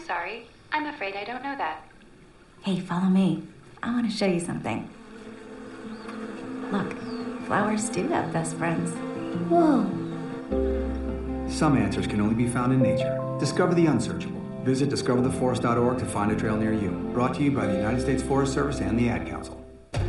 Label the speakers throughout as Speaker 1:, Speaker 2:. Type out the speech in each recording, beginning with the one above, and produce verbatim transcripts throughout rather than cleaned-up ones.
Speaker 1: sorry. I'm afraid I don't know that.
Speaker 2: Hey, follow me. I want to show you something. Look, flowers do have best friends. Whoa.
Speaker 3: Some answers can only be found in nature. Discover the unsearchable. Visit discover the forest dot org to find a trail near you. Brought to you by the United States Forest Service and the Ad Council.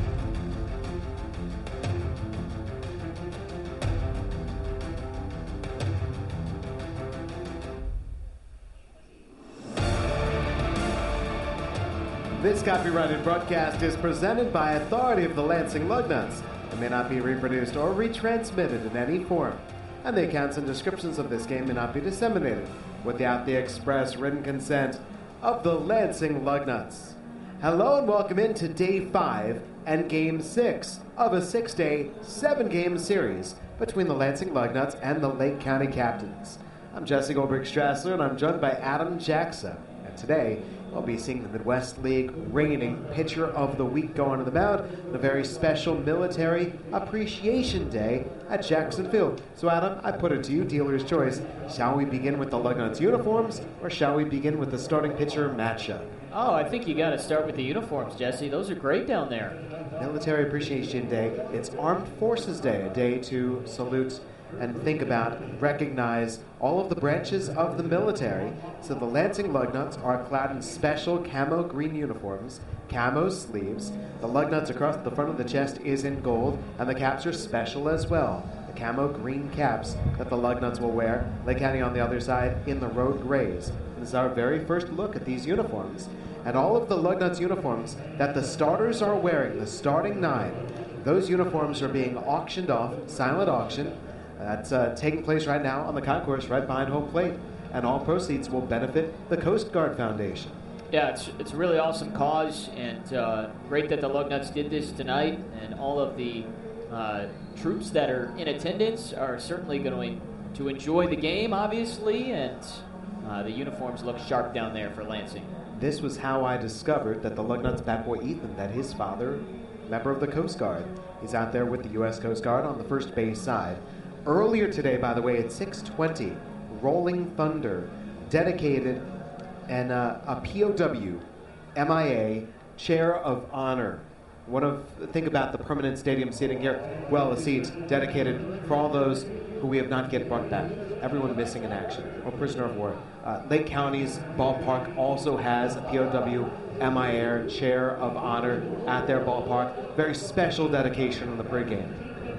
Speaker 4: This copyrighted broadcast is presented by authority of the Lansing Lugnuts and may not be reproduced or retransmitted in any form. And the accounts and descriptions of this game may not be disseminated without the express written consent of the Lansing Lugnuts. Hello and welcome into Day five and Game six of a six-day, seven-game series between the Lansing Lugnuts and the Lake County Captains. I'm Jesse Goldberg-Strassler and I'm joined by Adam Jackson. And today, we'll be seeing the Midwest League reigning Pitcher of the Week go on to the mound on a very special Military Appreciation Day at Jackson Field. So, Adam, I put it to you, dealer's choice. Shall we begin with the Lugnuts uniforms, or shall we begin with the starting pitcher matchup?
Speaker 5: Oh, I think you got to start with the uniforms, Jesse. Those are great down there.
Speaker 4: Military Appreciation Day. It's Armed Forces Day, a day to salute and think about, recognize all of the branches of the military. So the Lansing Lugnuts are clad in special camo green uniforms, camo sleeves. The Lugnuts across the front of the chest is in gold, and the caps are special as well. The camo green caps that the Lugnuts will wear. Lake County on the other side in the road grays. This is our very first look at these uniforms. And all of the Lugnuts uniforms that the starters are wearing, the starting nine, those uniforms are being auctioned off, silent auction. That's uh, taking place right now on the concourse right behind home plate. And all proceeds will benefit the Coast Guard Foundation.
Speaker 5: Yeah, it's it's a really awesome cause, and uh, great that the Lugnuts did this tonight. And all of the uh, troops that are in attendance are certainly going to enjoy the game, obviously. And uh, the uniforms look sharp down there for Lansing.
Speaker 4: This was how I discovered that the Lugnuts bat boy Ethan, that his father, member of the Coast Guard, he's out there with the U S Coast Guard on the first base side. Earlier today, by the way, at six twenty, Rolling Thunder dedicated an, uh, a P O W M I A Chair of Honor. One of think about the permanent stadium seating here. Well, a seat dedicated for all those who we have not yet brought back. Everyone missing in action or prisoner of war. Uh, Lake County's ballpark also has a P O W M I A Chair of Honor at their ballpark. Very special dedication in the pregame.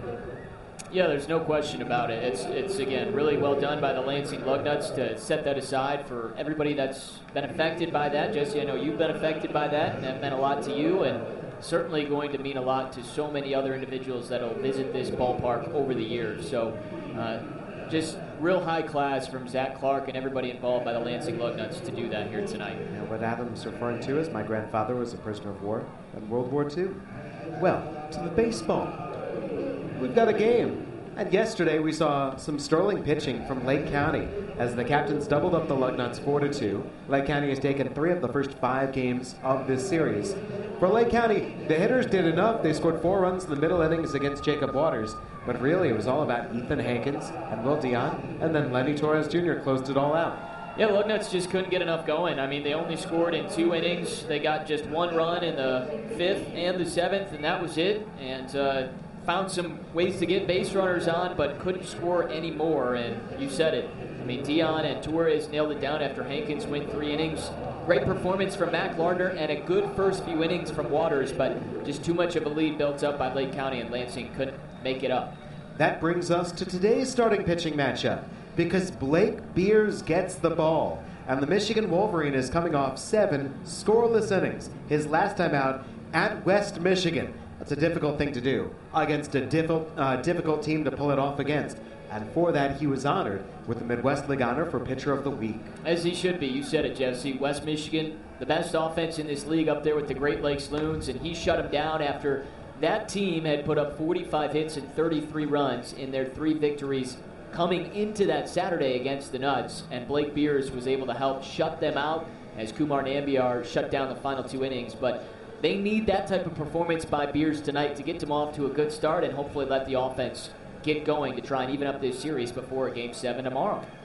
Speaker 5: Yeah, there's no question about it. It's, it's again, really well done by the Lansing Lugnuts to set that aside for everybody that's been affected by that. Jesse, I know you've been affected by that, and that meant a lot to you, and certainly going to mean a lot to so many other individuals that will visit this ballpark over the years. So uh, just real high class from Zach Clark and everybody involved by the Lansing Lugnuts to do that here tonight.
Speaker 4: And what Adam's referring to is my grandfather was a prisoner of war in World War Two. Well, to the baseball. We've got a game. And yesterday we saw some sterling pitching from Lake County as the Captains doubled up the Lugnuts four to two. Lake County has taken three of the first five games of this series. For Lake County, the hitters did enough. They scored four runs in the middle innings against Jacob Waters. But really, it was all about Ethan Hankins and Will Dion. And then Lenny Torres Junior closed it all out.
Speaker 5: Yeah, the Lugnuts just couldn't get enough going. I mean, they only scored in two innings. They got just one run in the fifth and the seventh, and that was it. And uh, found some ways to get base runners on, but couldn't score any more. And you said it. I mean, Dion and Torres nailed it down after Hankins went three innings. Great performance from Mac Lardner and a good first few innings from Waters, but just too much of a lead built up by Lake County, and Lansing couldn't make it up.
Speaker 4: That brings us to today's starting pitching matchup, because Blake Beers gets the ball, and the Michigan Wolverine is coming off seven scoreless innings, his last time out at West Michigan. That's a difficult thing to do against a difficult, uh, difficult team to pull it off against. And for that, he was honored with the Midwest League honor for Pitcher of the Week.
Speaker 5: As he should be. You said it, Jesse. West Michigan, the best offense in this league up there with the Great Lakes Loons, and he shut him down after that team had put up forty-five hits and thirty-three runs in their three victories coming into that Saturday against the Nuts, and Blake Beers was able to help shut them out as Kumar Nambiar shut down the final two innings. But they need that type of performance by Beers tonight to get them off to a good start and hopefully let the offense get going to try and even up this series before Game seven tomorrow.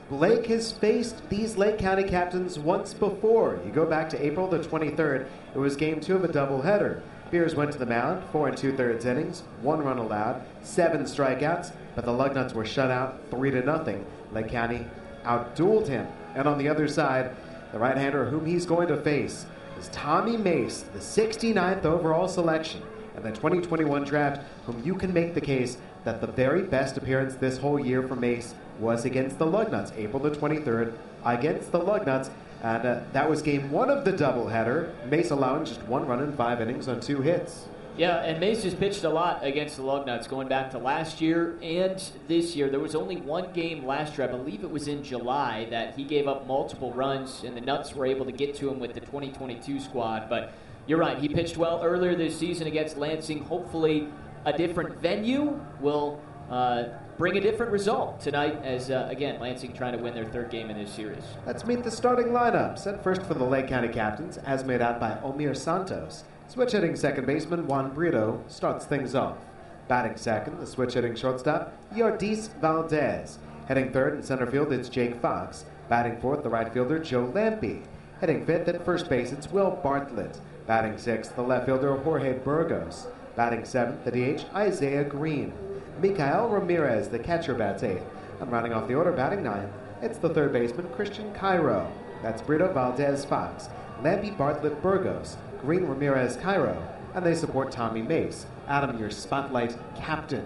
Speaker 4: Blake has faced these Lake County captains once before. You go back to April the twenty-third. It was game two of a doubleheader. Beers went to the mound, four and two-thirds innings, one run allowed, seven strikeouts, but the Lugnuts were shut out three to nothing. Lake County outdueled him. And on the other side, the right-hander whom he's going to face is Tommy Mace, the sixty-ninth overall selection in the twenty twenty-one draft, whom you can make the case that the very best appearance this whole year for Mace was against the Lugnuts, April the twenty-third, against the Lugnuts. And uh, that was game one of the doubleheader. Mace allowing just one run in five innings on two hits.
Speaker 5: Yeah, and Mace has pitched a lot against the Lugnuts going back to last year and this year. There was only one game last year, I believe it was in July, that he gave up multiple runs, and the Nuts were able to get to him with the twenty twenty-two squad. But you're right, he pitched well earlier this season against Lansing. Hopefully a different venue will uh, bring a different result tonight as, uh, again, Lansing trying to win their third game in this series.
Speaker 4: Let's meet the starting lineup. Set first for the Lake County captains, as made out by Omir Santos. Switch-hitting second baseman Juan Brito starts things off. Batting second, the switch-hitting shortstop, Yordis Valdez. Heading third in center field, it's Jake Fox. Batting fourth, the right fielder, Joe Lampe. Heading fifth at first base, it's Will Bartlett. Batting sixth, the left fielder, Jorge Burgos. Batting seventh, the D H, Isaiah Green. Mikael Ramirez, the catcher, bats eighth. And rounding off the order, batting ninth, it's the third baseman, Christian Cairo. That's Brito, Valdez, Fox. Lampe, Bartlett, Burgos. Green, Ramirez, Cairo. And they support Tommy Mace. Adam, your spotlight captain.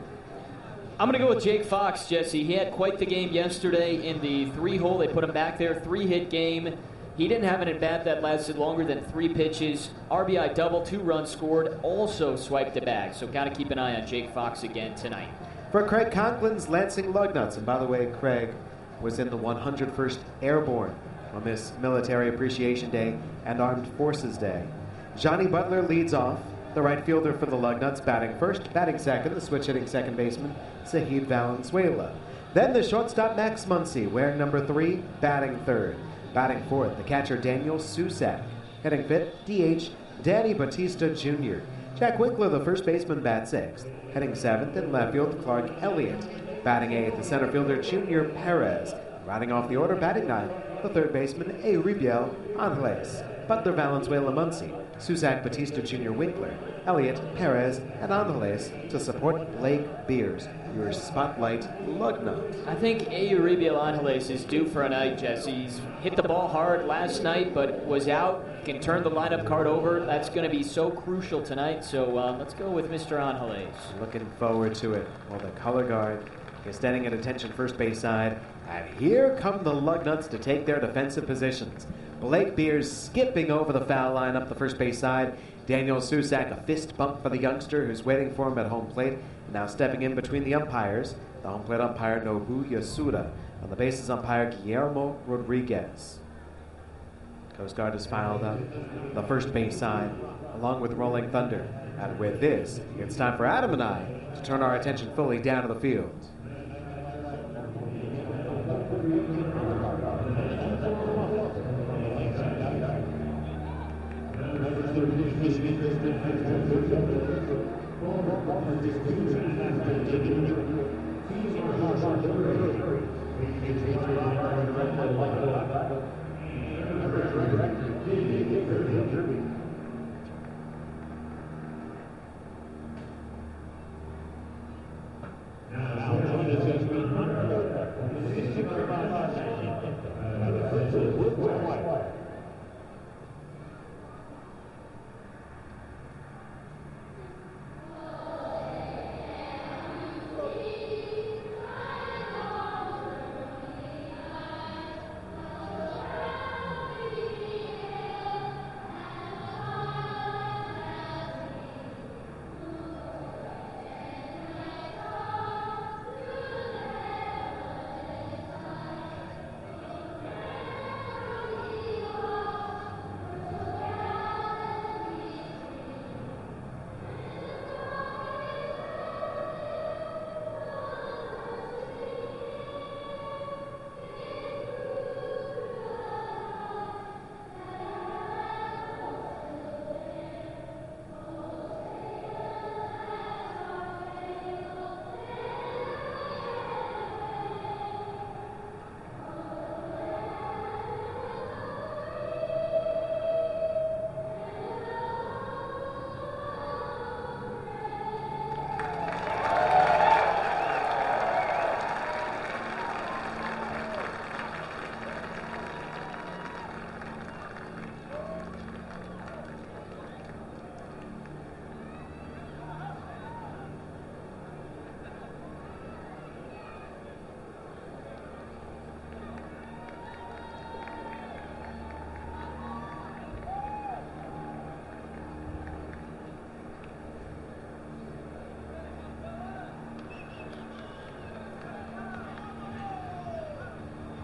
Speaker 5: I'm going to go with Jake Fox, Jesse. He had quite the game yesterday in the three-hole. They put him back there, three-hit game. He didn't have an at-bat that lasted longer than three pitches. R B I double, two runs scored, also swiped the bag. So got to keep an eye on Jake Fox again tonight.
Speaker 4: For Craig Conklin's Lansing Lugnuts, and by the way, Craig was in the one hundred first Airborne on this Military Appreciation Day and Armed Forces Day. Johnny Butler leads off, the right fielder for the Lugnuts, batting first, batting second, the switch-hitting second baseman, Zahid Valenzuela. Then the shortstop, Max Muncy, wearing number three, batting third. Batting fourth, the catcher, Daniel Susak. Hitting fifth, D H, Danny Batista Junior Jack Winkler, the first baseman, bats sixth. Hitting seventh in left field, Clark Elliott. Batting eighth, the center fielder, Junior Perez. Rounding off the order, batting ninth, the third baseman, Euribiel Angeles. Butler, Valenzuela, Muncy. Susak, Batista Junior Winkler, Elliott, Perez, and Angeles to support Blake Beers, your spotlight Lugnut.
Speaker 5: I think Euribiel Angeles is due for a night, Jesse. He's hit the ball hard last night, but was out. Can turn the lineup card over. That's going to be so crucial tonight. So uh, let's go with Mister Angeles.
Speaker 4: Looking forward to it. Well, the color guard is standing at attention first base side. And here come the Lugnuts to take their defensive positions. Blake Beers skipping over the foul line up the first base side. Daniel Susak, a fist bump for the youngster who's waiting for him at home plate. Now stepping in between the umpires, the home plate umpire Nobu Yasuda, and the bases umpire Guillermo Rodriguez. Coast Guard has filed up the first base side along with Rolling Thunder. And with this, it's time for Adam and I to turn our attention fully down to the field.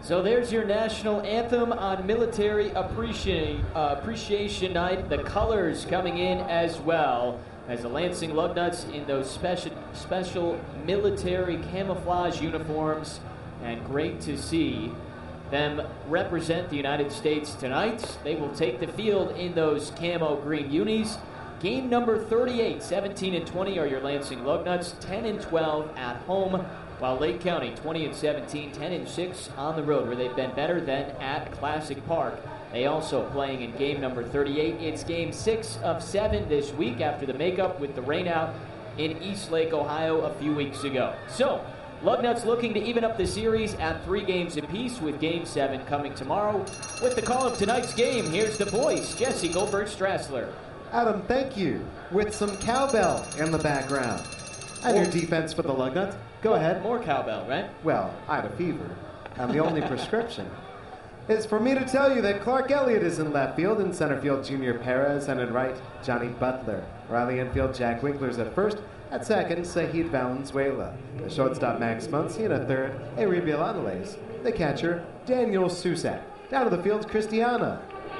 Speaker 5: So there's your national anthem on Military Appreciation, uh, Appreciation Night. The colors coming in as well as the Lansing Lugnuts in those special, special military camouflage uniforms. And great to see them represent the United States tonight. They will take the field in those camo green unis. Game number thirty-eight, seventeen and twenty are your Lansing Lugnuts, ten and twelve at home, while Lake County twenty and seventeen, ten and six on the road, where they've been better than at Classic Park. They also playing in game number thirty-eight. It's game six of seven this week after the makeup with the rainout in Eastlake, Ohio a few weeks ago. So, Lugnuts looking to even up the series at three games apiece, with game seven coming tomorrow. With the call of tonight's game, here's the voice, Jesse Goldberg-Strassler.
Speaker 4: Adam, thank you. With some cowbell in the background. And your defense for the Lugnuts. Go ahead.
Speaker 5: More cowbell, right?
Speaker 4: Well, I had a fever. And the only prescription is for me to tell you that Clark Elliott is in left field, in center field Junior Perez, and in right Johnny Butler. Around the infield, Jack Winkler's at first. At second, Sahid Valenzuela. The shortstop, Max Muncy, and at third, Ariel Angeles. The catcher, Daniel Susak. Down to the field, Christiana.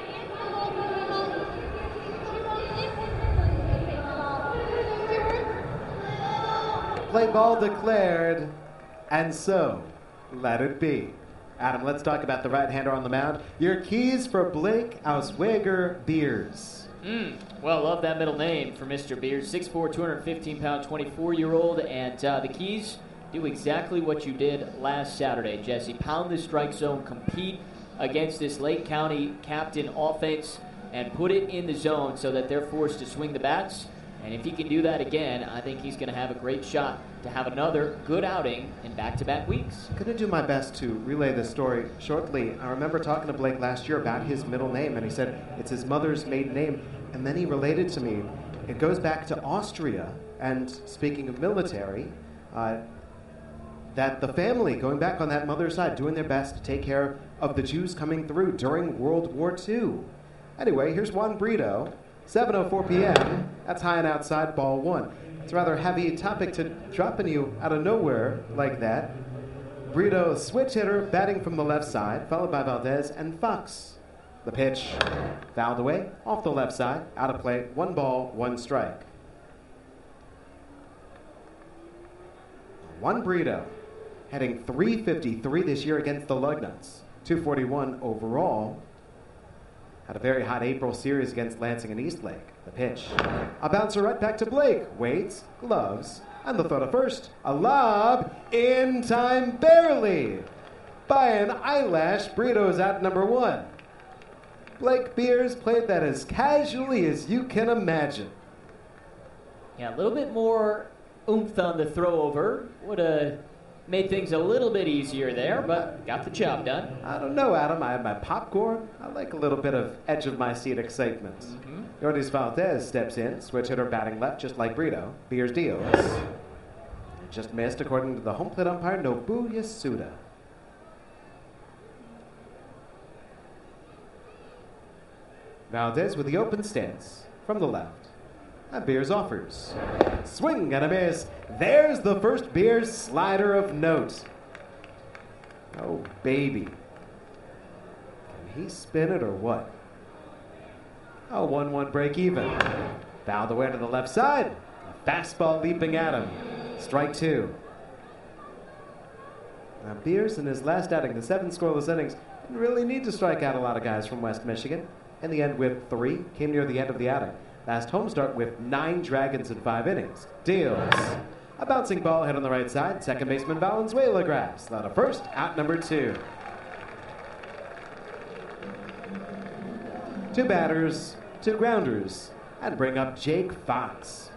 Speaker 4: Play ball declared, and so let it be. Adam, let's talk about the right-hander on the mound. Your keys for Blake Ausweger Beers.
Speaker 5: Mm. Well, love that middle name for Mister Beers. six foot four, two hundred fifteen pound, twenty-four-year-old. And uh, the keys do exactly what you did last Saturday, Jesse. Pound the strike zone, compete against this Lake County captain offense, and put it in the zone so that they're forced to swing the bats. And if he can do that again, I think he's going to have a great shot to have another good outing in back-to-back weeks.
Speaker 4: I'm going to do my best to relay this story shortly. I remember talking to Blake last year about his middle name, and he said it's his mother's maiden name. And then he related to me, it goes back to Austria, and speaking of military, uh, that the family, going back on that mother's side, doing their best to take care of the Jews coming through during World War Two. Anyway, here's Juan Brito. seven oh four p.m. That's high and outside, ball one. It's a rather heavy topic to dropping you out of nowhere like that. Brito, switch hitter, batting from the left side, followed by Valdez and Fox. The pitch, fouled away, off the left side, out of play, one ball, one strike. Juan Brito, heading three fifty-three this year against the Lugnuts, two forty-one overall. Had a very hot April series against Lansing and Eastlake. The pitch. A bouncer right back to Blake. Waits, gloves, and the throw to first. A lob in time barely. By an eyelash, Brito's at number one. Blake Beers played that as casually as you can imagine.
Speaker 5: Yeah, a little bit more oomph on the throw over. Would have made things a little bit easier there, but got the job done.
Speaker 4: I don't know, Adam. I have my popcorn. I like a little bit of edge of my seat excitement. Mm-hmm. Yordis Valdez steps in, switch hitter batting left, just like Brito. Beers deals. Just missed, according to the home plate umpire, Nobu Yasuda. Valdez with the open stance from the left. And Beers offers. Swing and a miss. There's the first Beers slider of note. Oh, baby. Can he spin it or what? Oh, one one break even. Fouled away to the left side. A fastball leaping at him. Strike two. Now, Beers in his last outing, the seven scoreless innings, didn't really need to strike out a lot of guys from West Michigan. In the end, with three, came near the end of the outing. Last home start with nine Dragons in five innings. Deals. A bouncing ball hit on the right side. Second baseman Valenzuela grabs. Not a first, out number two. Two batters, two grounders, and bring up Jake Fox.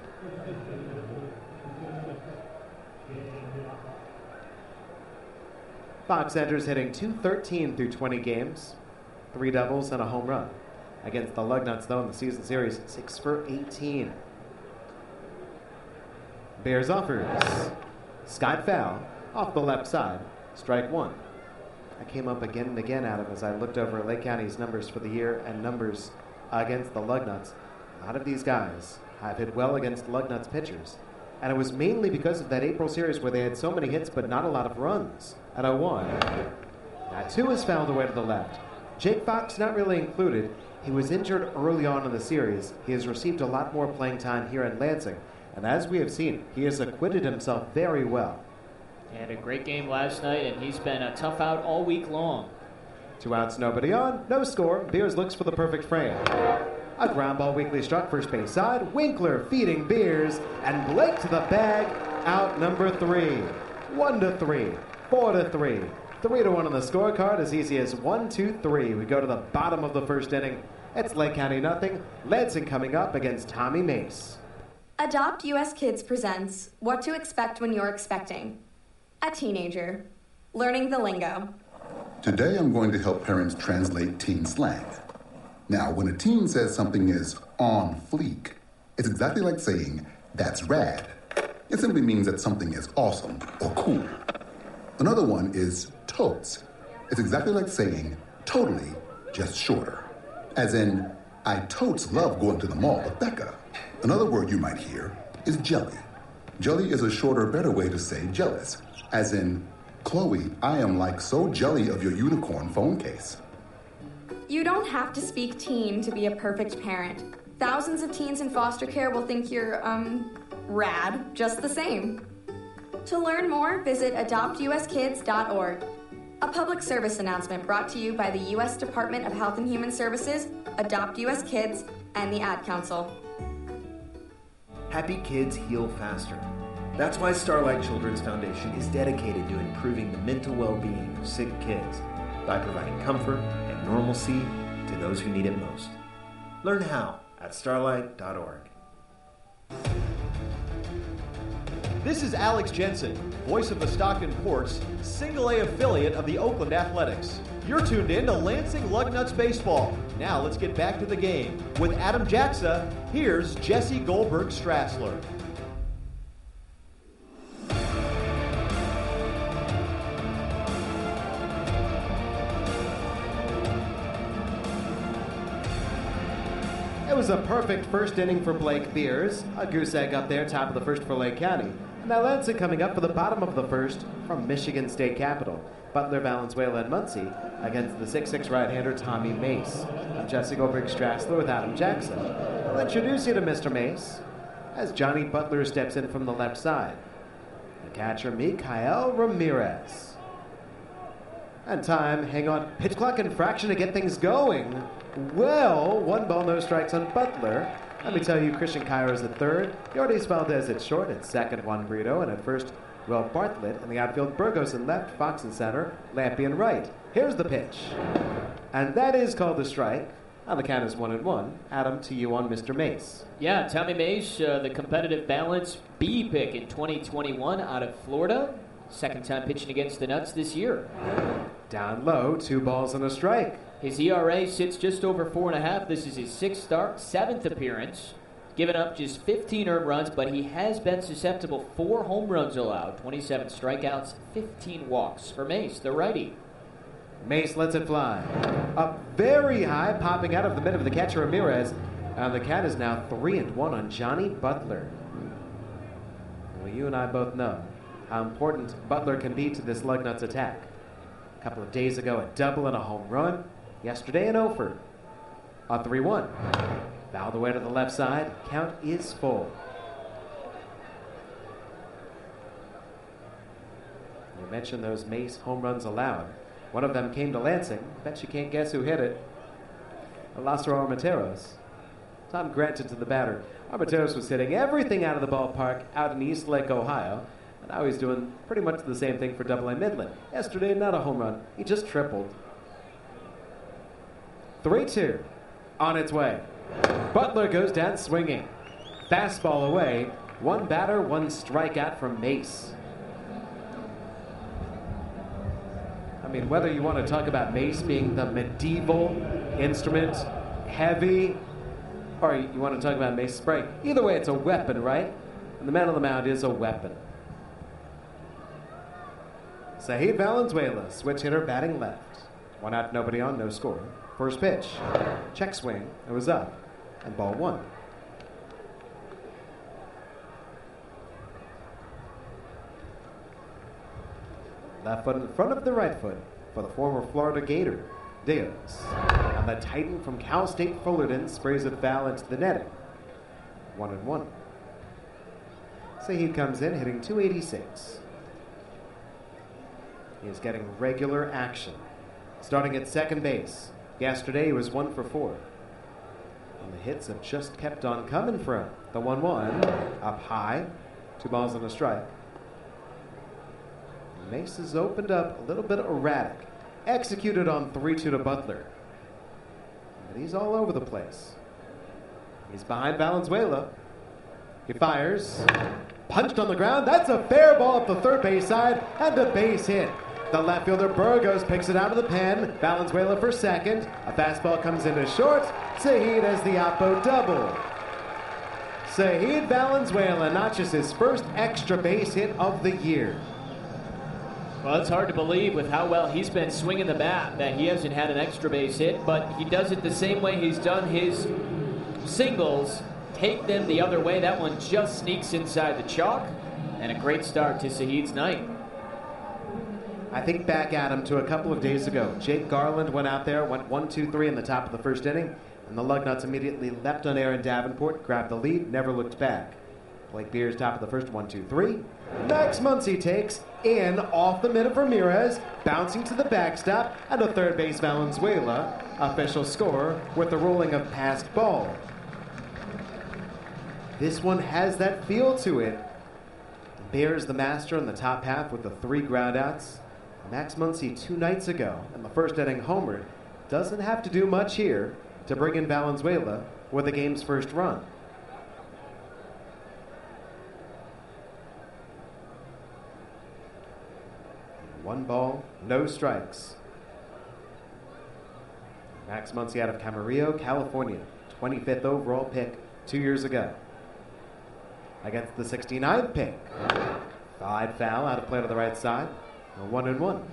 Speaker 4: Fox enters hitting two thirteen through twenty games, three doubles and a home run. Against the Lugnuts, though, in the season series, six for eighteen. Bears offers. Scott foul, off the left side, strike one. I came up again and again, Adam, as I looked over Lake County's numbers for the year and numbers against the Lugnuts. A lot of these guys have hit well against Lugnuts pitchers. And it was mainly because of that April series where they had so many hits but not a lot of runs. At oh one. That two is fouled away to the left. Jake Fox not really included. He was injured early on in the series. He has received a lot more playing time here in Lansing. And as we have seen, he has acquitted himself very well.
Speaker 5: He had a great game last night, and he's been a tough out all week long.
Speaker 4: Two outs, nobody on, no score. Beers looks for the perfect frame. A ground ball weakly struck first base side. Winkler feeding Beers, and Blake to the bag. Out number three. One to three. Four to three. Three to one on the scorecard, as easy as one, two, three. We go to the bottom of the first inning. It's Lake County nothing. Lansing coming up against Tommy Mace.
Speaker 6: Adopt U S Kids presents What to Expect When You're Expecting. A teenager. Learning the lingo.
Speaker 7: Today I'm going to help parents translate teen slang. Now, when a teen says something is on fleek, it's exactly like saying, that's rad. It simply means that something is awesome or cool. Another one is totes. It's exactly like saying, totally, just shorter. As in, I totes love going to the mall with Becca. Another word you might hear is jelly. Jelly is a shorter, better way to say jealous. As in, Chloe, I am like so jelly of your unicorn phone case.
Speaker 6: You don't have to speak teen to be a perfect parent. Thousands of teens in foster care will think you're, um, rad just the same. To learn more, visit adopt u s kids dot org. A public service announcement brought to you by the U S Department of Health and Human Services, Adopt U S Kids, and the Ad Council.
Speaker 8: Happy kids heal faster. That's why Starlight Children's Foundation is dedicated to improving the mental well-being of sick kids by providing comfort and normalcy to those who need it most. Learn how at starlight dot org.
Speaker 9: This is Alex Jensen, voice of the Stockton Ports, single A affiliate of the Oakland Athletics. You're tuned in to Lansing Lugnuts Baseball. Now let's get back to the game. With Adam Jacksa, here's Jesse Goldberg-Strassler.
Speaker 4: It was a perfect first inning for Blake Beers. A goose egg up there, top of the first for Lake County. Now Lansing coming up for the bottom of the first from Michigan State Capital. Butler, Valenzuela, and Muncie against the six six right-hander Tommy Mace. I'm Jesse Goldberg-Strassler with Adam Jackson. I'll introduce you to Mister Mace as Johnny Butler steps in from the left side. The catcher, Mikael Ramirez. And time, hang on, pitch clock infraction to get things going. Well, one ball, no strikes on Butler. Let me tell you, Christian Cairo is at third. Yordis Valdez at short. At second, Juan Brito. And at first, Will Bartlett. In the outfield, Burgos in left, Fox in center, Lampy in right. Here's the pitch. And that is called a strike. On the count is one and one. Adam, to you on Mister Mace.
Speaker 5: Yeah, Tommy Mace, uh, the competitive balance B pick in twenty twenty-one out of Florida. Second time pitching against the Nuts this year.
Speaker 4: Down low, two balls and a strike.
Speaker 5: His E R A sits just over four and a half. This is his sixth start, seventh appearance. Given up just fifteen earned runs, but he has been susceptible. Four home runs allowed, twenty-seven strikeouts, fifteen walks for Mace, the righty.
Speaker 4: Mace lets it fly. Up very high, popping out of the mid of the catcher Ramirez. And the count is now three and one on Johnny Butler. Well, you and I both know how important Butler can be to this Lugnuts attack. A couple of days ago, a double and a home run. Yesterday, an Ophir. A three one. Fouled away to the left side. Count is full. You mentioned those Mace home runs allowed. One of them came to Lansing. Bet you can't guess who hit it. Lázaro Armenteros. Tom granted to the batter. Armenteros was hitting everything out of the ballpark out in East Lake, Ohio. And now he's doing pretty much the same thing for Double A Midland. Yesterday, not a home run. He just tripled. three two. On its way. Butler goes down swinging. Fastball away. One batter, one strikeout from Mace. I mean, whether you want to talk about Mace being the medieval instrument, heavy, or you want to talk about Mace spray, either way, it's a weapon, right? And the man on the mound is a weapon. Saheed Valenzuela, switch hitter, batting left. One out, nobody on, no score. First pitch. Check swing. It was up. And ball one. Left foot in front of the right foot. for the former Florida Gator, Diaz. And the Titan from Cal State Fullerton sprays a foul into the netting. One and one. Saheed comes in hitting two eighty-six. He is getting regular action. Starting at second base. Yesterday he was one for four. And the hits have just kept on coming for him. The one one up high. Two balls and a strike. Mace has opened up a little bit erratic. Executed on three two to Butler. But he's all over the place. He's behind Valenzuela. He fires. Punched on the ground. That's a fair ball up the third base side and a base hit. The left fielder Burgos picks it out of the pen. Valenzuela for second. A fastball comes into short. Saheed has the oppo double. Saheed Valenzuela notches his first extra base hit of the year.
Speaker 5: Well, it's hard to believe with how well he's been swinging the bat that he hasn't had an extra base hit, but he does it the same way he's done his singles. Take them the other way. That one just sneaks inside the chalk, and a great start to Saheed's night.
Speaker 4: I think back at him to a couple of days ago. Jake Garland went out there, went one two three in the top of the first inning, and the Lugnuts immediately leapt on Aaron Davenport, grabbed the lead, never looked back. Blake Beers top of the first, one two three. Max Muncy takes in off the mid of Ramirez, bouncing to the backstop, and a third base Valenzuela. Official score with the rolling of passed ball. This one has that feel to it. Bears the master in the top half with the three groundouts. Max Muncy two nights ago in the first inning homered. Doesn't have to do much here to bring in Valenzuela with the game's first run. One ball, no strikes. Max Muncy out of Camarillo, California. twenty-fifth overall pick two years ago. Against the sixty-ninth pick. Five foul out of play to the right side. A one and one.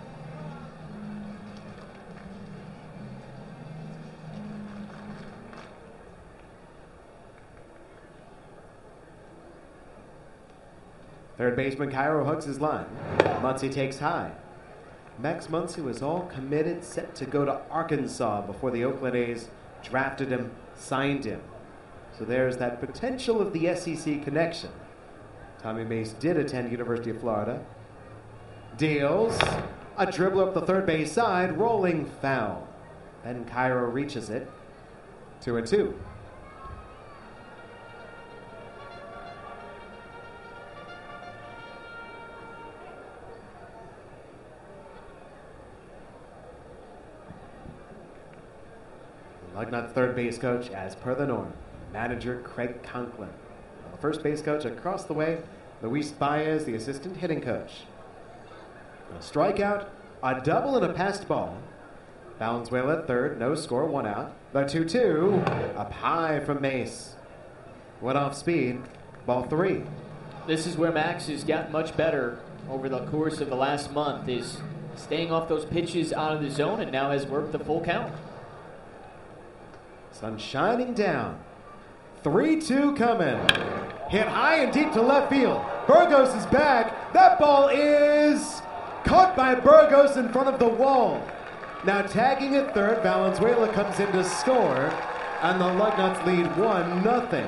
Speaker 4: Third baseman Cairo hugs his line. Muncy takes high. Max Muncy was all committed, set to go to Arkansas before the Oakland A's drafted him, signed him. So there's that potential of the S E C connection. Tommy Mace did attend University of Florida. Deals. A dribble up the third base side, rolling foul. Then Cairo reaches it. Two and two. Lugnut's third base coach, as per the norm, manager Craig Conklin. The first base coach across the way, Luis Baez, the assistant hitting coach. A strikeout, a double, and a passed ball. Valenzuela at third, no score, one out. The two two, up high from Mace. Went off speed, ball three.
Speaker 5: This is where Max has gotten much better over the course of the last month, is staying off those pitches out of the zone and now has worked the full count.
Speaker 4: Sun shining down. three two coming. Hit high and deep to left field. Burgos is back. That ball is caught by Burgos in front of the wall. Now tagging at third, Valenzuela comes in to score, and the Lugnuts lead one nothing.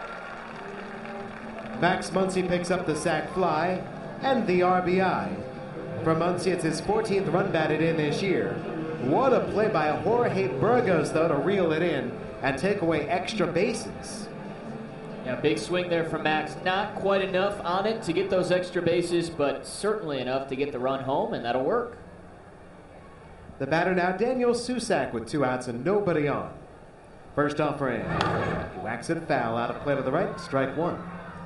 Speaker 4: Max Muncy picks up the sac fly and the R B I. For Muncy, it's his fourteenth run batted in this year. What a play by Jorge Burgos, though, to reel it in and take away extra bases.
Speaker 5: Yeah, big swing there from Max. Not quite enough on it to get those extra bases, but certainly enough to get the run home, and that'll work.
Speaker 4: The batter now, Daniel Susac, with two outs and nobody on. First offering. He whacks it foul out of play to the right, strike one.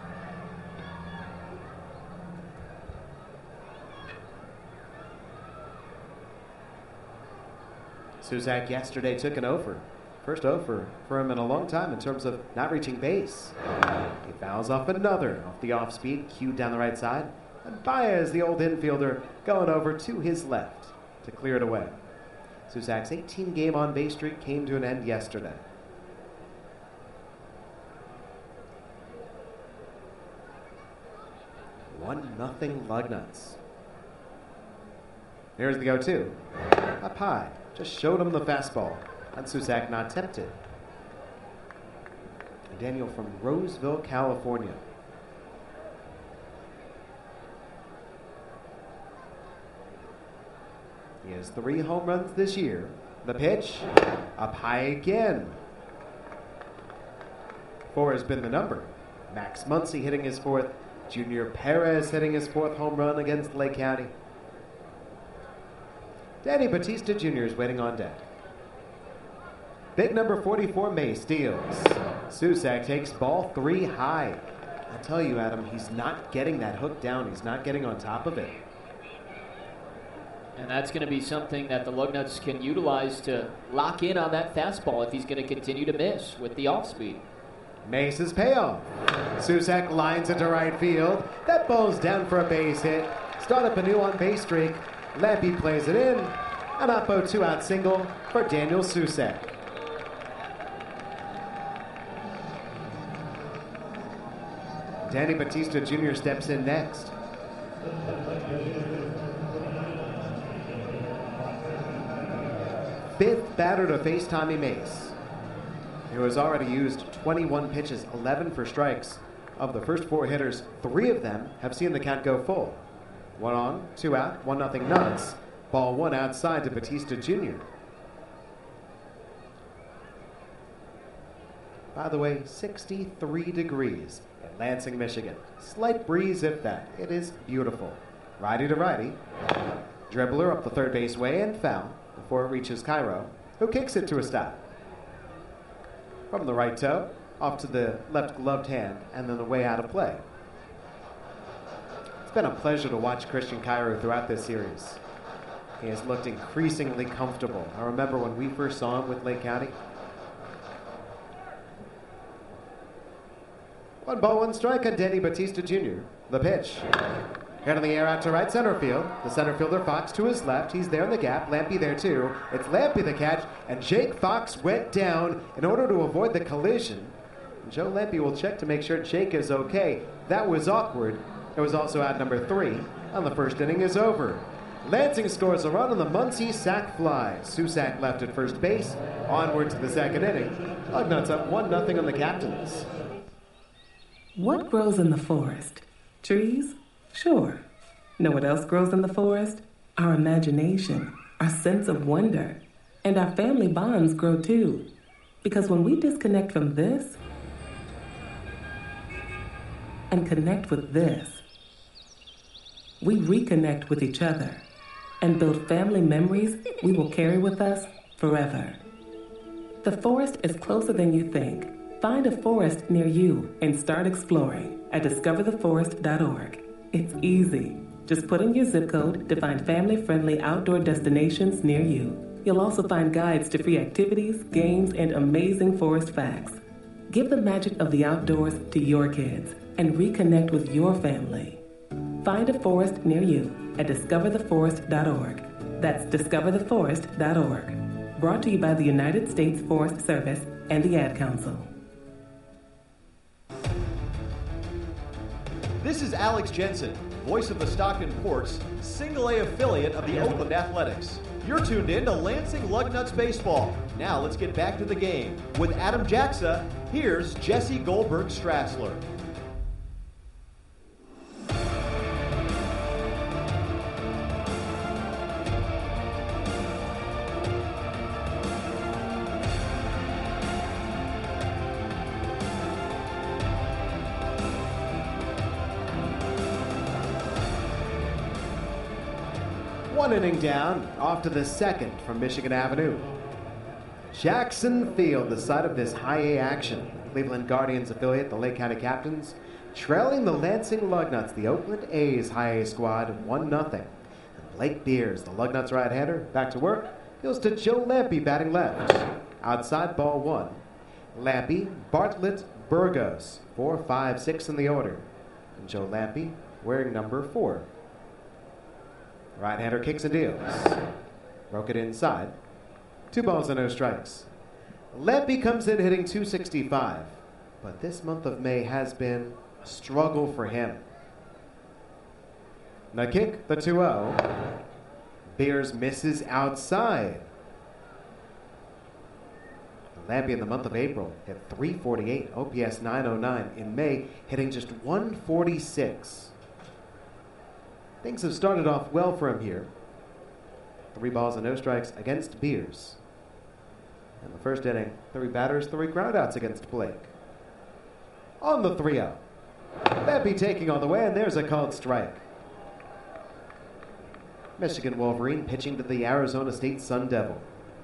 Speaker 4: Susac yesterday took an over. First over for him in a long time in terms of not reaching base. He fouls off another off the off speed, cued down the right side. And Baez, the old infielder, going over to his left to clear it away. Susac's eighteen game on base streak came to an end yesterday. One nothing Lugnuts. Here's the oh two. Up high. Just showed him the fastball. And Susac not tempted. Daniel from Roseville, California. He has three home runs this year. The pitch, up high again. Four has been the number. Max Muncy hitting his fourth. Junior Perez hitting his fourth home run against Lake County. Danny Batista Junior is waiting on deck. Big number forty-four, May steals. Susac takes ball three high. I'll tell you, Adam, he's not getting that hook down. He's not getting on top of it.
Speaker 5: And that's going to be something that the Lugnuts can utilize to lock in on that fastball if he's going to continue to miss with the off-speed.
Speaker 4: Mace's payoff. Susac lines it to right field. That ball's down for a base hit. Start up a new on-base streak. Lampy plays it in. An Oppo two-out single for Daniel Susac. Danny Batista Junior steps in next. Fifth batter to face Tommy Mace, who has already used twenty-one pitches, eleven for strikes. Of the first four hitters, three of them have seen the count go full. One on, two out, one nothing Nuts. Ball one outside to Batista Junior By the way, sixty-three degrees in Lansing, Michigan. Slight breeze, if that. It is beautiful. Righty to righty. Dribbler up the third base way and foul before it reaches Cairo, who kicks it to a stop. From the right toe, off to the left gloved hand, and then away out of play. It's been a pleasure to watch Christian Cairo throughout this series. He has looked increasingly comfortable. I remember when we first saw him with Lake County. One ball, one strike on Danny Batista Junior The pitch. Hit in the air out to right center field. The center fielder, Fox, to his left. He's there in the gap. Lampy there, too. It's Lampy the catch, and Jake Fox went down in order to avoid the collision. Joe Lampy will check to make sure Jake is okay. That was awkward. It was also out number three, and the first inning is over. Lansing scores a run on the Muncy sac fly. Susac left at first base. Onward to the second inning. Lugnuts up one nothing on the Captains.
Speaker 10: What grows in the forest? Trees? Sure. Know what else grows in the forest? Our imagination, our sense of wonder, and our family bonds grow too. Because when we disconnect from this and connect with this, we reconnect with each other and build family memories we will carry with us forever. The forest is closer than you think. Find a forest near you and start exploring at discover the forest dot org. It's easy. Just put in your zip code to find family-friendly outdoor destinations near you. You'll also find guides to free activities, games, and amazing forest facts. Give the magic of the outdoors to your kids and reconnect with your family. Find a forest near you at discover the forest dot org. That's discover the forest dot org. Brought to you by the United States Forest Service and the Ad Council.
Speaker 9: This is Alex Jensen, voice of the Stockton Ports, single A affiliate of the Oakland Athletics. You're tuned in to Lansing Lugnuts Baseball. Now let's get back to the game. With Adam Jaxa, here's Jesse Goldberg Strassler.
Speaker 4: One inning down, off to the second from Michigan Avenue. Jackson Field, the site of this high A action. Cleveland Guardians affiliate, the Lake County Captains, trailing the Lansing Lugnuts, the Oakland A's high A squad, one nothing. Blake Beers, the Lugnuts right-hander, back to work, goes to Joe Lampy batting left. Outside, ball one. Lampy, Bartlett, Burgos, four, five, six in the order. And Joe Lampy wearing number four. Right-hander kicks and deals. Broke it inside. Two balls and no strikes. Lampy comes in hitting two sixty-five. But this month of May has been a struggle for him. The kick, the two oh. Beers misses outside. Lampy in the month of April hit three forty-eight, O P S nine oh nine. In May, hitting just one forty-six. Things have started off well for him here. Three balls and no strikes against Beers. In the first inning, three batters, three groundouts against Blake. On the three oh. Lampy taking on the way, and there's a called strike. Michigan Wolverine pitching to the Arizona State Sun Devil.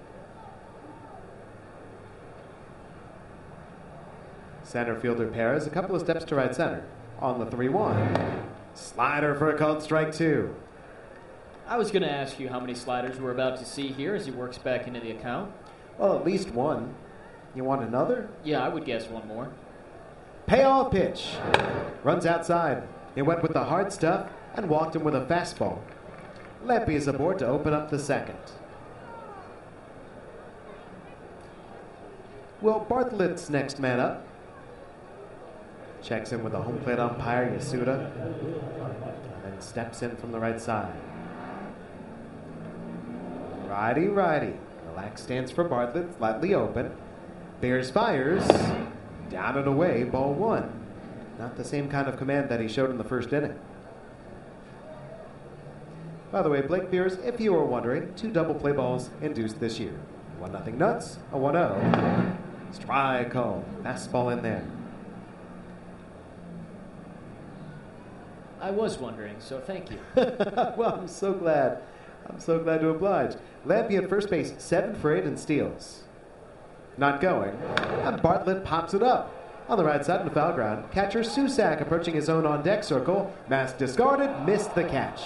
Speaker 4: Center fielder Perez a couple of steps to right center. On the three one. Slider for a called strike two.
Speaker 5: I was going to ask you how many sliders we're about to see here as he works back into the account.
Speaker 4: Well, at least one. You want another?
Speaker 5: Yeah, I would guess one more.
Speaker 4: Payoff pitch. Runs outside. He went with the hard stuff and walked him with a fastball. Lampy is aboard to open up the second. Will Bartlett's next man up. Checks in with the home plate umpire, Yasuda, and then steps in from the right side. Righty, righty. Relax stance for Bartlett, slightly open. Bears fires. Down and away, ball one. Not the same kind of command that he showed in the first inning. By the way, Blake Beers, if you were wondering, two double play balls induced this year. one nothing Nuts, a one oh. Strike call. Fastball in there.
Speaker 5: I was wondering, so thank you.
Speaker 4: Well, I'm so glad. I'm so glad to oblige. Lampy at first base, seven for eight and steals. Not going. And Bartlett pops it up. On the right side in the foul ground, catcher Susak approaching his own on-deck circle. Mask discarded, missed the catch.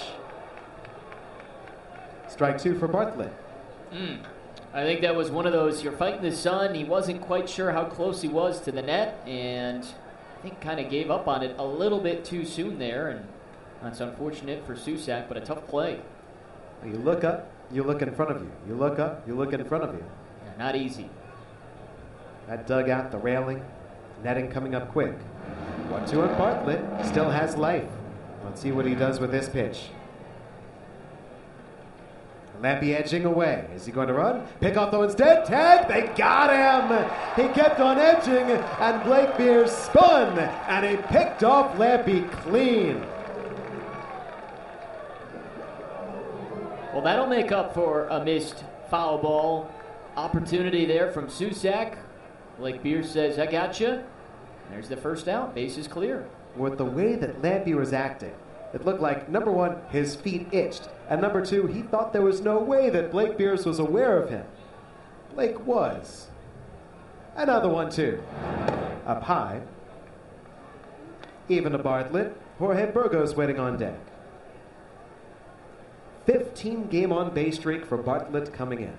Speaker 4: Strike two for Bartlett.
Speaker 5: Mm. I think that was one of those, you're fighting the sun. He wasn't quite sure how close he was to the net, and I think kind of gave up on it a little bit too soon there, and that's unfortunate for Susak, but a tough play.
Speaker 4: You look up, you look in front of you. You look up, you look in front of you.
Speaker 5: Yeah, not easy.
Speaker 4: That dugout, the railing, netting coming up quick. one two on Bartlett, still has life. Let's see what he does with this pitch. Lampy edging away. Is he going to run? Pick off though instead. Tag! They got him! He kept on edging, and Blake Beers spun, and he picked off Lampy clean.
Speaker 5: Well, that'll make up for a missed foul ball opportunity there from Susak. Blake Beers says, I got you. There's the first out. Base is clear.
Speaker 4: With the way that Lampy was acting, it looked like, number one, his feet itched, and number two, he thought there was no way that Blake Beers was aware of him. Blake was. Another one, too. Up high. Even to Bartlett. Jorge Burgos waiting on deck. fifteen game on base streak for Bartlett coming in.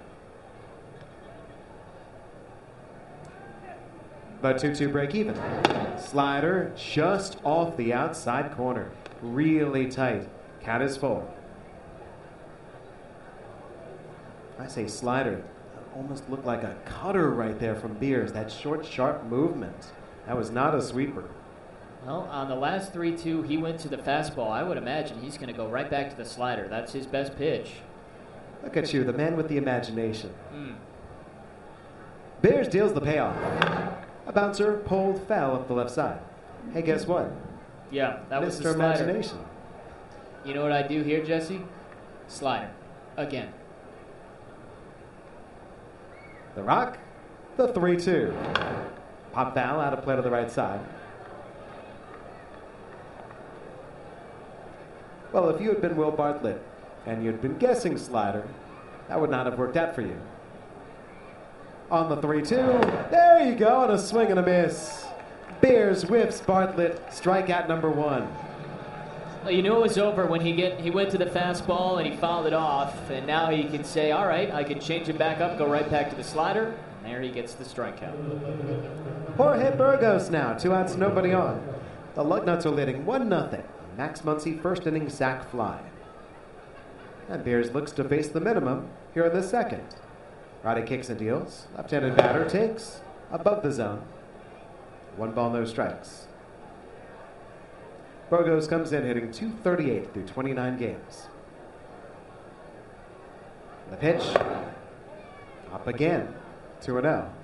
Speaker 4: The two two break even. Slider just off the outside corner. Really tight. Count is full. I say slider. That almost looked like a cutter right there from Beers. That short, sharp movement. That was not a sweeper.
Speaker 5: Well, on the last three two, he went to the fastball. I would imagine he's going to go right back to the slider. That's his best pitch.
Speaker 4: Look at you, the man with the imagination.
Speaker 5: Mm.
Speaker 4: Beers deals the payoff. A bouncer pulled foul up the left side. Hey, guess what?
Speaker 5: Yeah, that was
Speaker 4: Mister
Speaker 5: the slider.
Speaker 4: Imagination.
Speaker 5: You know what I do here, Jesse? Slider. Again.
Speaker 4: The Rock, the three two. Pop foul out of play to the right side. Well, if you had been Will Bartlett and you'd been guessing slider, that would not have worked out for you. On the three two, there you go, on a swing and a miss. Beers whiffs Bartlett, strikeout number one.
Speaker 5: Well, you knew it was over when he get he went to the fastball and he fouled it off, and now he can say, all right, I can change it back up, go right back to the slider, and there he gets the strikeout.
Speaker 4: Jorge Burgos now, two outs, nobody on. The Lugnuts are leading one nothing. Max Muncy first inning sac fly. And Beers looks to face the minimum here in the second. Righty kicks and deals. Left-handed batter takes above the zone. One ball, no strikes. Burgos comes in hitting two thirty-eight through twenty-nine games. The pitch. Up again. two and oh.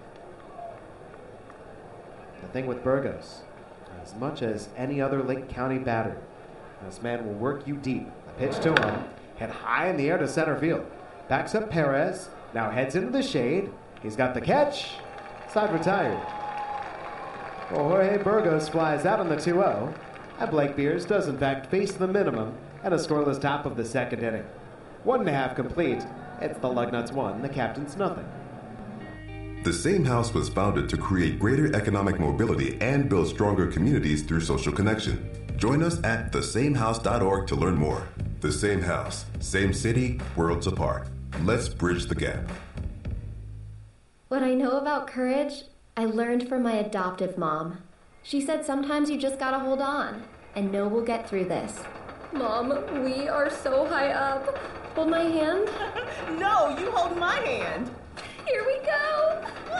Speaker 4: The thing with Burgos, as much as any other Lake County batter, this man will work you deep. The pitch to him. Hit high in the air to center field. Backs up Perez. Now heads into the shade. He's got the catch. Side retired. Well, Jorge Burgos flies out on the two oh. And Blake Beers does in fact face the minimum and a scoreless top of the second inning. One and a half complete. It's the Lugnuts one, the Captains nothing.
Speaker 11: The Same House was founded to create greater economic mobility and build stronger communities through social connection. Join us at the same house dot org to learn more. The Same House, same city, worlds apart. Let's bridge the gap.
Speaker 12: What I know about courage, I learned from my adoptive mom. She said sometimes you just gotta hold on and know we'll get through this.
Speaker 6: Mom, we are so high up.
Speaker 12: Hold my hand?
Speaker 13: No, you hold my hand.
Speaker 6: Here we go.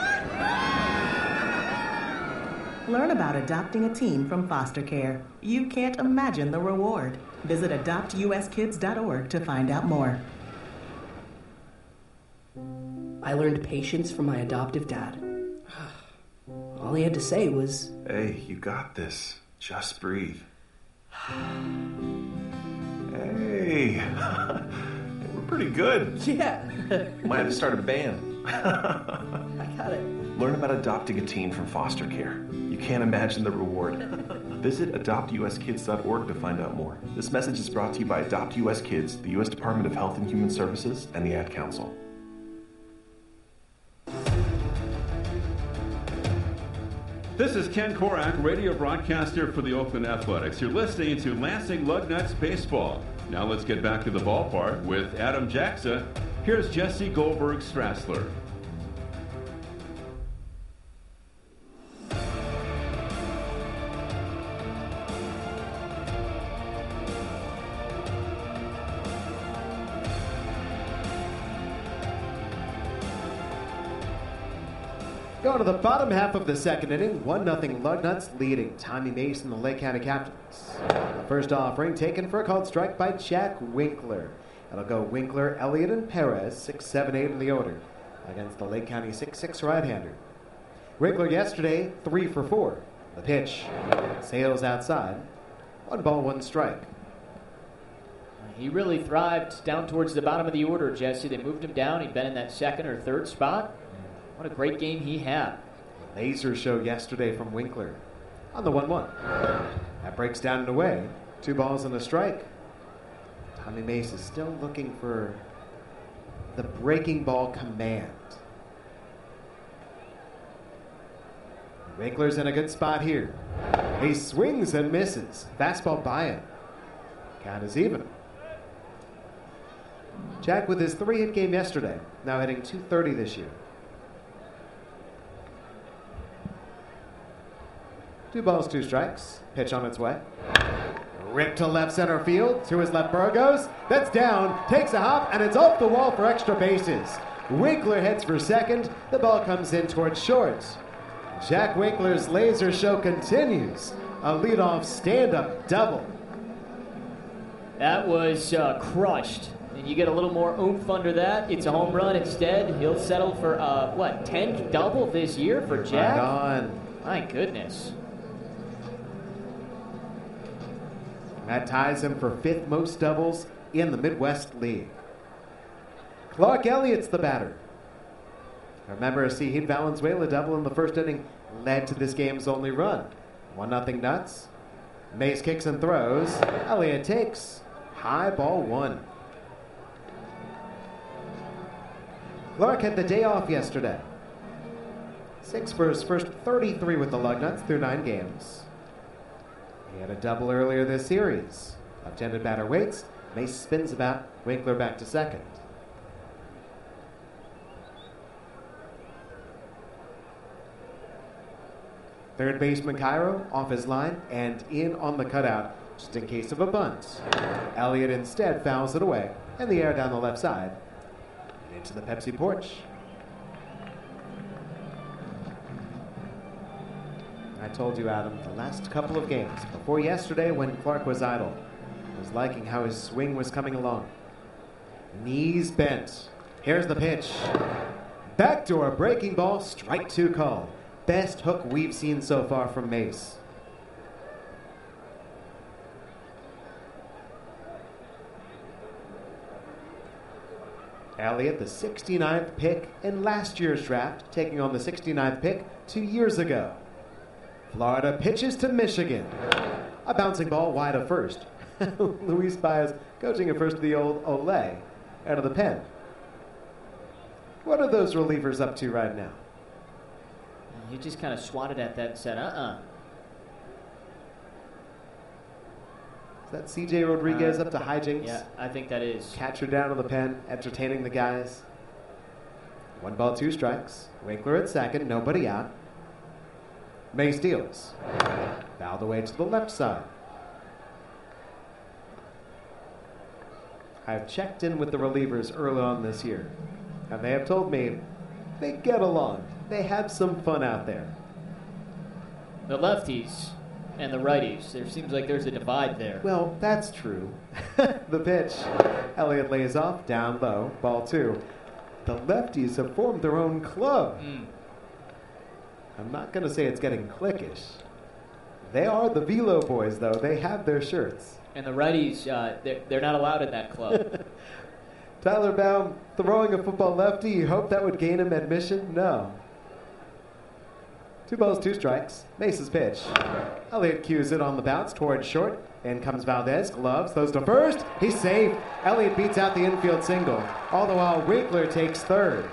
Speaker 13: Learn about adopting a teen from foster care. You can't imagine the reward. Visit adopt u s kids dot org to find out more.
Speaker 14: I learned patience from my adoptive dad. All he had to say was,
Speaker 15: "Hey, you got this. Just breathe." Hey, we're pretty good.
Speaker 14: Yeah.
Speaker 15: Might have to start a band.
Speaker 14: I got it.
Speaker 15: Learn about adopting a teen from foster care. You can't imagine the reward. Visit adopt u s kids dot org to find out more. This message is brought to you by Adopt U S Kids, the U S Department of Health and Human Services, and the Ad Council.
Speaker 16: This is Ken Korak, radio broadcaster for the Oakland Athletics. You're listening to Lansing Lugnuts Baseball. Now let's get back to the ballpark with Adam Jackson. Here's Jesse Goldberg-Strassler.
Speaker 4: Going to the bottom half of the second inning, one nothing Lugnuts leading Tommy Mason, the Lake County Captains. The first offering taken for a called strike by Jack Winkler. It'll go Winkler, Elliott, and Perez, six seven eight in the order, against the Lake County six six right-hander. Winkler yesterday, three for four. The pitch sails outside. One ball, one strike.
Speaker 5: He really thrived down towards the bottom of the order, Jesse. They moved him down. He'd been in that second or third spot. What a great game he had.
Speaker 4: Laser show yesterday from Winkler on the one one. That breaks down and away. Two balls and a strike. Tommy Mace is still looking for the breaking ball command. Winkler's in a good spot here. He swings and misses. Fastball by him. Count is even. Jack with his three-hit game yesterday, now hitting two thirty this year. Two balls, two strikes. Pitch on its way. Ripped to left center field. To his left, Burgos. That's down. Takes a hop, and it's off the wall for extra bases. Winkler heads for second. The ball comes in towards short. Jack Winkler's laser show continues. A leadoff stand-up double.
Speaker 5: That was uh, crushed. And you get a little more oomph under that. It's a home run instead. He'll settle for, uh, what, tenth double this year for Jack?
Speaker 4: Right on.
Speaker 5: My goodness.
Speaker 4: That ties him for fifth most doubles in the Midwest League. Clark Elliott's the batter. Remember, a Sahid Valenzuela double in the first inning led to this game's only run. one nothing Nuts. Mace kicks and throws. Elliott takes. High ball one. Clark had the day off yesterday. Six for his first thirty-three with the Lugnuts through nine games. He had a double earlier this series. Left-handed batter waits. Mace spins about. Winkler back to second. Third baseman Cairo off his line and in on the cutout, just in case of a bunt. Elliott instead fouls it away, and the air down the left side and into the Pepsi porch. I told you, Adam, the last couple of games, before yesterday when Clark was idle, I was liking how his swing was coming along. Knees bent. Here's the pitch. Backdoor breaking ball, strike two call. Best hook we've seen so far from Mace. Elliott, the sixty-ninth pick in last year's draft, taking on the sixty-ninth pick two years ago. Florida pitches to Michigan. A bouncing ball wide of first. Luis Baez coaching at first the old Olay out of the pen. What are those relievers up to right now?
Speaker 5: He just kind of swatted at that and said, uh-uh.
Speaker 4: Is that C J Rodriguez
Speaker 5: Uh,
Speaker 4: up to hijinks?
Speaker 5: Yeah, I think that is.
Speaker 4: Catcher down on the pen, entertaining the guys. One ball, two strikes. Winkler at second, nobody out. Mace deals. Fouled away to the left side. I've checked in with the relievers early on this year, and they have told me they get along. They have some fun out there.
Speaker 5: The lefties and the righties, there seems like there's a divide there.
Speaker 4: Well, that's true. The pitch. Elliott lays off, down low, ball two. The lefties have formed their own club.
Speaker 5: Mm.
Speaker 4: I'm not going to say it's getting cliquish. They are the Velo boys, though. They have their shirts.
Speaker 5: And the righties, uh, they're, they're not allowed in that club.
Speaker 4: Tyler Baum throwing a football lefty. You hope that would gain him admission? No. Two balls, two strikes. Mace's pitch. Elliott cues it on the bounce towards short. In comes Valdez. Gloves. Throws to first. He's safe. Elliott beats out the infield single. All the while, Winkler takes third.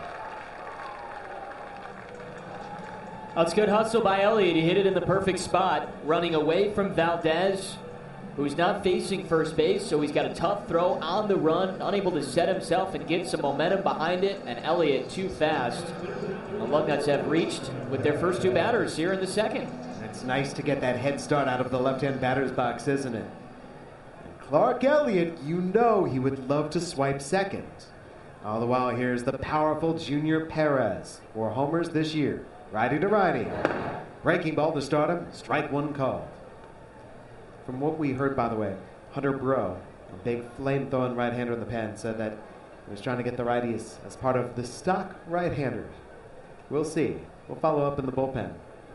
Speaker 5: That's good hustle by Elliott. He hit it in the perfect spot, running away from Valdez, who's not facing first base, so he's got a tough throw on the run, unable to set himself and get some momentum behind it, and Elliott too fast. The Lugnuts have reached with their first two batters here in the second.
Speaker 4: It's nice to get that head start out of the left-hand batter's box, isn't it? And Clark Elliott, you know he would love to swipe second. All the while, here's the powerful Junior Perez. Four homers this year. Righty to righty. Breaking ball to start him. Strike one called. From what we heard, by the way, Hunter Breaux, a big flame-throwing right-hander in the pen, said that he was trying to get the righties as part of the stock right-handers. We'll see. We'll follow up in the bullpen.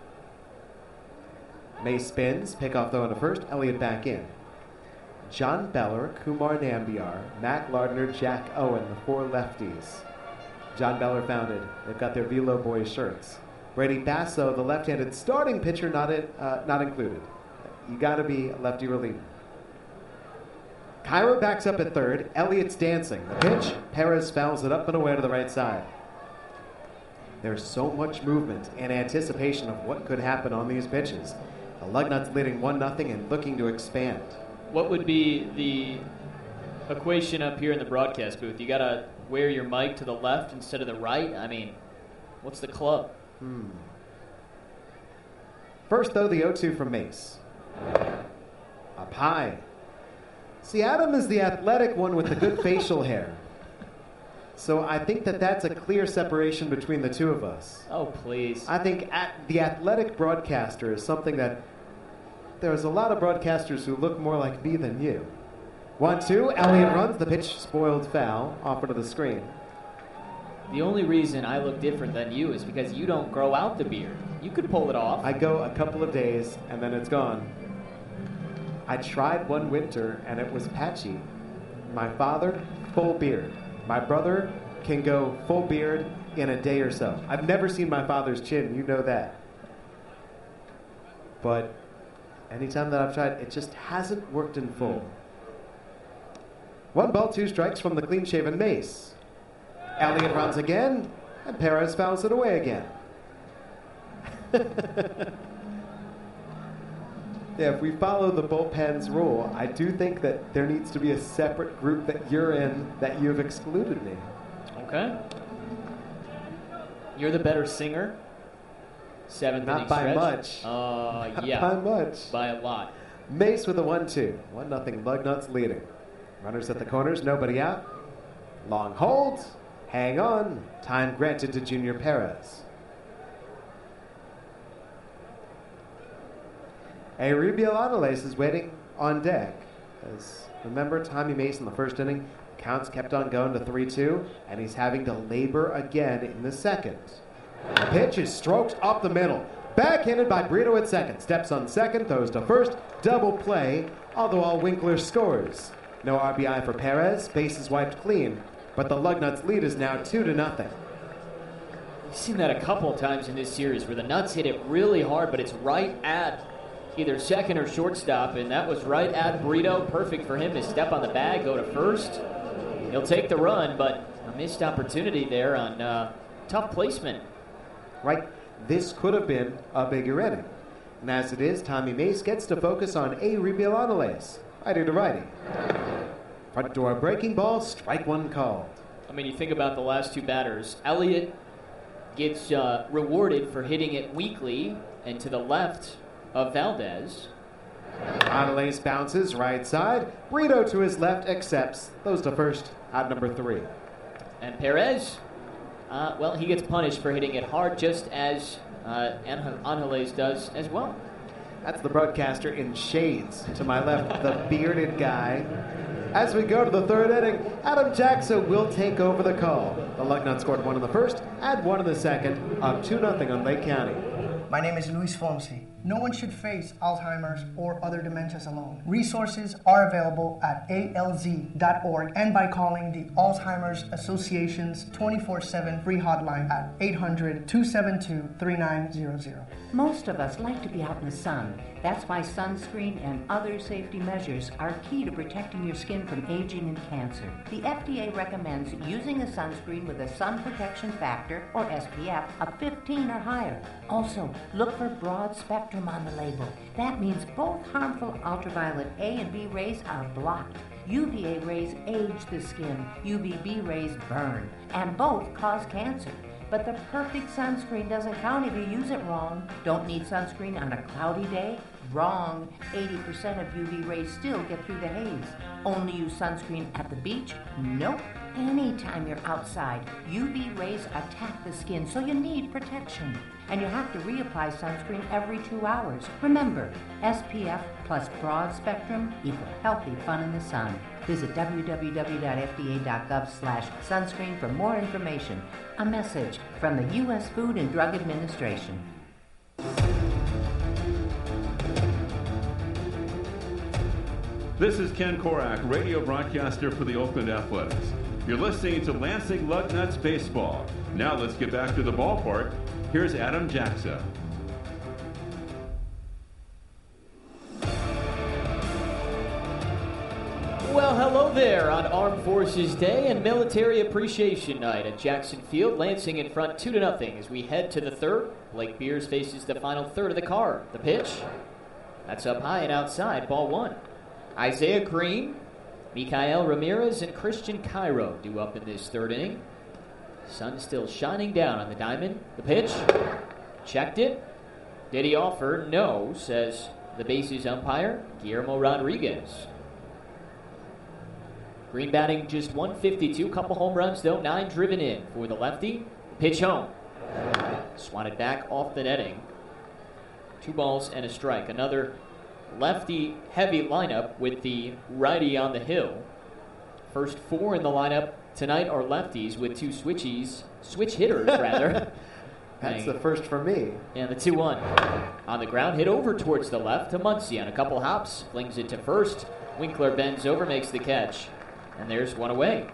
Speaker 4: May spins, pickoff throw into first, Elliott back in. John Beller, Kumar Nambiar, Matt Lardner, Jack Owen, the four lefties. John Beller founded. They've got their Velo Boys shirts. Brady Basso, the left-handed starting pitcher, not in, uh, not included. You got to be a lefty reliever. Kyra backs up at third. Elliott's dancing. The pitch. Perez fouls it up and away to the right side. There's so much movement and anticipation of what could happen on these pitches. The Lugnuts leading one nothing and looking to expand.
Speaker 5: What would be the equation up here in the broadcast booth? You got to wear your mic to the left instead of the right? I mean, what's the club?
Speaker 4: Hmm. First, though, the oh two from Mace. Up high. See, Adam is the athletic one with the good facial hair. So I think that that's a clear separation between the two of us.
Speaker 5: Oh, please.
Speaker 4: I think at the athletic broadcaster is something that there's a lot of broadcasters who look more like me than you. One, two, Elliott runs. The pitch spoiled foul. Offer to the screen.
Speaker 5: The only reason I look different than you is because you don't grow out the beard. You could pull it off.
Speaker 4: I go a couple of days, and then it's gone. I tried one winter, and it was patchy. My father, full beard. My brother can go full beard in a day or so. I've never seen my father's chin, you know that. But anytime that I've tried, it just hasn't worked in full. One ball, two strikes from the clean-shaven Mace. Elliott runs again, and Perez fouls it away again. Yeah, if we follow the bullpen's rule, I do think that there needs to be a separate group that you're in that you've excluded me.
Speaker 5: Okay. You're the better singer. Seventh
Speaker 4: Not
Speaker 5: inning
Speaker 4: by
Speaker 5: stretch.
Speaker 4: much.
Speaker 5: Uh,
Speaker 4: Not
Speaker 5: yeah.
Speaker 4: by much.
Speaker 5: By a lot.
Speaker 4: Mace with a one two. one nothing Lugnuts leading. Runners at the corners, nobody out. Long hold. Hang on. Time granted to Junior Perez. Euribiel Adelais is waiting on deck. As remember, Tommy Mace in the first inning count's kept on going to three two, and he's having to labor again in the second. The pitch is stroked up the middle. Backhanded by Brito at second. Steps on second, throws to first. Double play, although all Winkler scores. No R B I for Perez. Bases wiped clean. But the Lugnuts lead is now two to nothing.
Speaker 5: We've seen that a couple of times in this series where the Nuts hit it really hard, but it's right at either second or shortstop, and that was right at Brito. Perfect for him to step on the bag, go to first. He'll take the run, but a missed opportunity there on uh, tough placement.
Speaker 4: Right, this could have been a bigger inning. And as it is, Tommy Mace gets to focus on A. Rubial-Angeles, righty to righty. Front door breaking ball, strike one called.
Speaker 5: I mean, you think about the last two batters. Elliott gets uh, rewarded for hitting it weakly and to the left of Valdez.
Speaker 4: Angeles bounces right side. Brito to his left accepts. Those to first, out number three.
Speaker 5: And Perez, uh, well, he gets punished for hitting it hard just as uh, Angeles does as well.
Speaker 4: That's the broadcaster in shades. To my left, the bearded guy. As we go to the third inning, Adam Jackson will take over the call. The Lugnuts scored one in the first and one in the second, up two nothing on Lake County.
Speaker 17: My name is Luis Fonsi. No one should face Alzheimer's or other dementias alone. Resources are available at A L Z dot org and by calling the Alzheimer's Association's twenty-four seven free hotline at eight hundred, two seven two, three nine zero zero.
Speaker 18: Most of us like to be out in the sun. That's why sunscreen and other safety measures are key to protecting your skin from aging and cancer. The F D A recommends using a sunscreen with a sun protection factor, or S P F, of fifteen or higher. Also, look for broad spectrum on the label. That means both harmful ultraviolet A and B rays are blocked. U V A rays age the skin, U V B rays burn, and both cause cancer. But the perfect sunscreen doesn't count if you use it wrong. Don't need sunscreen on a cloudy day? Wrong. eighty percent of U V rays still get through the haze. Only use sunscreen at the beach? Nope. Anytime you're outside, U V rays attack the skin, so you need protection. And you have to reapply sunscreen every two hours. Remember, S P F plus broad spectrum equal healthy fun in the sun. Visit w w w dot f d a dot gov slash sunscreen for more information. A message from the U S Food and Drug Administration.
Speaker 16: This is Ken Korak, radio broadcaster for the Oakland Athletics. You're listening to Lansing Lugnuts Baseball. Now let's get back to the ballpark. Here's Adam Jackson.
Speaker 5: Well, hello there on Armed Forces Day and Military Appreciation Night at Jackson Field. Lansing in front two to nothing as we head to the third. Blake Beers faces the final third of the card. The pitch, that's up high and outside, ball one. Isaiah Green, Mikael Ramirez, and Christian Cairo due up in this third inning. Sun still shining down on the diamond. The pitch, checked it. Did he offer? No, says the bases umpire, Guillermo Rodriguez. Green batting just one fifty-two, couple home runs though, nine driven in for the lefty. Pitch home. Swatted back off the netting. Two balls and a strike. Another lefty-heavy lineup with the righty on the hill. First four in the lineup tonight are lefties with two switchies, switch hitters rather.
Speaker 4: That's the first for me.
Speaker 5: And the two one. On the ground, hit over towards the left to Muncy on a couple hops. Flings it to first. Winkler bends over, makes the catch. And there's one away.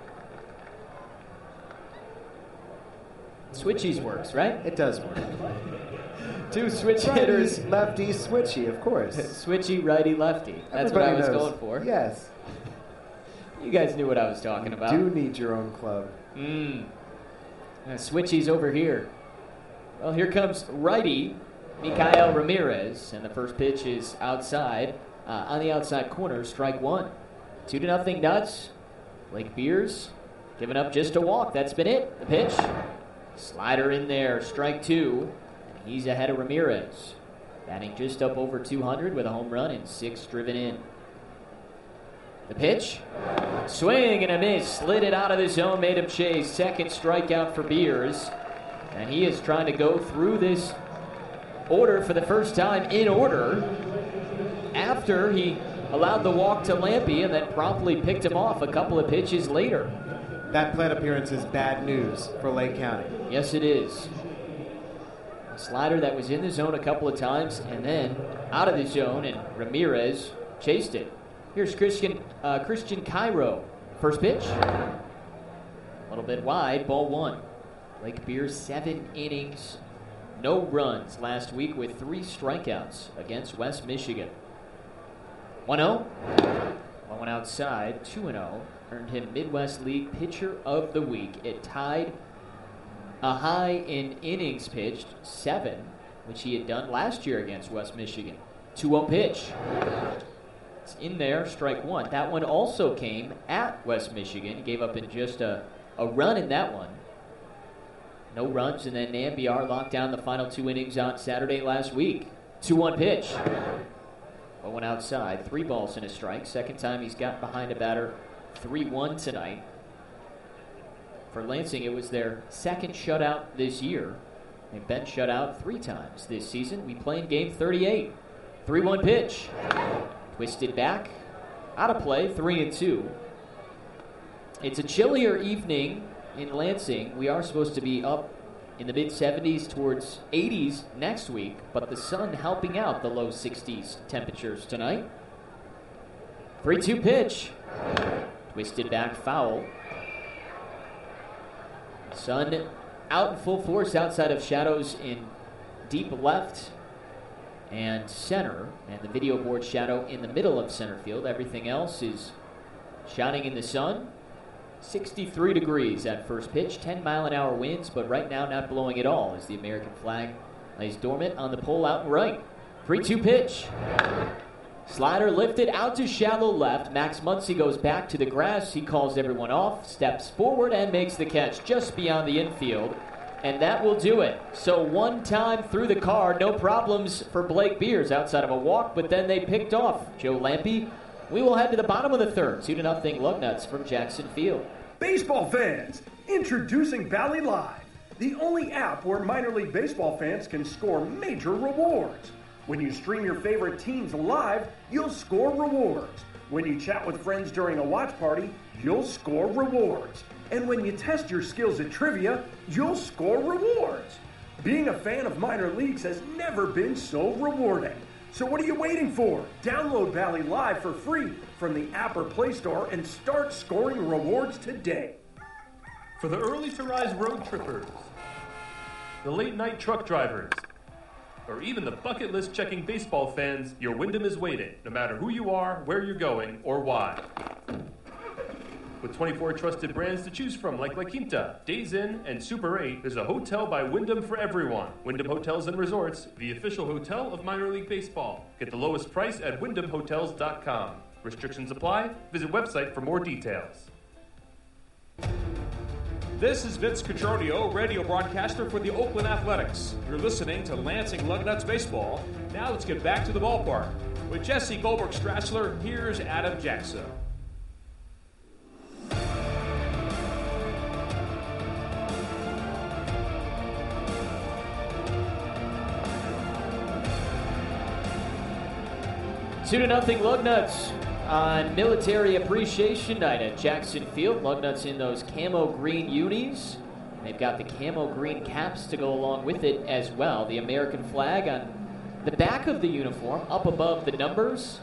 Speaker 5: Switchies works, right?
Speaker 4: It does work.
Speaker 5: Two switch
Speaker 4: Righty,
Speaker 5: hitters.
Speaker 4: Lefty, switchy, of course.
Speaker 5: Switchy, righty, lefty. That's
Speaker 4: Everybody
Speaker 5: what I was
Speaker 4: knows.
Speaker 5: going for.
Speaker 4: Yes.
Speaker 5: You guys knew what I was talking about.
Speaker 4: You do need your own club.
Speaker 5: Mm. Switchies over here. Well, here comes righty, Mikael Ramirez, and the first pitch is outside, uh, on the outside corner, strike one. Two to nothing Nuts. Blake Beers giving up just a walk. That's been it. The pitch, slider in there, strike two. And he's ahead of Ramirez, batting just up over two hundred with a home run and six driven in. The pitch, swing and a miss, slid it out of the zone, made him chase. Second strikeout for Beers, and he is trying to go through this order for the first time in order after he allowed the walk to Lampy and then promptly picked him off a couple of pitches later.
Speaker 4: That plate appearance is bad news for Lake County.
Speaker 5: Yes, it is. A slider that was in the zone a couple of times and then out of the zone, and Ramirez chased it. Here's Christian uh, Christian Cairo. First pitch. A little bit wide, ball one. Lake Beer, seven innings, no runs last week with three strikeouts against West Michigan. one oh. One went outside, two and oh. Earned him Midwest League Pitcher of the Week. It tied a high in innings pitched, seven, which he had done last year against West Michigan. two one pitch. It's in there, strike one. That one also came at West Michigan. He gave up in just a, a run in that one. No runs, and then Nambiar locked down the final two innings on Saturday last week. two one pitch. One went outside, three balls and a strike. Second time he's got behind a batter, three one tonight. For Lansing, it was their second shutout this year. They've been shut out three times this season. We play in game thirty-eight. three one pitch. Twisted back, out of play, three and two. It's a chillier evening in Lansing. We are supposed to be up in the mid seventies towards eighties next week, but the sun helping out the low sixties temperatures tonight. three two pitch. Twisted back, foul. Sun out in full force outside of shadows in deep left and center, and the video board shadow in the middle of center field. Everything else is shining in the sun. sixty-three degrees at first pitch, ten mile an hour winds, but right now not blowing at all as the American flag lays dormant on the pole out and right. three two pitch. Slider lifted out to shallow left. Max Muncy goes back to the grass. He calls everyone off, steps forward, and makes the catch just beyond the infield. And that will do it. So one time through the card, no problems for Blake Beers outside of a walk, but then they picked off Joe Lampy. We will head to the bottom of the third. two to nothing Lugnuts from Jackson Field.
Speaker 19: Baseball fans, introducing Bally Live, the only app where minor league baseball fans can score major rewards. When you stream your favorite teams live, you'll score rewards. When you chat with friends during a watch party, you'll score rewards. And when you test your skills at trivia, you'll score rewards. Being a fan of minor leagues has never been so rewarding. So what are you waiting for? Download Bally Live for free from the app or Play Store and start scoring rewards today.
Speaker 20: For the early to rise road trippers, the late night truck drivers, or even the bucket list checking baseball fans, your Wyndham is waiting, no matter who you are, where you're going, or why. With twenty-four trusted brands to choose from like La Quinta, Days Inn, and Super eight, there's a hotel by Wyndham for everyone. Wyndham Hotels and Resorts, the official hotel of minor league baseball. Get the lowest price at wyndham hotels dot com. Restrictions apply. Visit website for more details.
Speaker 21: This is Vince Cotroneo, radio broadcaster for the Oakland Athletics. You're listening to Lansing Lugnuts Baseball. Now let's get back to the ballpark. With Jesse Goldberg-Stratzler, here's Adam Jackson.
Speaker 5: Two to nothing Lugnuts on Military Appreciation Night at Jackson Field. Lugnuts in those camo green unis. They've got the camo green caps to go along with it as well. The American flag on the back of the uniform, up above the numbers.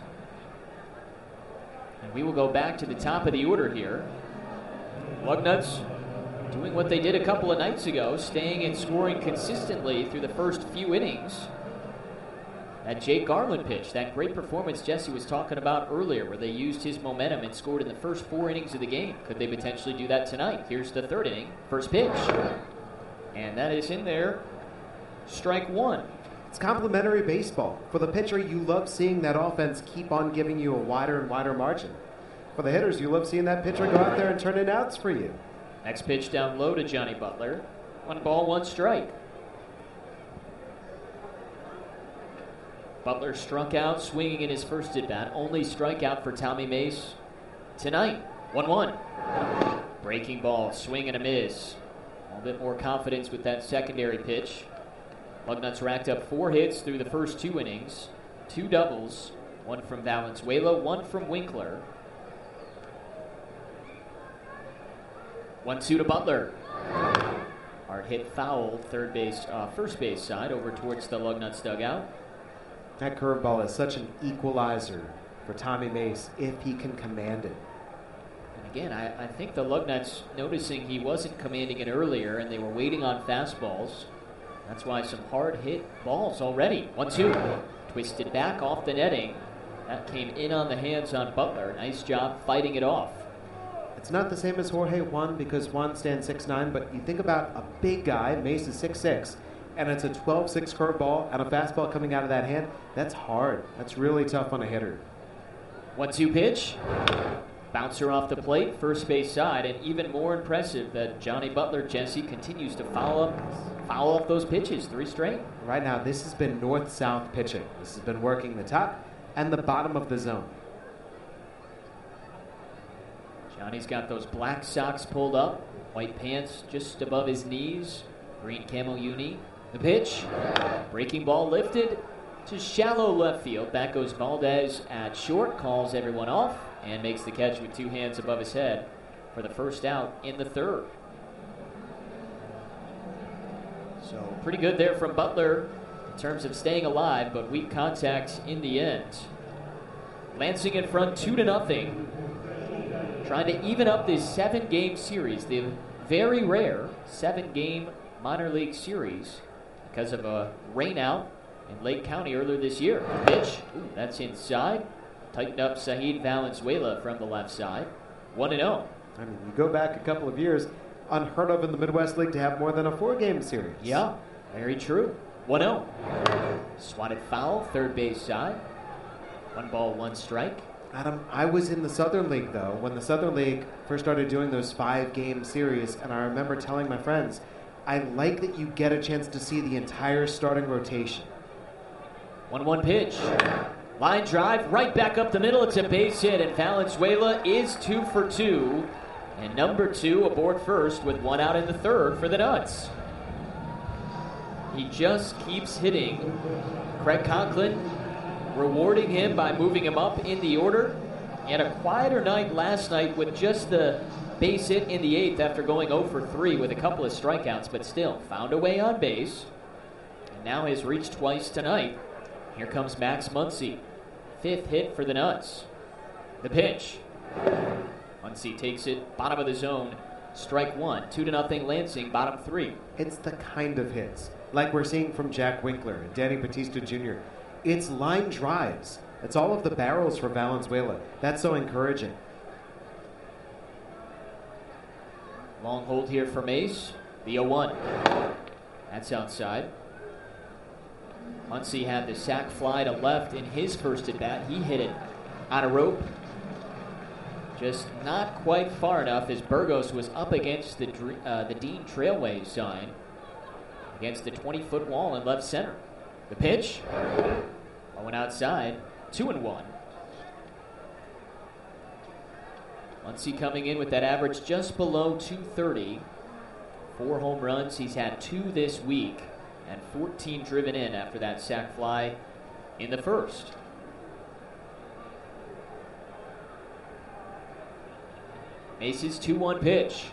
Speaker 5: And we will go back to the top of the order here. Lugnuts doing what they did a couple of nights ago, staying and scoring consistently through the first few innings. That Jake Garland pitch, that great performance Jesse was talking about earlier, where they used his momentum and scored in the first four innings of the game. Could they potentially do that tonight? Here's the third inning, first pitch. And that is in there, strike one.
Speaker 4: It's complimentary baseball. For the pitcher, you love seeing that offense keep on giving you a wider and wider margin. For the hitters, you love seeing that pitcher go out there and turn in outs for you.
Speaker 5: Next pitch down low to Johnny Butler. One ball, one strike. Butler struck out, swinging in his first at-bat. Only strikeout for Tommy Mace tonight. one one. Breaking ball, swing and a miss. A little bit more confidence with that secondary pitch. Lugnuts racked up four hits through the first two innings. Two doubles, One from Valenzuela, one from Winkler. One two to Butler. Hard hit foul, third base, uh, first base side over towards the Lugnuts dugout.
Speaker 4: That curveball is such an equalizer for Tommy Mace if he can command it.
Speaker 5: And again, I, I think the Lugnuts noticing he wasn't commanding it earlier and they were waiting on fastballs. That's why some hard hit balls already. one two. Twisted back off the netting. That came in on the hands on Butler. Nice job fighting it off.
Speaker 4: It's not the same as Jorge Juan because Juan stands six nine, but you think about a big guy, Mace is six six, and it's a twelve six curveball and a fastball coming out of that hand. That's hard. That's really tough on a hitter.
Speaker 5: one two pitch. Bouncer off the plate, first base side, and even more impressive that Johnny Butler, Jesse, continues to follow up, foul off those pitches, three straight.
Speaker 4: Right now, this has been north-south pitching. This has been working the top and the bottom of the zone.
Speaker 5: Johnny's got those black socks pulled up, white pants just above his knees, green camo uni. The pitch, breaking ball lifted to shallow left field. Back goes Valdez at short, calls everyone off, and makes the catch with two hands above his head for the first out in the third. So pretty good there from Butler in terms of staying alive, but weak contact in the end. Lansing in front two to nothing. Trying to even up this seven-game series, the very rare seven-game minor league series because of a rainout in Lake County earlier this year. Pitch, ooh, that's inside. Tightened up Saheed Valenzuela from the left side. one and oh.
Speaker 4: I mean, you go back a couple of years, unheard of in the Midwest League to have more than a four-game series.
Speaker 5: Yeah, very true. one oh. Swatted foul, third base side. One ball, one strike.
Speaker 4: Adam, I was in the Southern League, though, when the Southern League first started doing those five-game series, and I remember telling my friends, I like that you get a chance to see the entire starting rotation.
Speaker 5: one one pitch. Line drive, right back up the middle. It's a base hit, and Valenzuela is two for two. And number two aboard first with one out in the third for the Nuts. He just keeps hitting. Craig Conklin rewarding him by moving him up in the order. He had a quieter night last night with just the base hit in the eighth after going oh for three with a couple of strikeouts, but still found a way on base. And now has reached twice tonight. Here comes Max Muncy. Fifth hit for the Nuts. The pitch. Muncy takes it, bottom of the zone. Strike one. Two to nothing Lansing, bottom three.
Speaker 4: It's the kind of hits, like we're seeing from Jack Winkler and Danny Batista Junior It's line drives. It's all of the barrels for Valenzuela. That's so encouraging.
Speaker 5: Long hold here for Mace. The oh one. That's outside. Muncy had the sac fly to left in his first at bat. He hit it on a rope. Just not quite far enough as Burgos was up against the uh, the Dean Trailway sign against the twenty-foot wall in left center. The pitch. Going outside. Two and one. Muncy coming in with that average just below two thirty. Four home runs. He's had two this week. And fourteen driven in after that sac fly in the first. Mace's two one pitch.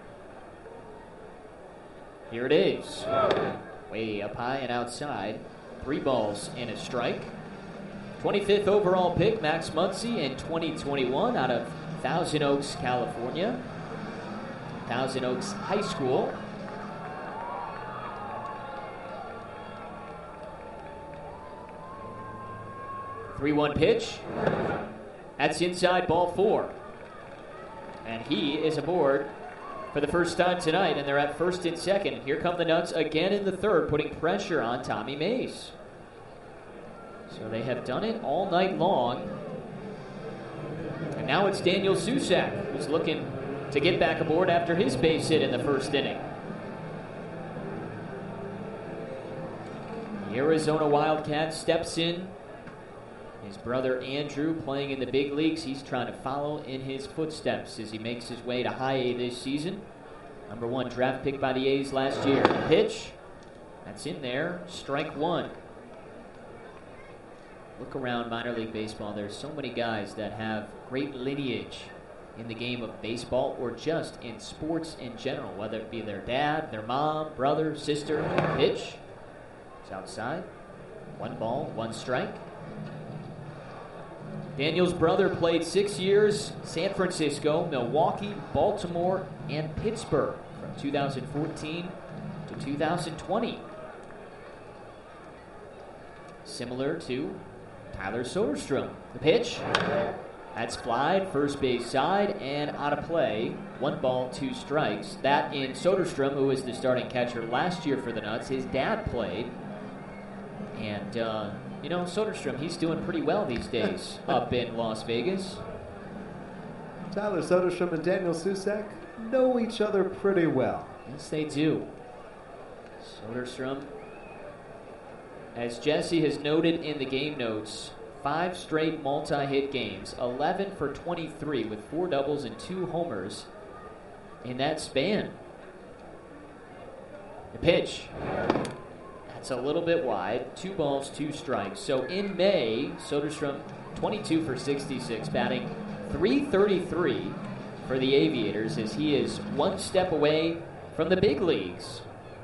Speaker 5: Here it is. Way up high and outside. Three balls and a strike. twenty-fifth overall pick, Max Muncy in twenty twenty-one out of Thousand Oaks, California. Thousand Oaks High School. three one pitch. That's inside, ball four. And he is aboard for the first time tonight, and they're at first and second. Here come the Nuts again in the third, putting pressure on Tommy Mace. So they have done it all night long. And now it's Daniel Susak, who's looking to get back aboard after his base hit in the first inning. The Arizona Wildcat steps in. His brother Andrew playing in the big leagues. He's trying to follow in his footsteps as he makes his way to high A this season. Number one draft pick by the A's last year. Pitch. That's in there. Strike one. look around minor league baseball, there's so many guys that have great lineage in the game of baseball or just in sports in general, whether it be their dad, their mom, brother, sister. Pitch. It's outside. One ball, one strike. Daniel's brother played six years, San Francisco, Milwaukee, Baltimore, and Pittsburgh from two thousand fourteen to two thousand twenty. Similar to Tyler Soderstrom. The pitch. That's flied, first base side, and out of play. One ball, two strikes. That in Soderstrom, who was the starting catcher last year for the Nuts. His dad played. And, uh, you know, Soderstrom, he's doing pretty well these days up in Las Vegas.
Speaker 4: Tyler Soderstrom and Daniel Susac know each other pretty well.
Speaker 5: Yes, they do. Soderstrom, as Jesse has noted in the game notes, five straight multi-hit games, eleven for twenty-three with four doubles and two homers in that span. The pitch. That's a little bit wide. Two balls, two strikes. So in May, Soderstrom, twenty-two for sixty-six, batting three thirty-three for the Aviators as he is one step away from the big leagues.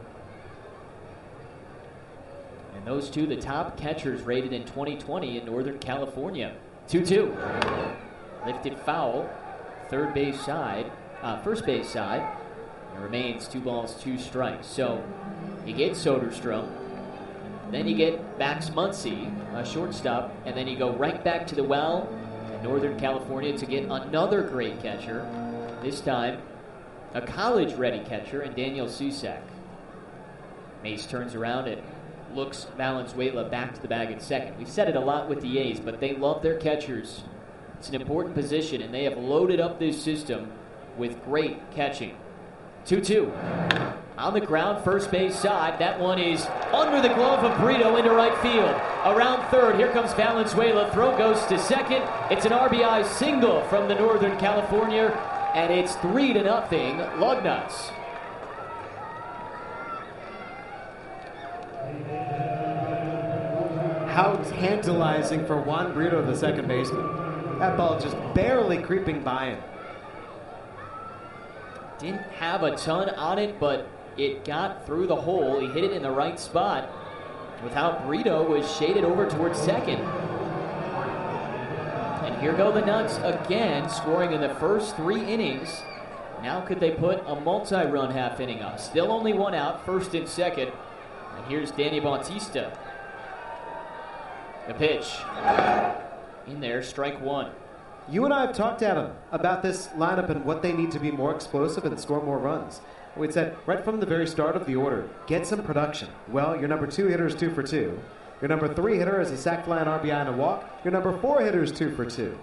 Speaker 5: And those two, the top catchers rated in twenty twenty in Northern California. two two. Lifted foul, third base side, uh, first base side. It remains two balls, two strikes. So you get Soderstrom, then you get Max Muncy, a shortstop, and then you go right back to the well in Northern California to get another great catcher. This time, a college-ready catcher in Daniel Susac. Mace turns around and looks Valenzuela back to the bag at second. We've said it a lot with the A's, but they love their catchers. It's an important position, and they have loaded up this system with great catching. two two. On the ground, first base side. That one is under the glove of Brito into right field. Around third, here comes Valenzuela. Throw goes to second. It's an R B I single from the Northern California, and it's three to nothing, Lugnuts.
Speaker 4: How tantalizing for Juan Brito, the second baseman. That ball just barely creeping by him.
Speaker 5: Didn't have a ton on it, but it got through the hole. He hit it in the right spot with how Brito was shaded over towards second. And here go the Nuts again, scoring in the first three innings. Now could they put a multi-run half inning up? Still only one out, first and second. And here's Danny Bautista. The pitch. In there, strike one.
Speaker 4: You and I have talked, Adam, about this lineup and what they need to be more explosive and score more runs. We said right from the very start of the order, get some production. Well, your number two hitter is two for two. Your number three hitter is a sac fly, an R B I, and a walk. Your number four hitter is two for two.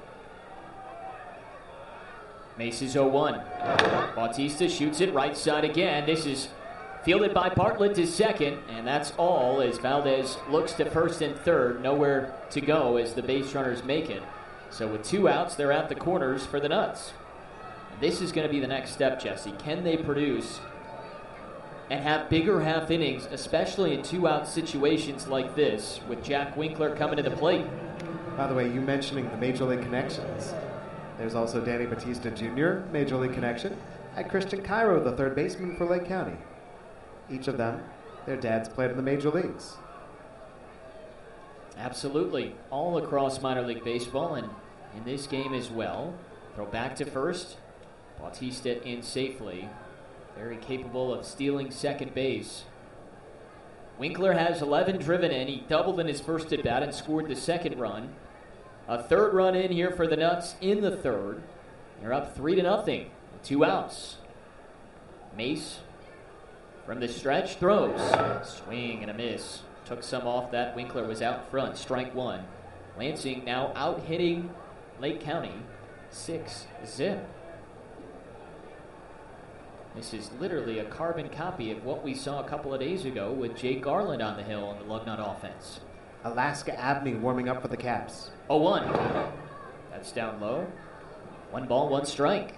Speaker 5: Mace is oh one. Bautista shoots it right side again. This is fielded by Bartlett to second, and that's all as Valdez looks to first and third. Nowhere to go as the base runners make it. So with two outs, they're at the corners for the Nuts. This is going to be the next step, Jesse. Can they produce and have bigger half innings, especially in two-out situations like this, with Jack Winkler coming to the plate?
Speaker 4: By the way, you mentioning the Major League connections. There's also Danny Bautista Junior, Major League connection, and Christian Cairo, the third baseman for Lake County. Each of them, their dads played in the major leagues.
Speaker 5: Absolutely. All across minor league baseball and in this game as well. Throw back to first. Bautista in safely. Very capable of stealing second base. Winkler has eleven driven in. He doubled in his first at bat and scored the second run. A third run in here for the Nuts in the third. They're up three to nothing. Two outs. Mace from the stretch throws. Swing and a miss. Took some off that. Winkler was out front. Strike one. Lansing now out hitting Lake County. Six zip. This is literally a carbon copy of what we saw a couple of days ago with Jake Garland on the hill on the Lugnut offense.
Speaker 4: Alaska Abney warming up for the Caps.
Speaker 5: oh one. That's down low. One ball, one strike.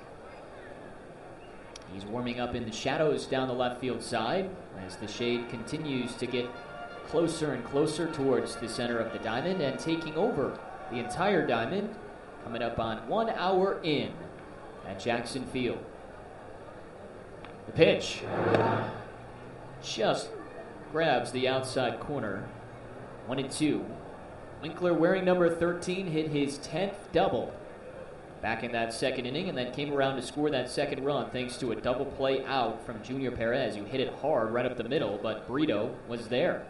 Speaker 5: He's warming up in the shadows down the left field side as the shade continues to get closer and closer towards the center of the diamond and taking over the entire diamond, coming up on one hour in at Jackson Field. The pitch just grabs the outside corner. One and two. Winkler, wearing number thirteen, hit his tenth double back in that second inning, and then came around to score that second run thanks to a double play out from Junior Perez, who hit it hard right up the middle, but Brito was there.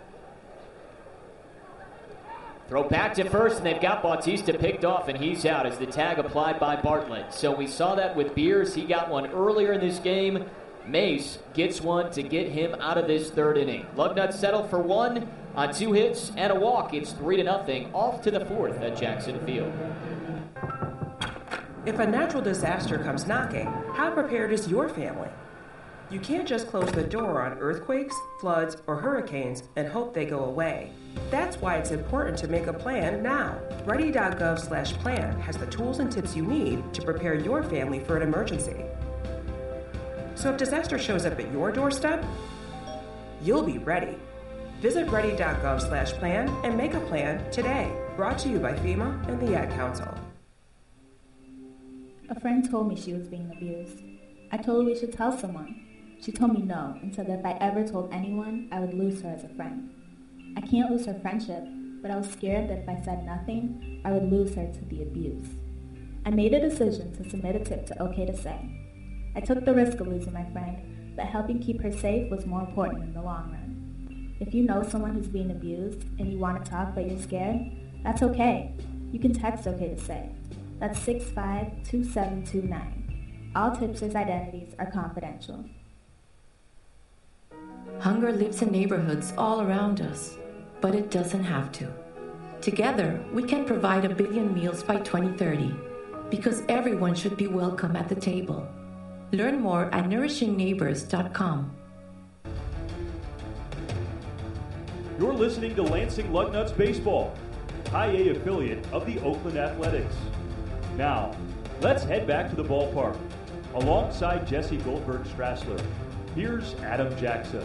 Speaker 5: Throw back to first, and they've got Bautista picked off, and he's out as the tag applied by Bartlett. So we saw that with Beers. He got one earlier in this game. Mace gets one to get him out of this third inning. Lugnuts settled for one on two hits and a walk. It's three to nothing. Off to the fourth at Jackson Field.
Speaker 1: If a natural disaster comes knocking, how prepared is your family? You can't just close the door on earthquakes, floods, or hurricanes and hope they go away. That's why it's important to make a plan now. Ready.gov slash plan has the tools and tips you need to prepare your family for an emergency. So if disaster shows up at your doorstep, you'll be ready. Visit ready.gov slash plan and make a plan today. Brought to you by FEMA and the Ad Council.
Speaker 22: A friend told me she was being abused. I told her we should tell someone. She told me no and said that if I ever told anyone, I would lose her as a friend. I can't lose her friendship, but I was scared that if I said nothing, I would lose her to the abuse. I made a decision to submit a tip to OK to Say. I took the risk of losing my friend, but helping keep her safe was more important in the long run. If you know someone who's being abused and you want to talk but you're scared, that's okay. You can text OK to Say. That's six five two seven two nine. All tipsters' identities are confidential.
Speaker 23: Hunger lives in neighborhoods all around us, but it doesn't have to. Together, we can provide a billion meals by twenty thirty, because everyone should be welcome at the table. Learn more at nourishing neighbors dot com.
Speaker 21: You're listening to Lansing Lugnuts Baseball, High A affiliate of the Oakland Athletics. Now, let's head back to the ballpark. Alongside Jesse Goldberg-Strassler, here's Adam Jackson.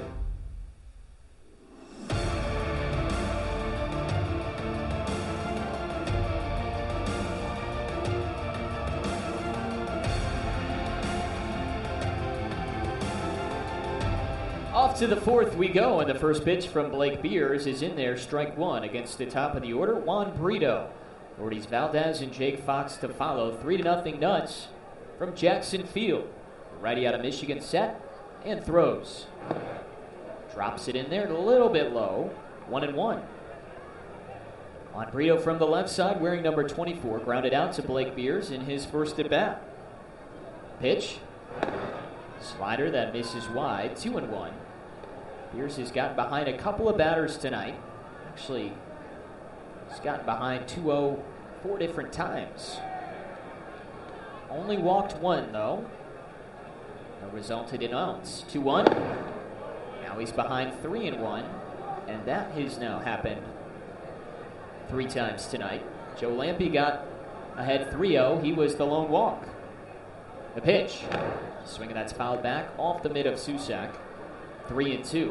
Speaker 5: Off to the fourth we go, and the first pitch from Blake Beers is in there, strike one against the top of the order, Juan Brito. Ortiz Valdez and Jake Fox to follow. Three to nothing Nuts from Jackson Field. Righty out of Michigan set and throws. Drops it in there a little bit low. One and one. Juan Brito from the left side, wearing number twenty-four, grounded out to Blake Beers in his first at bat. Pitch. Slider that misses wide. Two and one. Beers has gotten behind a couple of batters tonight. Actually, he's gotten behind two oh four different times. Only walked one, though. That resulted in outs. two one. Now he's behind three and one, and that has now happened three times tonight. Joe Lampe got ahead three oh. He was the lone walk. The pitch. Swing that's fouled back off the mid of Susac. Three and two.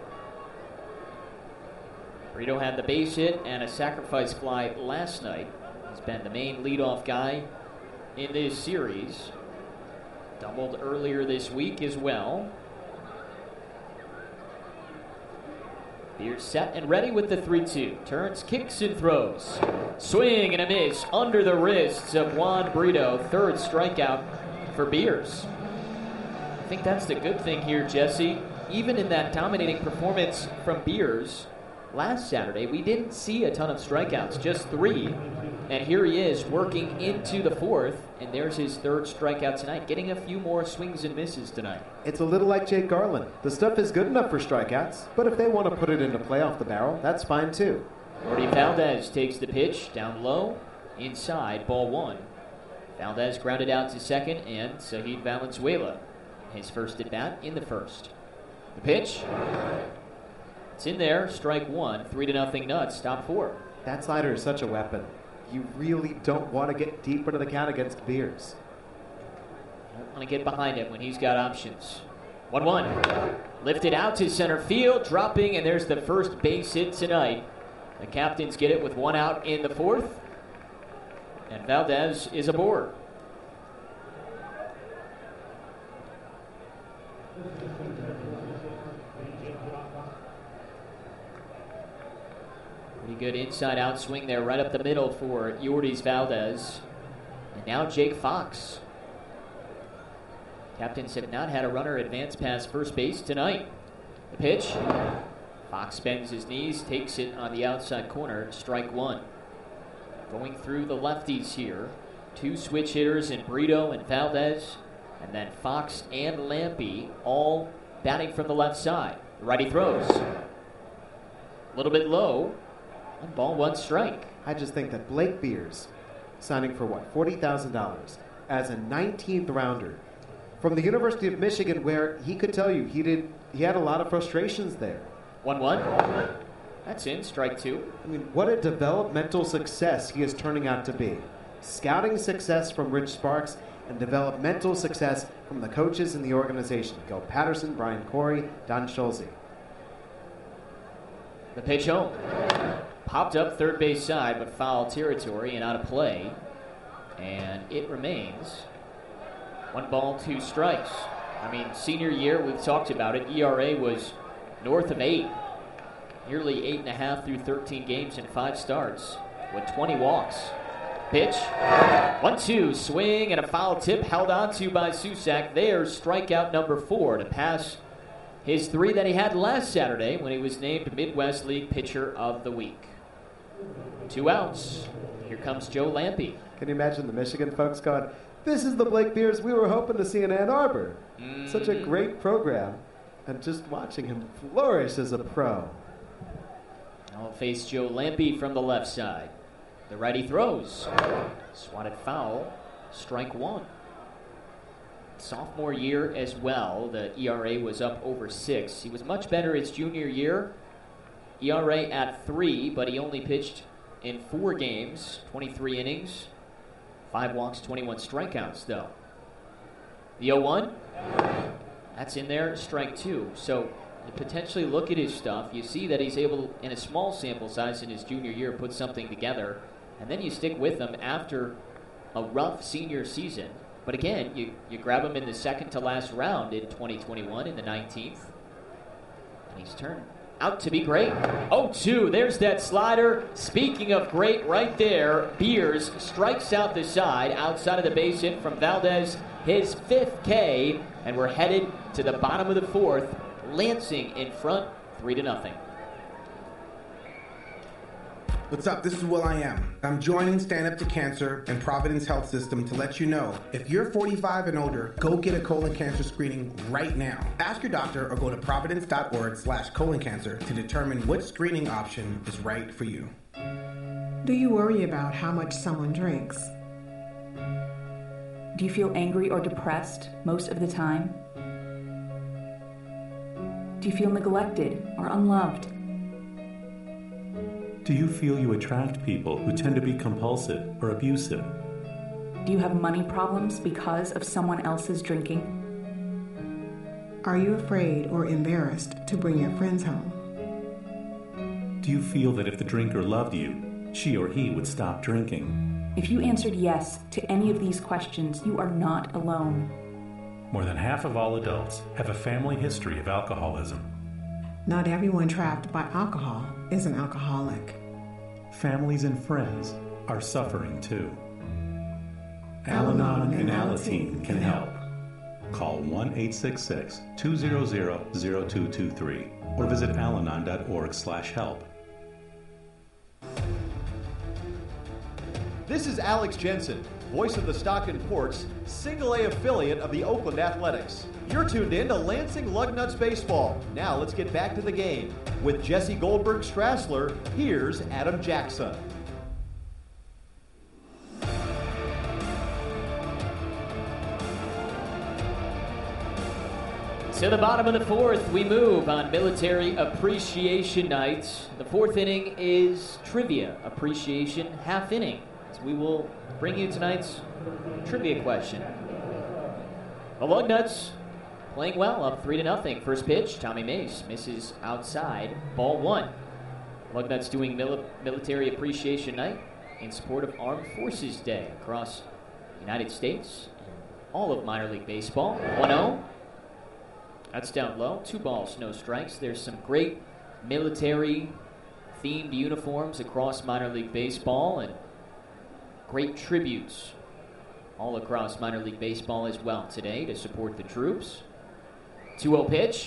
Speaker 5: Brito had the base hit and a sacrifice fly last night. He's been the main leadoff guy in this series. Doubled earlier this week as well. Beers set and ready with the three two. Turns, kicks, and throws. Swing and a miss under the wrists of Juan Brito. Third strikeout for Beers. I think that's the good thing here, Jesse. Even in that dominating performance from Beers last Saturday, we didn't see a ton of strikeouts, just three. And here he is working into the fourth, and there's his third strikeout tonight, getting a few more swings and misses tonight.
Speaker 4: It's a little like Jake Garland. The stuff is good enough for strikeouts, but if they want to put it into play off the barrel, that's fine too.
Speaker 5: Ortiz Valdez takes the pitch, down low, inside, ball one. Valdez grounded out to second, and Sahid Valenzuela, his first at bat in the first. The pitch. It's in there, strike one, three to nothing Nuts, top four.
Speaker 4: That slider is such a weapon. You really don't want to get deep into the count against Beers.
Speaker 5: Don't want to get behind him when he's got options. one one. Lifted out to center field, dropping, and there's the first base hit tonight. The Captains get it with one out in the fourth, and Valdez is aboard. Pretty good inside-out swing there, right up the middle for Yourdes Valdez. And now Jake Fox. Captains have not had a runner advance past first base tonight. The pitch. Fox bends his knees, takes it on the outside corner, strike one. Going through the lefties here. Two switch hitters in Brito and Valdez. And then Fox and Lampe all batting from the left side. The righty throws. A little bit low. One ball, one strike.
Speaker 4: I just think that Blake Beers, signing for what, forty thousand dollars as a nineteenth rounder from the University of Michigan, where he could tell you he did he had a lot of frustrations there.
Speaker 5: one one. That's in, strike two.
Speaker 4: I mean, what a developmental success he is turning out to be. Scouting success from Rich Sparks and developmental success from the coaches in the organization. Gil Patterson, Brian Corey, Don Schulze.
Speaker 5: The pitch home. Popped up third base side, but foul territory and out of play. And it remains one ball, two strikes. I mean, senior year, we've talked about it. E R A was north of eight. Nearly eight and a half through thirteen games and five starts with twenty walks. Pitch. One, two, swing, and a foul tip held onto by Susac. There's strikeout number four to pass his three that he had last Saturday when he was named Midwest League Pitcher of the Week. Two outs. Here comes Joe Lampe.
Speaker 4: Can you imagine the Michigan folks going, this is the Blake Beers we were hoping to see in Ann Arbor. Mm. Such a great program. And just watching him flourish as a pro.
Speaker 5: I'll face Joe Lampe from the left side. The righty throws. Swatted foul. Strike one. Sophomore year as well, the E R A was up over six. He was much better his junior year. E R A at three, but he only pitched in four games, twenty-three innings, five walks, twenty-one strikeouts, though. The oh one, that's in there, strike two. So you potentially look at his stuff. You see that he's able, in a small sample size in his junior year, put something together. And then you stick with him after a rough senior season. But again, you, you grab him in the second to last round in twenty twenty-one, in the nineteenth. And he's turned out to be great. oh two, there's that slider. Speaking of great, right there, Beers strikes out the side, outside of the base hit from Valdez, his fifth K, and we're headed to the bottom of the fourth. Lansing in front, three to nothing.
Speaker 2: What's up? This is Will I Am. I'm joining Stand Up to Cancer and Providence Health System to let you know, if you're forty-five and older, go get a colon cancer screening right now. Ask your doctor or go to providence.org slash colon cancer to determine what screening option is right for you.
Speaker 3: Do you worry about how much someone drinks?
Speaker 7: Do you feel angry or depressed most of the time? Do you feel neglected or unloved?
Speaker 24: Do you feel you attract people who tend to be compulsive or abusive?
Speaker 7: Do you have money problems because of someone else's drinking?
Speaker 3: Are you afraid or embarrassed to bring your friends home?
Speaker 24: Do you feel that if the drinker loved you, she or he would stop drinking?
Speaker 7: If you answered yes to any of these questions, you are not alone.
Speaker 24: More than half of all adults have a family history of alcoholism.
Speaker 3: Not everyone trapped by alcohol is an alcoholic.
Speaker 24: Families and friends are suffering too. Al-Anon and Alateen can help. Call one eight six six, two zero zero, zero two two three or visit alanon.org slash help.
Speaker 9: This is Alex Jensen, voice of the Stockton Ports, single A affiliate of the Oakland Athletics. You're tuned in to Lansing Lugnuts Baseball. Now let's get back to the game. With Jesse Goldberg Strassler, here's Adam Jackson.
Speaker 5: To the bottom of the fourth, we move on Military Appreciation Night. The fourth inning is Trivia Appreciation Half Inning. So we will bring you tonight's trivia question. The Lugnuts playing well, up three to nothing. First pitch, Tommy Mace misses outside, ball one. Lugnuts doing mili- military appreciation night in support of Armed Forces Day across the United States and all of minor league baseball. one oh. That's down low. Two balls, no strikes. There's some great military-themed uniforms across minor league baseball and great tributes all across minor league baseball as well today to support the troops. two oh pitch.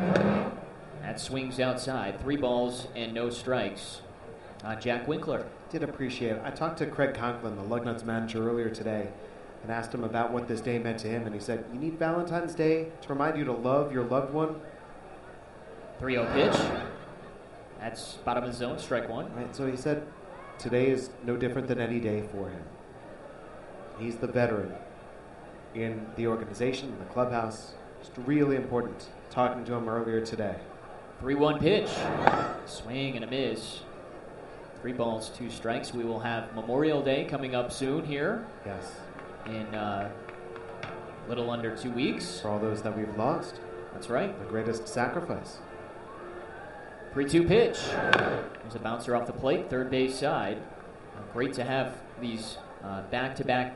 Speaker 5: That swings outside. Three balls and no strikes on Jack Winkler.
Speaker 4: Did appreciate it. I talked to Craig Conklin, the Lugnuts manager, earlier today and asked him about what this day meant to him. And he said, you need Valentine's Day to remind you to love your loved one.
Speaker 5: three oh pitch. That's bottom of the zone, strike one.
Speaker 4: Right, so he said today is no different than any day for him. He's the veteran in the organization, in the clubhouse. Just really important. Talking to him earlier today.
Speaker 5: three one pitch. Swing and a miss. Three balls, two strikes. We will have Memorial Day coming up soon here.
Speaker 4: Yes.
Speaker 5: In a uh, little under two weeks.
Speaker 4: For all those that we've lost.
Speaker 5: That's right.
Speaker 4: The greatest sacrifice.
Speaker 5: three two pitch. There's a bouncer off the plate, third base side. Uh, great to have these uh, back-to-back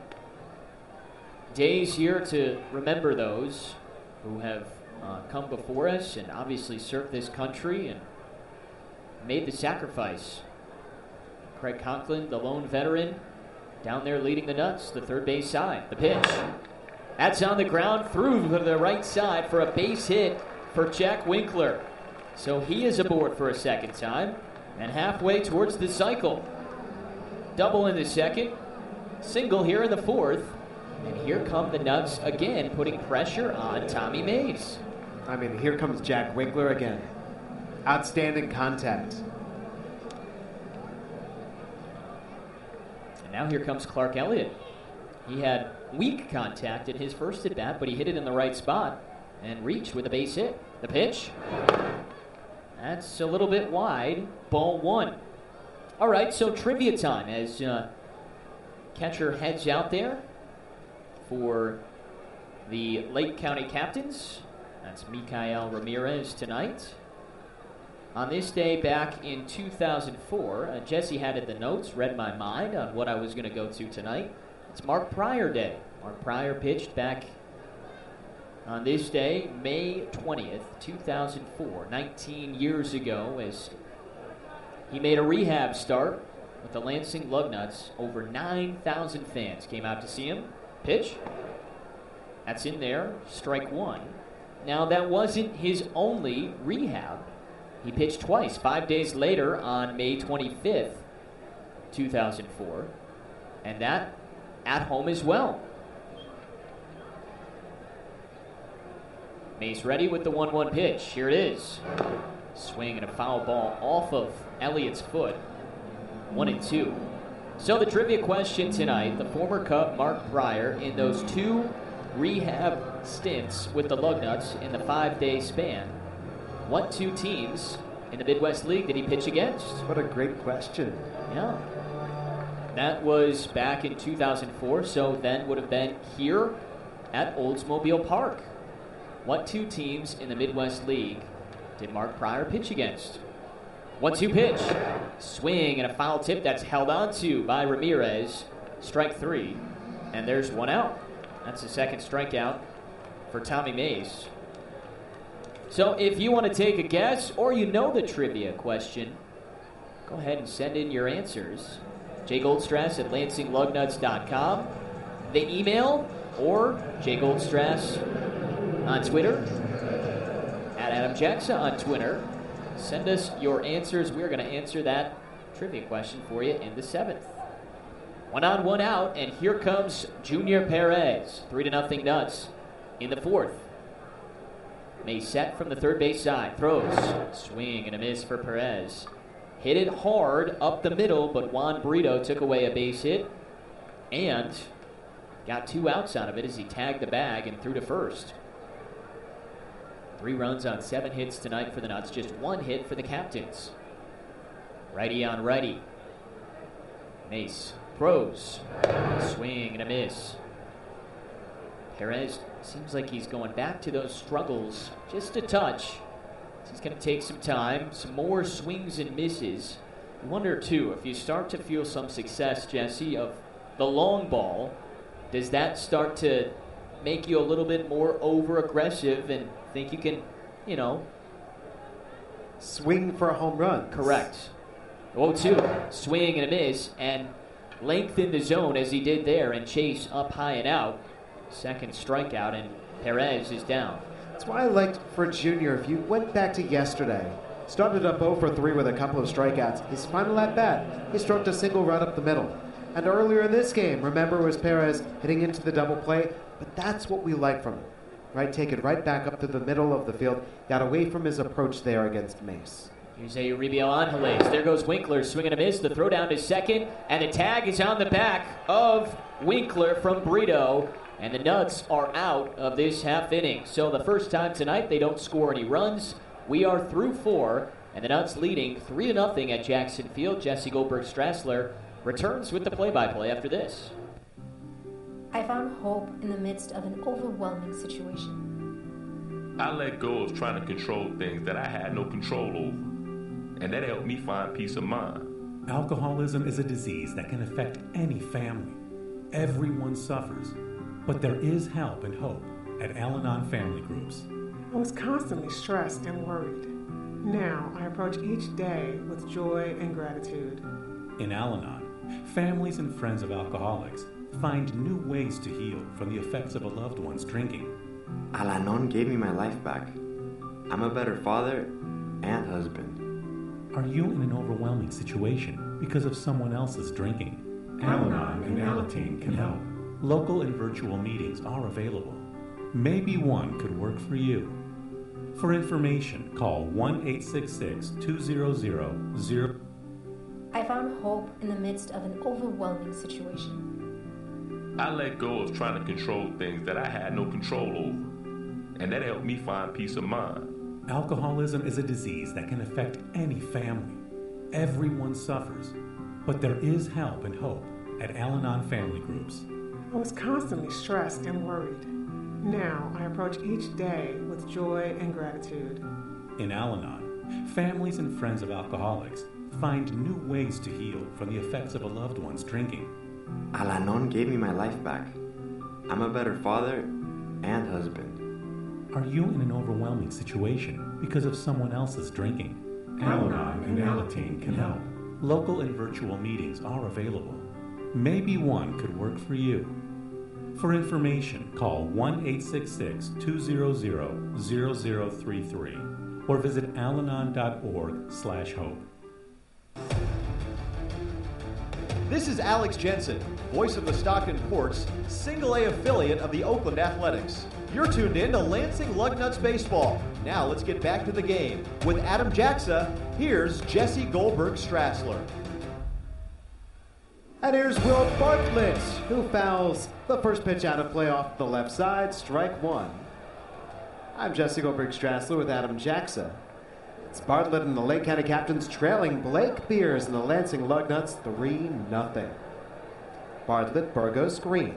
Speaker 5: days here to remember those who have uh, come before us and obviously served this country and made the sacrifice. Craig Conklin, the lone veteran, down there leading the Nuts, the third base side. The pitch. That's on the ground through to the right side for a base hit for Jack Winkler. So he is aboard for a second time and halfway towards the cycle. Double in the second, single here in the fourth, and here come the Nuts again, putting pressure on Tommy Mace.
Speaker 4: I mean, here comes Jack Winkler again. Outstanding contact.
Speaker 5: And now here comes Clark Elliott. He had weak contact in his first at bat, but he hit it in the right spot and reached with a base hit. The pitch. That's a little bit wide. Ball one. All right, so trivia time as uh, catcher heads out there for the Lake County Captains. That's Mikael Ramirez tonight. On this day back in two thousand four, uh, Jesse had in the notes, read my mind on what I was going to go to tonight. It's Mark Pryor Day. Mark Pryor pitched back on this day, May twentieth, two thousand four, nineteen years ago, as he made a rehab start with the Lansing Lugnuts. Over nine thousand fans came out to see him. Pitch. That's in there. Strike one. Now, that wasn't his only rehab. He pitched twice, five days later on May twenty-fifth, two thousand four, and that at home as well. Mace ready with the one one pitch. Here it is. Swing and a foul ball off of Elliott's foot. One and two. So the trivia question tonight, the former Cub Mark Pryor, in those two rehab stints with the Lugnuts in the five-day span, what two teams in the Midwest League did he pitch against?
Speaker 4: What a great question.
Speaker 5: Yeah. That was back in two thousand four, so then would have been here at Oldsmobile Park. What two teams in the Midwest League did Mark Pryor pitch against? one two pitch. Swing and a foul tip that's held on to by Ramirez. Strike three. And there's one out. That's the second strikeout for Tommy Mace. So if you want to take a guess or you know the trivia question, go ahead and send in your answers. Jay Goldstrass at Lansing Lugnuts dot com. The email or Jay Goldstrass on Twitter, at Adam Jacksa on Twitter. Send us your answers. We're going to answer that trivia question for you in the seventh. One on, one out, and here comes Junior Perez. Three to nothing Nuts in the fourth. May set from the third base side. Throws. Swing and a miss for Perez. Hit it hard up the middle, but Juan Brito took away a base hit and got two outs out of it as he tagged the bag and threw to first. Three runs on seven hits tonight for the Nuts. Just one hit for the Captains. Righty on righty. Mace throws. Swing and a miss. Perez Seems like he's going back to those struggles just a touch. He's going to take some time, some more swings and misses. I wonder, too, if you start to feel some success, Jesse, of the long ball, does that start to make you a little bit more over-aggressive and think you can, you know...
Speaker 4: swing for a home run?
Speaker 5: Correct. Oh, two. Swing and a miss, and lengthen the zone as he did there, and chase up high and out. Second strikeout, and Perez is down.
Speaker 4: That's why I liked for Junior, if you went back to yesterday, started up oh for three with a couple of strikeouts. His final at bat, he stroked a single run up the middle. And earlier in this game, remember, was Perez hitting into the double play? But that's what we like from him, right? Take it right back up to the middle of the field. Got away from his approach there against Mace.
Speaker 5: Here's Eusebio Angeles. There goes Winkler, swinging a miss. The throw down to second, and the tag is on the back of Winkler from Brito. And the Nuts are out of this half inning. So the first time tonight they don't score any runs. We are through four, and the Nuts leading three to nothing at Jackson Field. Jesse Goldberg-Strassler returns with the play-by-play after this.
Speaker 8: I found hope in the midst of an overwhelming situation.
Speaker 10: I let go of trying to control things that I had no control over, and that helped me find peace of mind.
Speaker 24: Alcoholism is a disease that can affect any family. Everyone suffers, but there is help and hope at Al-Anon Family Groups.
Speaker 3: I was constantly stressed and worried. Now I approach each day with joy and gratitude.
Speaker 24: In Al-Anon, families and friends of alcoholics find new ways to heal from the effects of a loved one's drinking.
Speaker 11: Al-Anon gave me my life back. I'm a better father and husband.
Speaker 24: Are you in an overwhelming situation because of someone else's drinking? Al-Anon and Alateen can help. Local and virtual meetings are available. Maybe one could work for you. For information, call one eight six six, two zero zero, zero.
Speaker 8: I found hope in the midst of an overwhelming situation.
Speaker 10: I let go of trying to control things that I had no control over, and that helped me find peace of mind.
Speaker 24: Alcoholism is a disease that can affect any family. Everyone suffers, but there is help and hope at Al-Anon Family Groups.
Speaker 3: I was constantly stressed and worried. Now I approach each day with joy and gratitude.
Speaker 24: In Al-Anon, families and friends of alcoholics find new ways to heal from the effects of a loved one's drinking.
Speaker 11: Al-Anon gave me my life back. I'm a better father and husband.
Speaker 24: Are you in an overwhelming situation because of someone else's drinking? Al-Anon and Alateen can help. Local and virtual meetings are available. Maybe one could work for you. For information, call one eight six six, two zero zero, zero zero three three or visit alanon dot org slash hope.
Speaker 9: This is Alex Jensen, voice of the Stockton Ports, single A affiliate of the Oakland Athletics. You're tuned in to Lansing Lugnuts Baseball. Now let's get back to the game. With Adam Jacksa, here's Jesse Goldberg-Strassler.
Speaker 4: And here's Will Bartlett, who fouls the first pitch out of play off the left side, strike one. I'm Jesse Goldberg-Strassler with Adam Jacksa. It's Bartlett and the Lake County Captains trailing Blake Beers and the Lansing Lugnuts three nothing. Bartlett, Burgos, Green.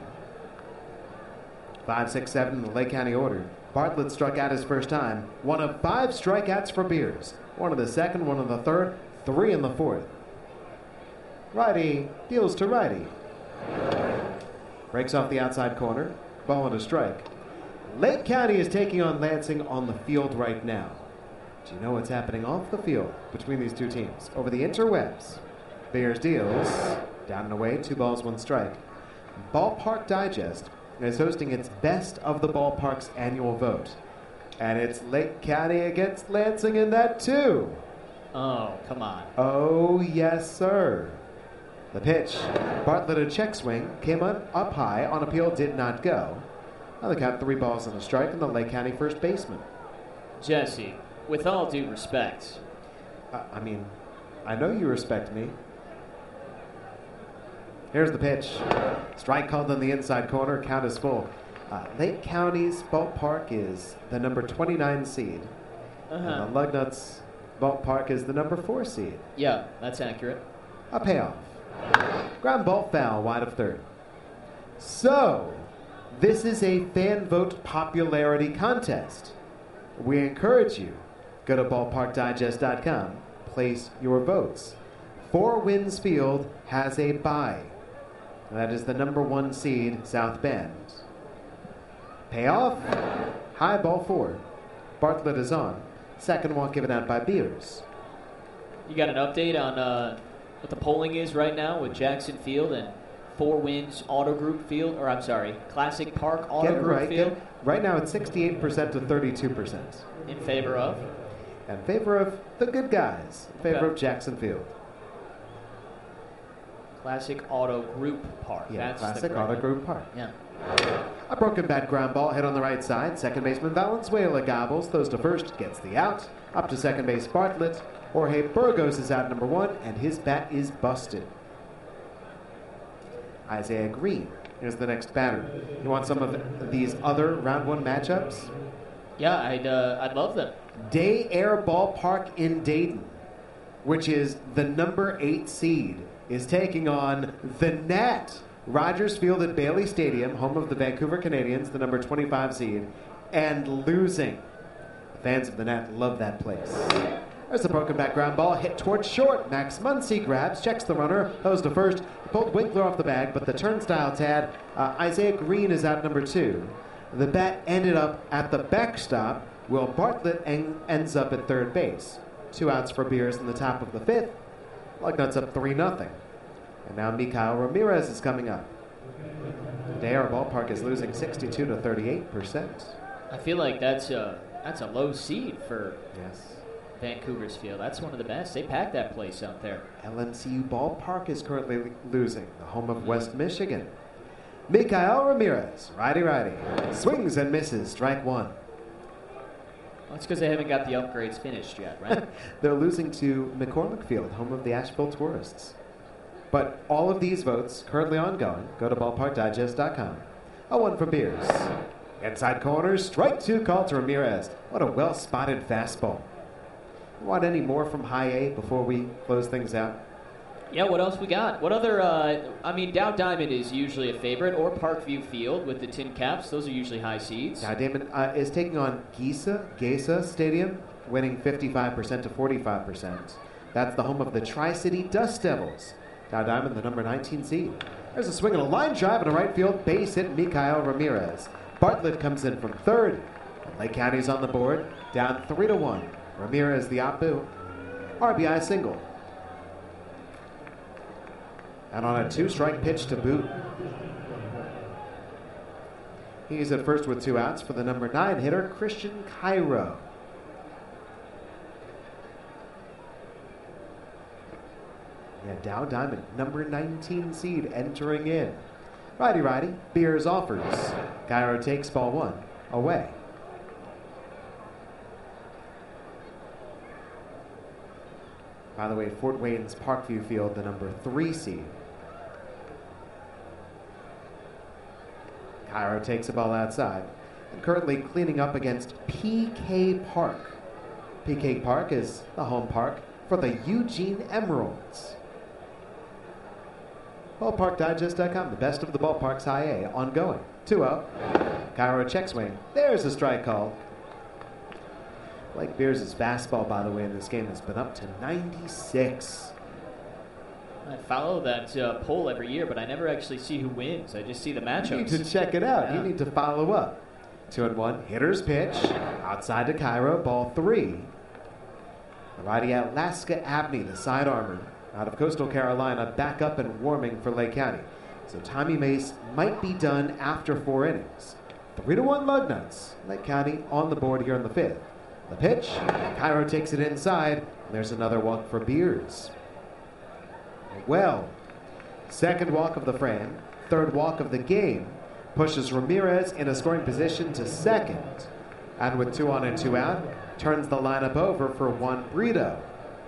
Speaker 4: five six seven in the Lake County order. Bartlett struck out his first time. One of five strikeouts for Beers. One in the second, one in the third, three in the fourth. Righty deals to righty. Breaks off the outside corner. Ball and a strike. Lake County is taking on Lansing on the field right now. Do you know what's happening off the field between these two teams? Over the interwebs. Bears deals. Down and away, two balls, one strike. Ballpark Digest is hosting its Best of the Ballparks annual vote. And it's Lake County against Lansing in that too.
Speaker 5: Oh, come on.
Speaker 4: Oh, yes, sir. The pitch. Bartlett, a check swing, came up, up high, on appeal, did not go. Now the count, three balls and a strike, and the Lake County first baseman.
Speaker 5: Jesse, with all due respect.
Speaker 4: Uh, I mean, I know you respect me. Here's the pitch. Strike called on the inside corner, count is full. Uh, Lake County's ballpark is the number twenty-nine seed.
Speaker 5: Uh-huh.
Speaker 4: And the Lugnuts ballpark is the number four seed.
Speaker 5: Yeah, that's accurate.
Speaker 4: A payoff. Ground ball foul, wide of third. So, This is a fan vote popularity contest. We encourage you, go to ballpark digest dot com, place your votes. Four Winds Field has a bye. That is the number one seed, South Bend. Payoff, high ball four. Bartlett is on. Second walk given out by Beers.
Speaker 5: You got an update on uh, what the polling is right now with Jackson Field and Four Winds Auto Group Field, or I'm sorry, Classic Park Auto
Speaker 4: Get it
Speaker 5: Group
Speaker 4: right.
Speaker 5: Field?
Speaker 4: Get, right now it's sixty-eight percent to thirty-two percent.
Speaker 5: In favor of?
Speaker 4: In favor of the good guys. In favor
Speaker 5: Okay.
Speaker 4: of Jackson Field.
Speaker 5: Classic Auto Group Park.
Speaker 4: Yeah,
Speaker 5: That's
Speaker 4: Classic
Speaker 5: the correct
Speaker 4: Auto
Speaker 5: one.
Speaker 4: Group Park.
Speaker 5: Yeah.
Speaker 4: A broken bat ground ball hit on the right side. Second baseman Valenzuela gobbles, throws to first, gets the out. Up to second base Bartlett. Jorge Burgos is out number one, and his bat is busted. Isaiah Green is the next batter. You want some of these other round one matchups?
Speaker 5: Yeah, I'd, uh, I'd love them.
Speaker 4: Day Air Ballpark in Dayton, which is the number eight seed, is taking on the Nat. Rogers Field at Bailey Stadium, home of the Vancouver Canadians, the number twenty-five seed, and losing. The fans of the Nat love that place. There's a broken back ground ball hit towards short. Max Muncy grabs, checks the runner, goes to first. He pulled Winkler off the bag, but the turnstile tad, uh, Isaiah Green is out number two. The bat ended up at the backstop. Will Bartlett en- ends up at third base. Two outs for Beers in the top of the fifth. Lugnut's up three nothing. And now Mikael Ramirez is coming up. Day Air Ballpark is losing sixty-two to thirty-eight percent.
Speaker 5: I feel like that's a, that's a low seed for
Speaker 4: yes.
Speaker 5: Vancouver's Field. That's one of the best. They packed that place out there.
Speaker 4: L M C U Ballpark is currently losing, the home of West Michigan. Mikael Ramirez, righty-righty, swings and misses, strike one.
Speaker 5: Well, that's because they haven't got the upgrades finished yet, right?
Speaker 4: They're losing to McCormick Field, home of the Asheville Tourists. But all of these votes, currently ongoing, go to ballpark digest dot com. A one for Beers. Inside corner, strike two called to Ramirez. What a well-spotted fastball. Want any more from High A before we close things out?
Speaker 5: Yeah, what else we got? What other, uh, I mean, Dow Diamond is usually a favorite, or Parkview Field with the tin caps. Those are usually high seeds.
Speaker 4: Dow Diamond uh, is taking on Gesa, Gesa Stadium, winning fifty-five percent to forty-five percent. That's the home of the Tri-City Dust Devils. Dow Diamond, the number nineteen seed. There's a swing and a line drive in a right field base hit Mikael Ramirez. Bartlett comes in from third. Lake County's on the board, down three to one. Ramirez the Apu, R B I single. And on a two-strike pitch to boot. He's at first with two outs for the number nine hitter, Christian Cairo. Yeah, Dow Diamond, number nineteen seed, entering in. Righty-righty, Beers offers. Cairo takes ball one, away. By the way, Fort Wayne's Parkview Field, the number three seed. Cairo takes the ball outside. And currently cleaning up against P K Park. P K Park is the home park for the Eugene Emeralds. ballpark digest dot com, the best of the ballparks High A, ongoing. two oh. Cairo check swing. There's a strike call. Blake Beers' fastball, by the way, in this game has been up to ninety-six.
Speaker 5: I follow that uh, poll every year, but I never actually see who wins. I just see the matchups.
Speaker 4: You need to check it out.
Speaker 5: Yeah.
Speaker 4: You need to follow up. Two and one. Hitter's pitch. Outside to Cairo. Ball three. The righty Alaska Abney, the side armor, out of Coastal Carolina, back up and warming for Lake County. So Tommy Mace might be done after four innings. Three to one Lugnuts. Lake County on the board here in the fifth. The pitch. Cairo takes it inside. And there's another walk for Beers. Well, second walk of the frame, third walk of the game, pushes Ramirez in a scoring position to second. And with two on and two out, turns the lineup over for Juan Brito.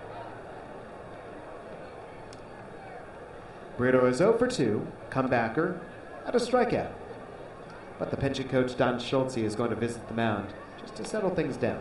Speaker 4: Brito is oh for two, comebacker, and a strikeout. But the pitching coach Don Schultze is going to visit the mound just to settle things down.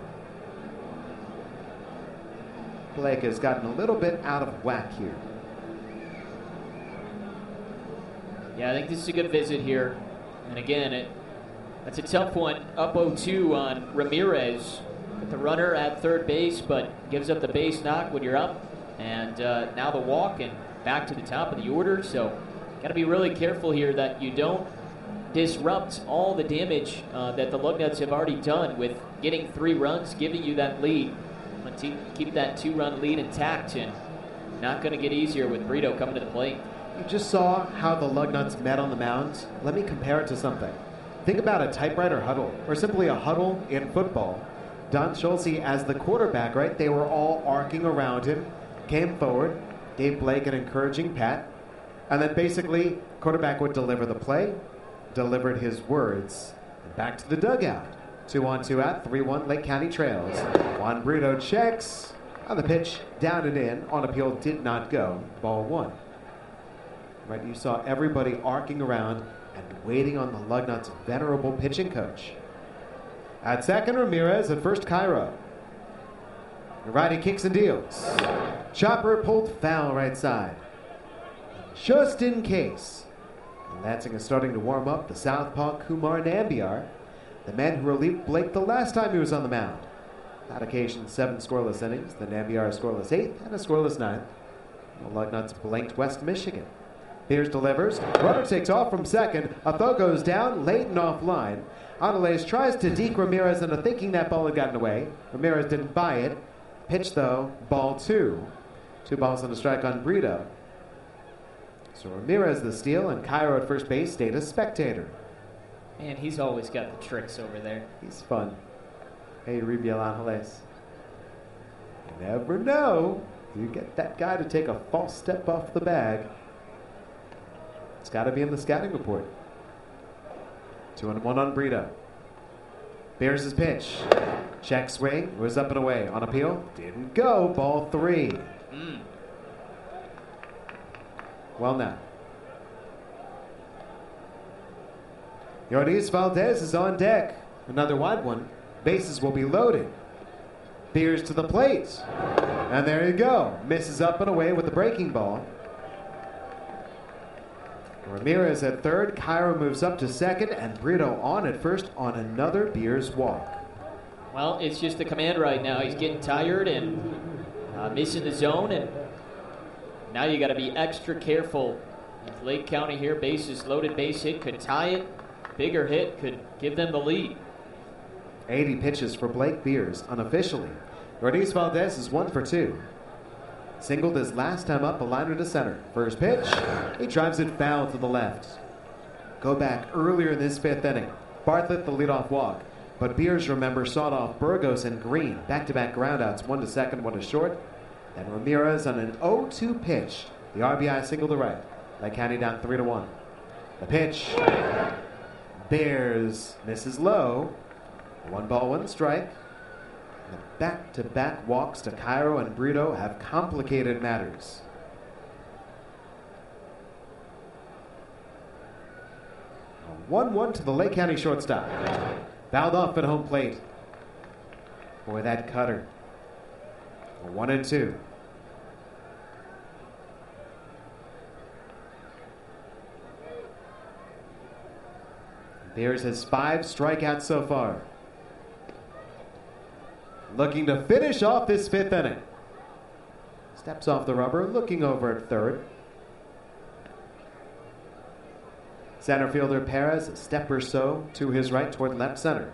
Speaker 4: Blake has gotten a little bit out of whack here.
Speaker 5: Yeah, I think this is a good visit here. And again, it, that's a tough one. Up oh two on Ramirez. With the runner at third base, but gives up the base knock when you're up. And uh, now the walk and back to the top of the order. So got to be really careful here that you don't disrupt all the damage uh, that the Lugnuts have already done with getting three runs, giving you that lead. But to keep that two-run lead intact, and not going to get easier with Brito coming to the plate.
Speaker 4: You just saw how the Lugnuts met on the mound. Let me compare it to something. Think about a typewriter huddle, or simply a huddle in football. Don Schulze as the quarterback, right? They were all arcing around him, came forward, gave Blake an encouraging pat, and then basically quarterback would deliver the play, delivered his words, and back to the dugout. Two on, two out, three one, Lake County trails. Juan Brito checks on the pitch, down and in. On appeal, did not go. Ball one. Right, you saw everybody arcing around and waiting on the Lugnuts' venerable pitching coach. At second, Ramirez. At first, Cairo. The righty kicks and deals. Chopper pulled foul right side. Just in case. Lansing is starting to warm up the southpaw Kumar Nambiar, the man who relieved Blake the last time he was on the mound. That occasion, seven scoreless innings, the Nambiar a scoreless eighth and a scoreless ninth. The Lugnuts blanked West Michigan. Beers delivers. Runner takes off from second. A throw goes down, late and offline. Adelais tries to deke Ramirez into thinking that ball had gotten away. Ramirez didn't buy it. Pitch, though, ball two. Two balls and a strike on Brito. So Ramirez the steal, and Cairo at first base stayed a spectator.
Speaker 5: Man, he's always got the tricks over there.
Speaker 4: He's fun. Hey, Rubiel Angeles. You never know. You get that guy to take a false step off the bag. It's got to be in the scouting report. Two and one on Brito. Bears his pitch. Check swing. Was up and away. On appeal. Didn't go. Ball three.
Speaker 5: Mm.
Speaker 4: Well now. Yordiz Valdez is on deck. Another wide one. Bases will be loaded. Beers to the plate. And there you go. Misses up and away with the breaking ball. Ramirez at third. Cairo moves up to second. And Brito on at first on another Beers walk.
Speaker 5: Well, it's just the command right now. He's getting tired and uh, missing the zone. And now you got to be extra careful. If Lake County here, bases loaded, base hit could tie it. Bigger hit could give them the lead.
Speaker 4: eighty pitches for Blake Beers unofficially. Yordiz Valdez is one for two. Singled his last time up, a liner to center. First pitch, he drives it foul to the left. Go back earlier in this fifth inning. Bartlett the leadoff walk, but Beers, remember, sawed off Burgos and Green. Back-to-back groundouts, one to second, one to short. Then Ramirez on an oh two pitch. The R B I single to right. Lake County down three to one. The pitch. Bears misses low. One ball, one strike. The back-to-back walks to Cairo and Brito have complicated matters. one one to the Lake County shortstop. Fouled off at home plate. Boy, that cutter. One and two. Bears has five strikeouts so far. Looking to finish off this fifth inning. Steps off the rubber, looking over at third. Center fielder Perez, a step or so to his right toward left center.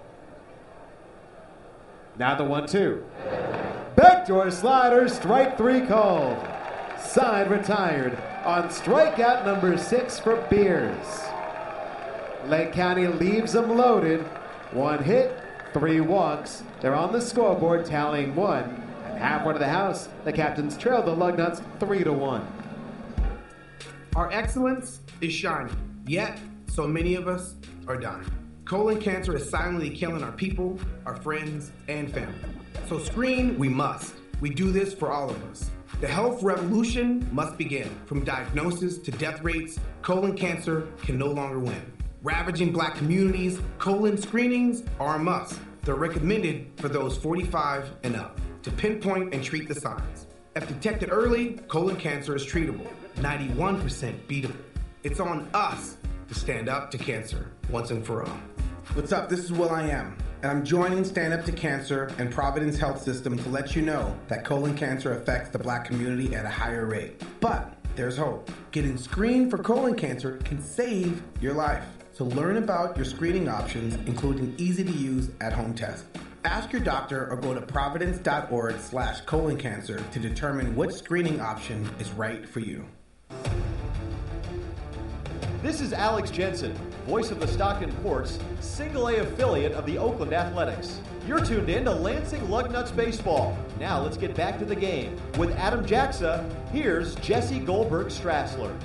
Speaker 4: Now the one two. Backdoor slider, strike three called. Side retired on strikeout number six for Beers. Lake County leaves them loaded. One hit, three walks. They're on the scoreboard tallying one. And halfway to the house, the Captains trail the Lugnuts three to one.
Speaker 2: Our excellence is shining, yet so many of us are dying. Colon cancer is silently killing our people, our friends, and family. So screen we must. We do this for all of us. The health revolution must begin. From diagnosis to death rates, colon cancer can no longer win. Ravaging black communities, colon screenings are a must. They're recommended for those forty-five and up to pinpoint and treat the signs. If detected early, colon cancer is treatable, ninety-one percent beatable. It's on us to stand up to cancer once and for all. What's up? This is Will I Am, and I'm joining Stand Up to Cancer and Providence Health System to let you know that colon cancer affects the black community at a higher rate. But there's hope. Getting screened for colon cancer can save your life. So learn about your screening options, including easy-to-use at-home tests. Ask your doctor or go to providence.org slash colon cancer to determine which screening option is right for you.
Speaker 9: This is Alex Jensen, voice of the Stockton Ports, single A affiliate of the Oakland Athletics. You're tuned in to Lansing Lugnuts Baseball. Now let's get back to the game. With Adam Jaxa, here's Jesse Goldberg-Strassler.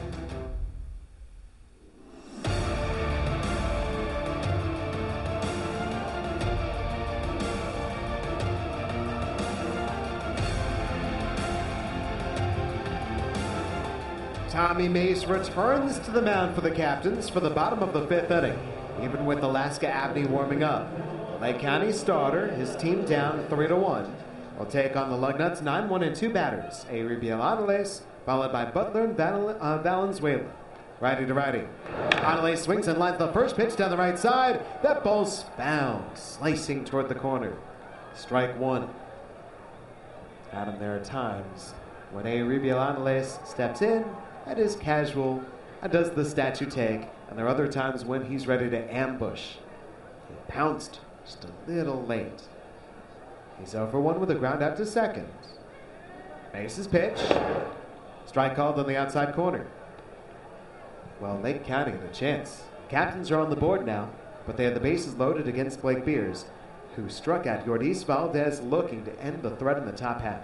Speaker 4: Tommy Mace returns to the mound for the Captains for the bottom of the fifth inning, even with Alaska Abney warming up. Lake County starter, his team down three to one, will take on the Lugnuts nine one and two batters, Aribiel Anales, followed by Butler and Val- uh, Valenzuela. Righty to righty. Anales swings and lines the first pitch down the right side. That ball's found, slicing toward the corner. Strike one. Adam, there are times when Aribiel Anales steps in and is casual and does the statue take, and there are other times when he's ready to ambush. He pounced just a little late. He's oh for one with a ground out to second. Mace's pitch. Strike called on the outside corner. Well, Lake County had a chance. Captains are on the board now, but they had the bases loaded against Blake Beers, who struck out Yordis Valdez looking to end the threat in the top half.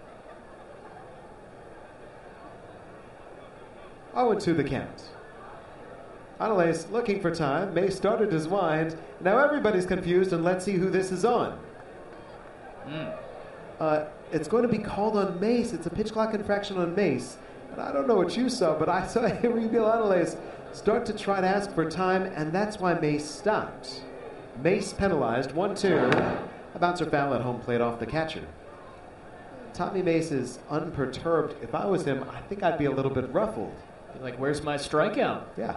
Speaker 4: oh and two the count. Anales looking for time. Mace started his wind. Now everybody's confused, and let's see who this is on.
Speaker 5: Mm.
Speaker 4: Uh, it's going to be called on Mace. It's a pitch clock infraction on Mace. And I don't know what you saw, but I saw Aribiel Anales start to try to ask for time, and that's why Mace stopped. Mace penalized, one two. A bouncer foul at home plate off the catcher. Tommy Mace is unperturbed. If I was him, I think I'd be a little bit ruffled.
Speaker 5: Like, where's my strikeout?
Speaker 4: Yeah.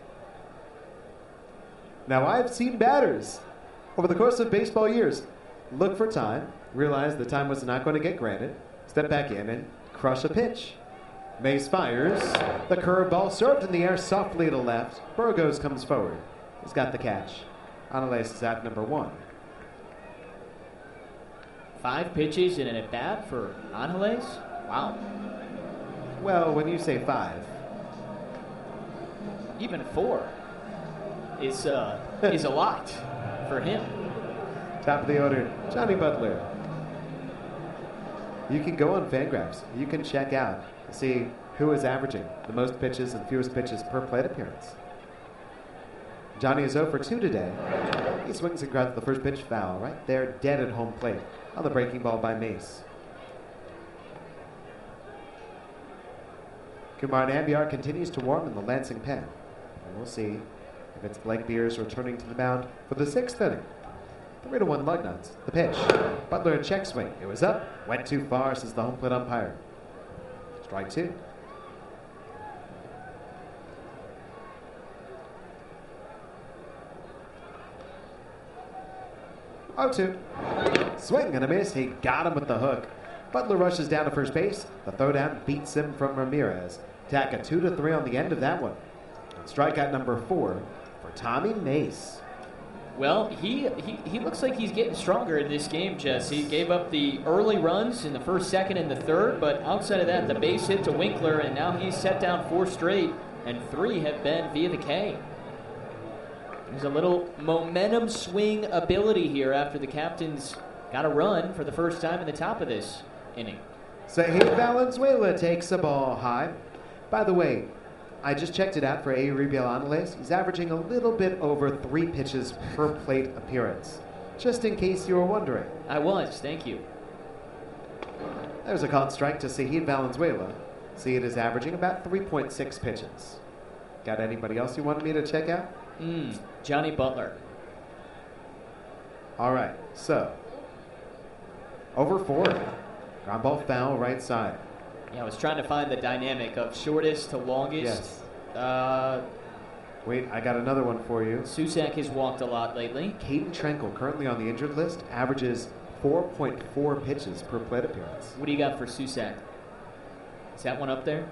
Speaker 4: Now, I've seen batters over the course of baseball years look for time, realize the time was not going to get granted, step back in and crush a pitch. Mace fires. The curveball served in the air softly to left. Burgos comes forward. He's got the catch. Anales is at number one.
Speaker 5: Five pitches and an at-bat for Angeles? Wow.
Speaker 4: Well, when you say five.
Speaker 5: Even four is, uh, is a lot for him.
Speaker 4: Top of the order, Johnny Butler. You can go on Fangraphs. You can check out, see who is averaging the most pitches and fewest pitches per plate appearance. Johnny is oh for two today. He swings and grabs the first pitch foul right there, dead at home plate on the breaking ball by Mace. Kumar Nambiar continues to warm in the Lansing pen. And we'll see if it's Blake Beers returning to the mound for the sixth inning. three to one Lugnuts. The pitch. Butler a check swing. It was up. Went too far, says the home plate umpire. Strike two. oh two. Swing and a miss. He got him with the hook. Butler rushes down to first base. The throw down beats him from Ramirez. Tack a two to three on the end of that one. And strikeout number four for Tommy Mace.
Speaker 5: Well, he, he he looks like he's getting stronger in this game, Jesse. He gave up the early runs in the first, second, and the third, but outside of that, the base hit to Winkler, and now he's set down four straight, and three have been via the K. There's a little momentum swing ability here after the Captains got a run for the first time in the top of this inning.
Speaker 4: Sahid Valenzuela takes a ball high. By the way, I just checked it out for Aribiel Anales. He's averaging a little bit over three pitches per plate appearance. Just in case you were wondering.
Speaker 5: I was, thank you.
Speaker 4: There's a called strike to Sahid Valenzuela. Sahid is averaging about three point six pitches. Got anybody else you wanted me to check out?
Speaker 5: Mm, Johnny Butler.
Speaker 4: All right, so over four. Ground ball foul right side.
Speaker 5: Yeah, I was trying to find the dynamic of shortest to longest.
Speaker 4: Yes.
Speaker 5: Uh,
Speaker 4: Wait, I got another one for you.
Speaker 5: Susak has walked a lot lately.
Speaker 4: Caden Trenkel, currently on the injured list, averages four point four pitches per plate appearance.
Speaker 5: What do you got for Susak? Is that one up there?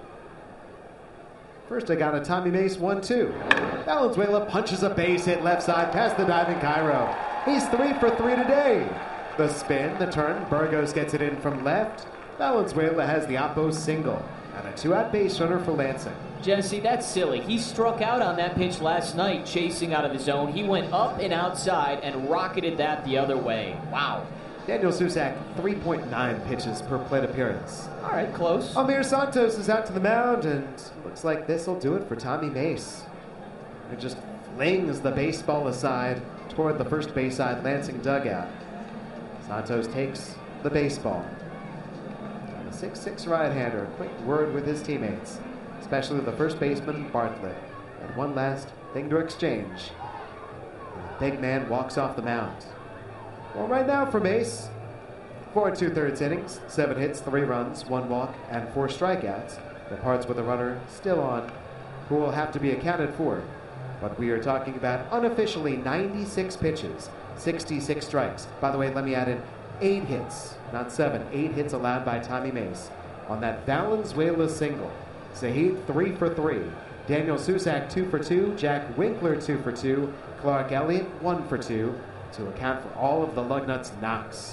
Speaker 4: First, I got a Tommy Mace one two. Valenzuela punches a base hit left side past the diving Cairo. He's three for three today. The spin, the turn, Burgos gets it in from left. Valenzuela has the oppo single and a two-out base runner for Lansing.
Speaker 5: Jesse, that's silly. He struck out on that pitch last night, chasing out of the zone. He went up and outside and rocketed that the other way. Wow.
Speaker 4: Daniel Susak, three point nine pitches per plate appearance.
Speaker 5: All right, close.
Speaker 4: Amir Santos is out to the mound, and looks like this will do it for Tommy Mace. He just flings the baseball aside toward the first base side Lansing dugout. Santos takes the baseball. And the six six right-hander, a quick word with his teammates, especially the first baseman, Bartlett. And one last thing to exchange. The big man walks off the mound. Well, right now for Mace, four and two-thirds innings, seven hits, three runs, one walk, and four strikeouts. The parts with a runner still on, who will have to be accounted for. But we are talking about unofficially ninety-six pitches, sixty-six strikes. By the way, let me add in eight hits, not seven, eight hits allowed by Tommy Mace on that Valenzuela single. Zahid, three for three. Daniel Susak, two for two. Jack Winkler, two for two. Clark Elliott, one for two, to account for all of the Lugnuts' knocks.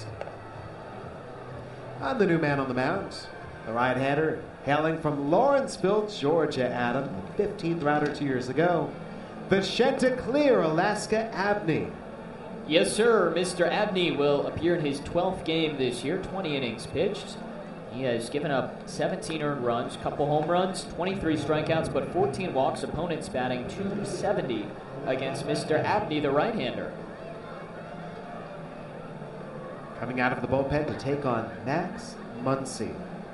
Speaker 4: And the new man on the mound, the right-hander, hailing from Lawrenceville, Georgia, Adam, fifteenth rounder two years ago, the Chanticleer, Alaska Abney.
Speaker 5: Yes, sir. Mister Abney will appear in his twelfth game this year, twenty innings pitched. He has given up seventeen earned runs, couple home runs, twenty-three strikeouts, but fourteen walks. Opponents batting two seventy against Mister Abney, the right-hander.
Speaker 4: Coming out of the bullpen to take on Max Muncy.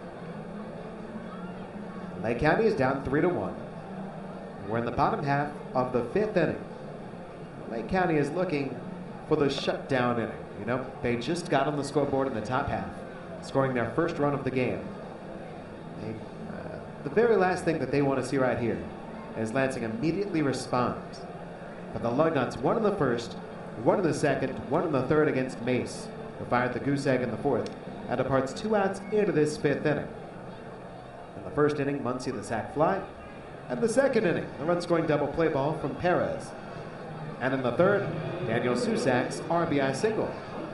Speaker 4: Lake County is down three to one. We're in the bottom half of the fifth inning. Lake County is looking for the shutdown inning. You know, they just got on the scoreboard in the top half, scoring their first run of the game. They, uh, the very last thing that they want to see right here is Lansing immediately respond. But the Lugnuts, one in the first, one in the second, one in the third against Mace, who fired the goose egg in the fourth, and departs two outs into this fifth inning. In the first inning, Muncy the sac fly. And the second inning, the run-scoring double play ball from Perez. And in the third, Daniel Susak's R B I single.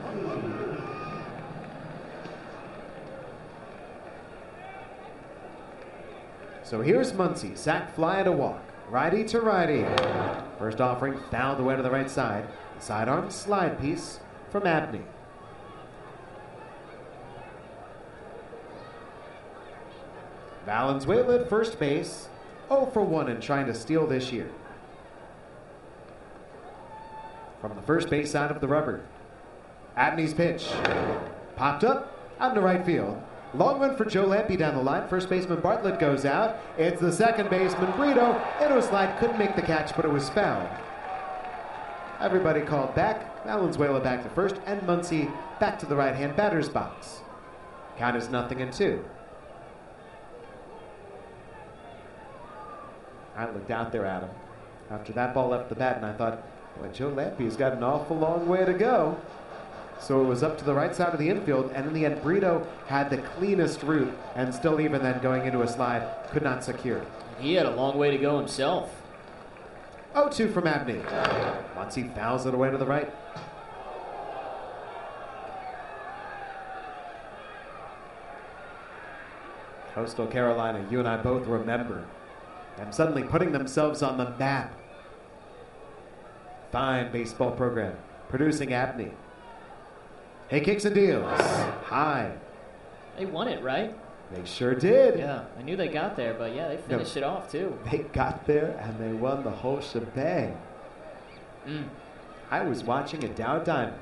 Speaker 4: So here's Muncy, sac fly and a walk, righty to righty. First offering fouled away to the right side. Sidearm slide piece from Abney. Valenzuela at first base, oh for one in trying to steal this year. From the first base side of the rubber, Abney's pitch popped up out into right field. Long run for Joe Lampe down the line. First baseman Bartlett goes out. It's the second baseman Brito. Into a slide, couldn't make the catch, but it was fouled. Everybody called back. Valenzuela back to first, and Muncy back to the right-hand batter's box. Count is nothing and two. I looked out there at him after that ball left the bat, and I thought, boy, Joe Lampe's got an awful long way to go. So it was up to the right side of the infield, and in the end, Brito had the cleanest route, and still even then going into a slide, could not secure it.
Speaker 5: He had a long way to go himself.
Speaker 4: oh two from Abney. Muncy fouls it away to the right. Coastal Carolina, you and I both remember them suddenly putting themselves on the map. Fine baseball program, producing Abney. He kicks and deals. High.
Speaker 5: They won it, right?
Speaker 4: They sure did.
Speaker 5: Yeah, I knew they got there, but yeah, they finished
Speaker 4: No,
Speaker 5: it off too.
Speaker 4: They got there and they won the whole shebang.
Speaker 5: Mm.
Speaker 4: I was watching a Dow Diamond.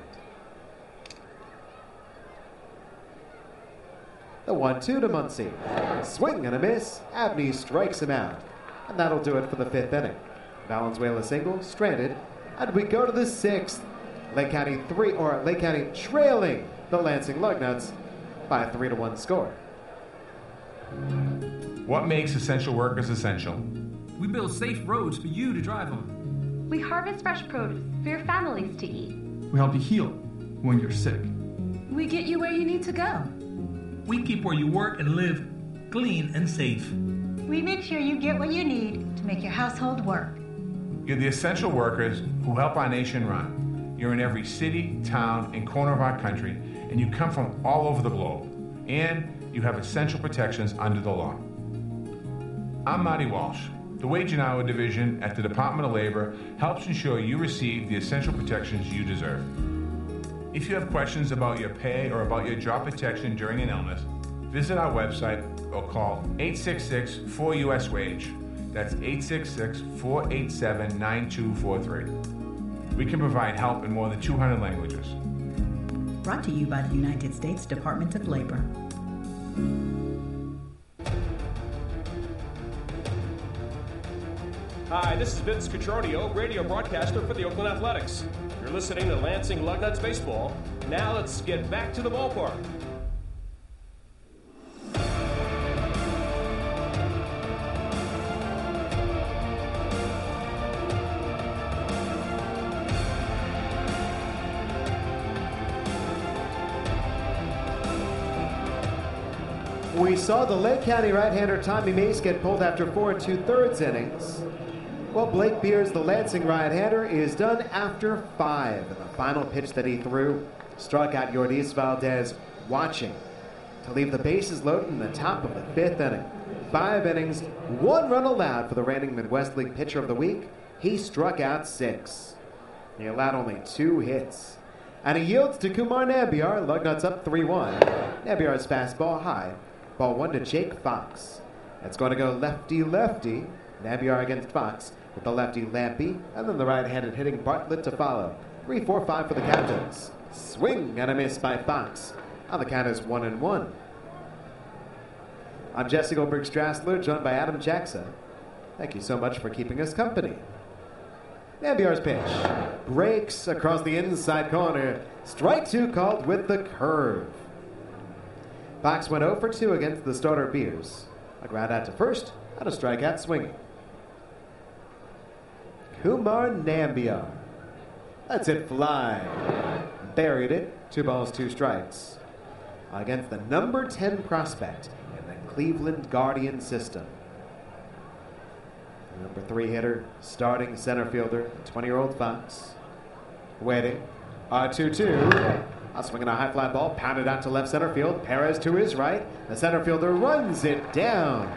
Speaker 4: The one two to Muncy. Swing and a miss. Abney strikes him out. And that'll do it for the fifth inning. Valenzuela single, stranded. And we go to the sixth. Lake County three, or Lake County trailing the Lansing Lugnuts by a three to one score.
Speaker 6: What makes essential workers essential? We build safe roads for you to drive on.
Speaker 12: We harvest fresh produce for your families to eat.
Speaker 6: We help you heal when you're sick.
Speaker 13: We get you where you need to go.
Speaker 14: We keep where you work and live clean and safe.
Speaker 13: We make sure you get what you need to make your household work.
Speaker 25: You're the essential workers who help our nation run. You're in every city, town, and corner of our country, and you come from all over the globe. And you have essential protections under the law. I'm Marty Walsh. The Wage and Hour Division at the Department of Labor helps ensure you receive the essential protections you deserve. If you have questions about your pay or about your job protection during an illness, visit our website or call eight six six four U S WAGE. That's eight six six four eight seven nine two four three. We can provide help in more than two hundred languages.
Speaker 26: Brought to you by the United States Department of Labor.
Speaker 21: Hi, this is Vince Cotroneo, radio broadcaster for the Oakland Athletics. You're listening to Lansing Lugnuts Baseball. Now let's get back to the ballpark.
Speaker 4: We saw the Lake County right-hander Tommy Mace get pulled after four and two-thirds innings. Well, Blake Beers, the Lansing right-hander, is done after five. And the final pitch that he threw struck out Yordis Valdez, watching to leave the bases loaded in the top of the fifth inning. Five innings, one run allowed for the reigning Midwest League Pitcher of the Week. He struck out six. He allowed only two hits. And he yields to Kumar Nambiar. Lugnuts up three one. Nambiar's fastball high. Ball one to Jake Fox. It's going to go lefty-lefty. Nambiar against Fox with the lefty Lampy, and then the right-handed hitting Bartlett to follow. three four five for the Captains. Swing and a miss by Fox. Now the count is one and one. I'm Jesse Goldberg-Strassler, joined by Adam Jackson. Thank you so much for keeping us company. Nambiar's pitch breaks across the inside corner. Strike two called with the curve. Fox went oh for two against the starter Beers. A ground out to first and a strikeout swinging. Kumar Nambiar. That's it fly. Buried it. Two balls, two strikes. Against the number ten prospect in the Cleveland Guardian system. The number three hitter, starting center fielder, twenty-year-old Fox. Waiting. R two two. A swinging a high fly ball, pounded out to left center field. Perez to his right. The center fielder runs it down.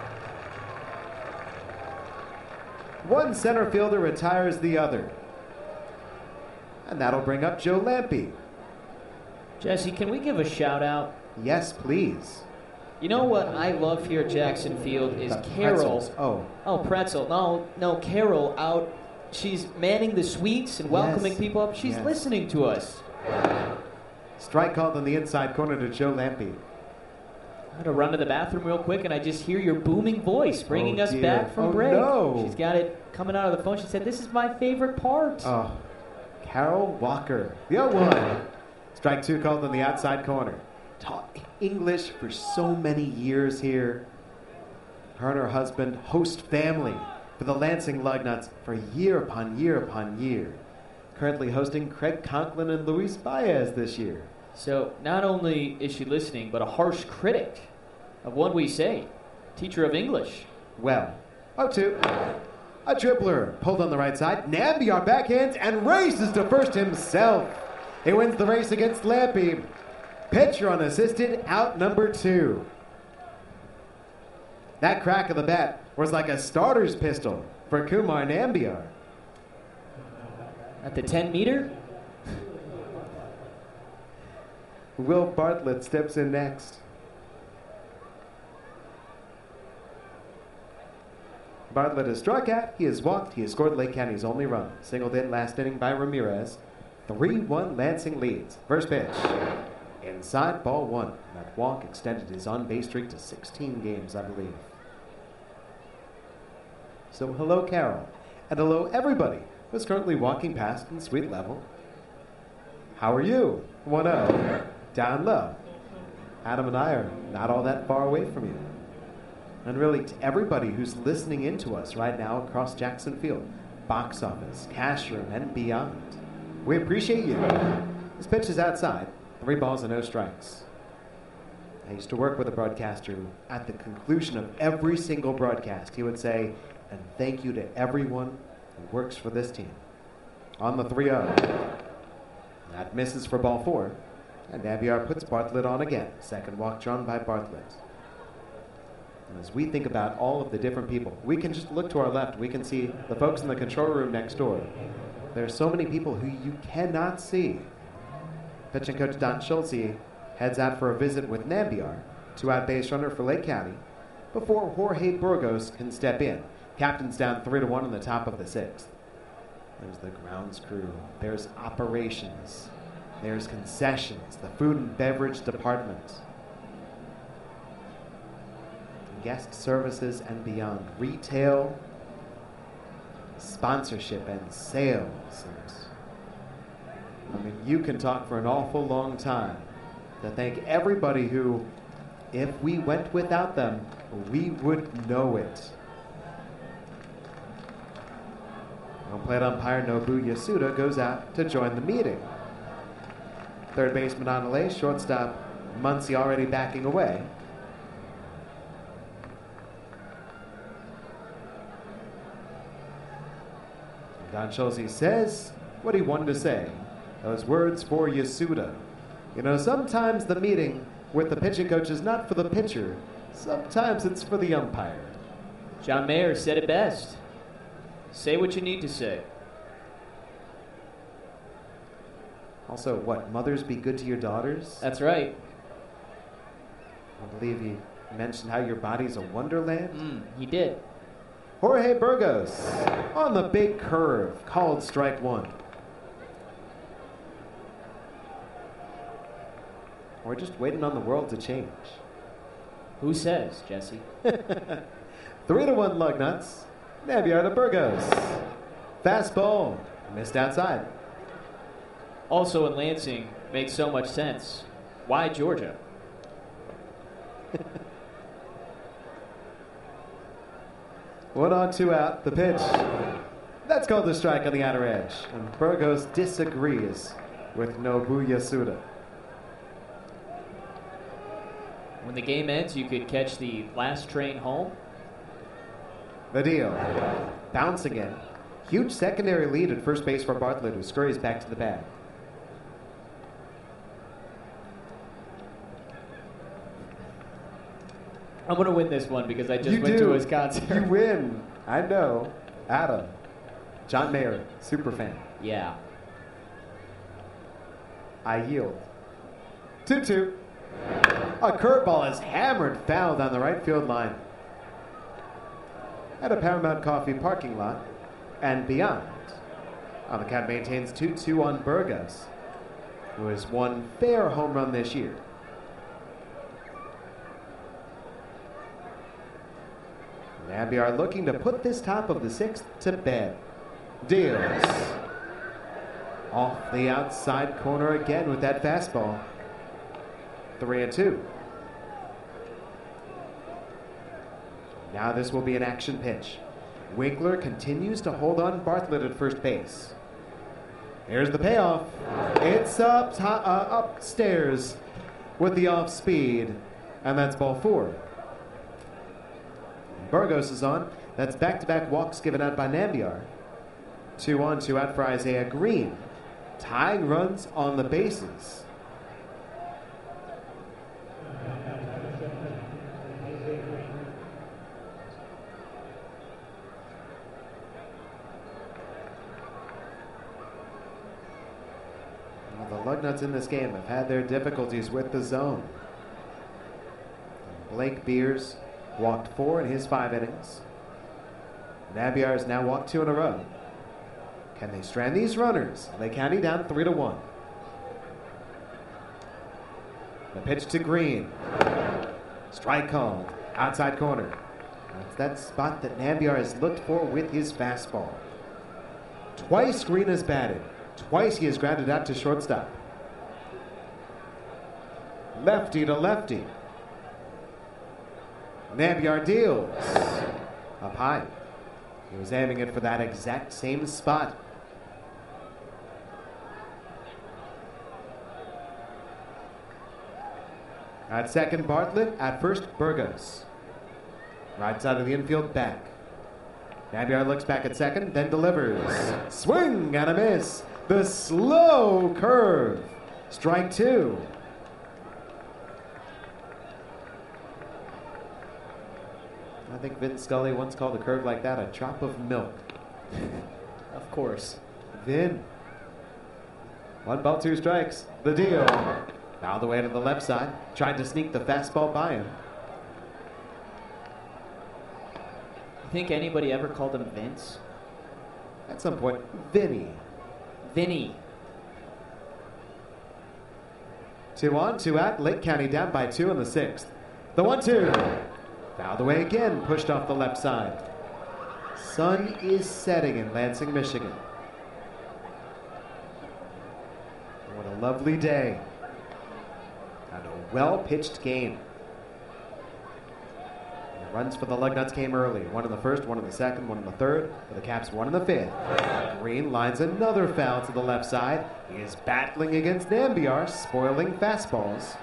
Speaker 4: One center fielder retires the other. And that'll bring up Joe Lampy.
Speaker 5: Jesse, can we give a shout out?
Speaker 4: Yes, please.
Speaker 5: You know what I love here at Jackson Field is
Speaker 4: The
Speaker 5: Carol.
Speaker 4: pretzels. Oh.
Speaker 5: Oh, pretzel. No, no, Carol out. She's manning the suites and welcoming
Speaker 4: Yes.
Speaker 5: people up. She's
Speaker 4: Yes.
Speaker 5: listening to us.
Speaker 4: Strike called in the inside corner to Joe Lampy.
Speaker 5: I'm going to run to the bathroom real quick, and I just hear your booming voice bringing
Speaker 4: Oh,
Speaker 5: us
Speaker 4: dear.
Speaker 5: back from
Speaker 4: Oh,
Speaker 5: break.
Speaker 4: no.
Speaker 5: She's got it coming out of the phone. She said, "This is my favorite part."
Speaker 4: Oh, Carol Walker. The oh one. Strike two called in the outside corner. Taught English for so many years here. Her and her husband host family for the Lansing Lugnuts for year upon year upon year. Currently hosting Craig Conklin and Luis Baez this year.
Speaker 5: So not only is she listening, but a harsh critic of what we say. Teacher of English.
Speaker 4: Well, oh two. A dribbler pulled on the right side. Nambiar backhands and races to first himself. He wins the race against Lampy. Pitcher unassisted, out number two. That crack of the bat was like a starter's pistol for Kumar Nambiar.
Speaker 5: At the ten meter?
Speaker 4: Will Bartlett steps in next. Bartlett has struck out, he has walked, he has scored Lake County's only run. Singled in last inning by Ramirez. three one Lansing leads. First pitch. Inside, ball one. That walk extended his on-base streak to sixteen games, I believe. So hello, Carol. And hello, everybody who's currently walking past in suite level. How are you? one oh. Down low. Adam and I are not all that far away from you. and really to everybody who's listening into us right now across Jackson Field, box office, cash room, and beyond. We appreciate you. This pitch is outside. Three balls and no strikes. I used to work with a broadcaster who, at the conclusion of every single broadcast, he would say, and thank you to everyone who works for this team. On the three oh. That misses for ball four. And Naviar puts Bartlett on again. Second walk drawn by Bartlett. And as we think about all of the different people, we can just look to our left. We can see the folks in the control room next door. There are so many people who you cannot see. Pitching coach Don Schulze heads out for a visit with Nambiar, two-out base runner for Lake County, before Jorge Burgos can step in. Captain's down three to one in the top of the sixth. There's the grounds crew. There's operations. There's concessions, the food and beverage department, guest services and beyond, retail, sponsorship, and sales. And, I mean, you can talk for an awful long time to thank everybody who, if we went without them, we would know it. Home plate umpire Nobu Yasuda goes out to join the meeting. Third baseman Anale, shortstop Muncie already backing away. Don Schulze says what he wanted to say. Those words for Yasuda. You know, sometimes the meeting with the pitching coach is not for the pitcher. Sometimes it's for the umpire.
Speaker 5: John Mayer said it best. Say what you need to say.
Speaker 4: Also, what, mothers be good to your daughters?
Speaker 5: That's right.
Speaker 4: I believe he mentioned how your body's a wonderland.
Speaker 5: Mm, he did.
Speaker 4: Jorge Burgos on the big curve, called strike one. We're just waiting on the world to change.
Speaker 5: Who says, Jesse?
Speaker 4: Three to one Lugnuts. Naviar to Burgos. Fastball. Missed outside.
Speaker 5: Also in Lansing, makes so much sense. Why Georgia?
Speaker 4: One on, two out. The pitch. That's called the strike on the outer edge. And Burgos disagrees with Nobu Yasuda.
Speaker 5: When the game ends, you could catch the last train home.
Speaker 4: The deal. Bounce again. Huge secondary lead at first base for Bartlett, who scurries back to the bag.
Speaker 5: I'm going to win this one because I just
Speaker 4: you
Speaker 5: went
Speaker 4: do.
Speaker 5: to Wisconsin.
Speaker 4: You win. I know. Adam. John Mayer, super fan.
Speaker 5: Yeah.
Speaker 4: I yield. two two. A curveball is hammered foul down the right field line. At a Paramount Coffee parking lot and beyond. On the count maintains two two on Burgos, who has one fair home run this year. Naviar looking to put this top of the sixth to bed. Deals. Off the outside corner again with that fastball. Three and two. Now this will be an action pitch. Winkler continues to hold on Bartlett at first base. Here's the payoff. It's up to, uh, upstairs with the off speed, and that's ball four. Burgos is on. That's back-to-back walks given out by Nambiar. Two on, two out for Isaiah Green. Tying runs on the bases. Well, the Lugnuts in this game have had their difficulties with the zone. Blake Beers walked four in his five innings. Naviar has now walked two in a row. Can they strand these runners? Lake County down three to one. The pitch to Green. Strike called. Outside corner. That's that spot that Naviar has looked for with his fastball. Twice Green has batted. Twice he has grounded out to shortstop. Lefty to lefty. Nambiar deals. Up high. He was aiming it for that exact same spot. At second, Bartlett. At first, Burgos. Right side of the infield, back. Nambiar looks back at second, then delivers. Swing and a miss. The slow curve. Strike two. I think Vin Scully once called a curve like that a drop of milk.
Speaker 5: Of course.
Speaker 4: Vin. One ball, two strikes. The deal. Now the way to the left side. Tried to sneak the fastball by him.
Speaker 5: You think anybody ever called him Vince?
Speaker 4: At some point, Vinny.
Speaker 5: Vinny.
Speaker 4: Two on, two out. Lake County down by two in the sixth. The one two. Fouled away again, pushed off the left side. Sun is setting in Lansing, Michigan. What a lovely day. And a well-pitched game. And the runs for the Lugnuts came early. One in the first, one in the second, one in the third. For the Caps, one in the fifth. Green lines another foul to the left side. He is battling against Nambiar, spoiling fastballs.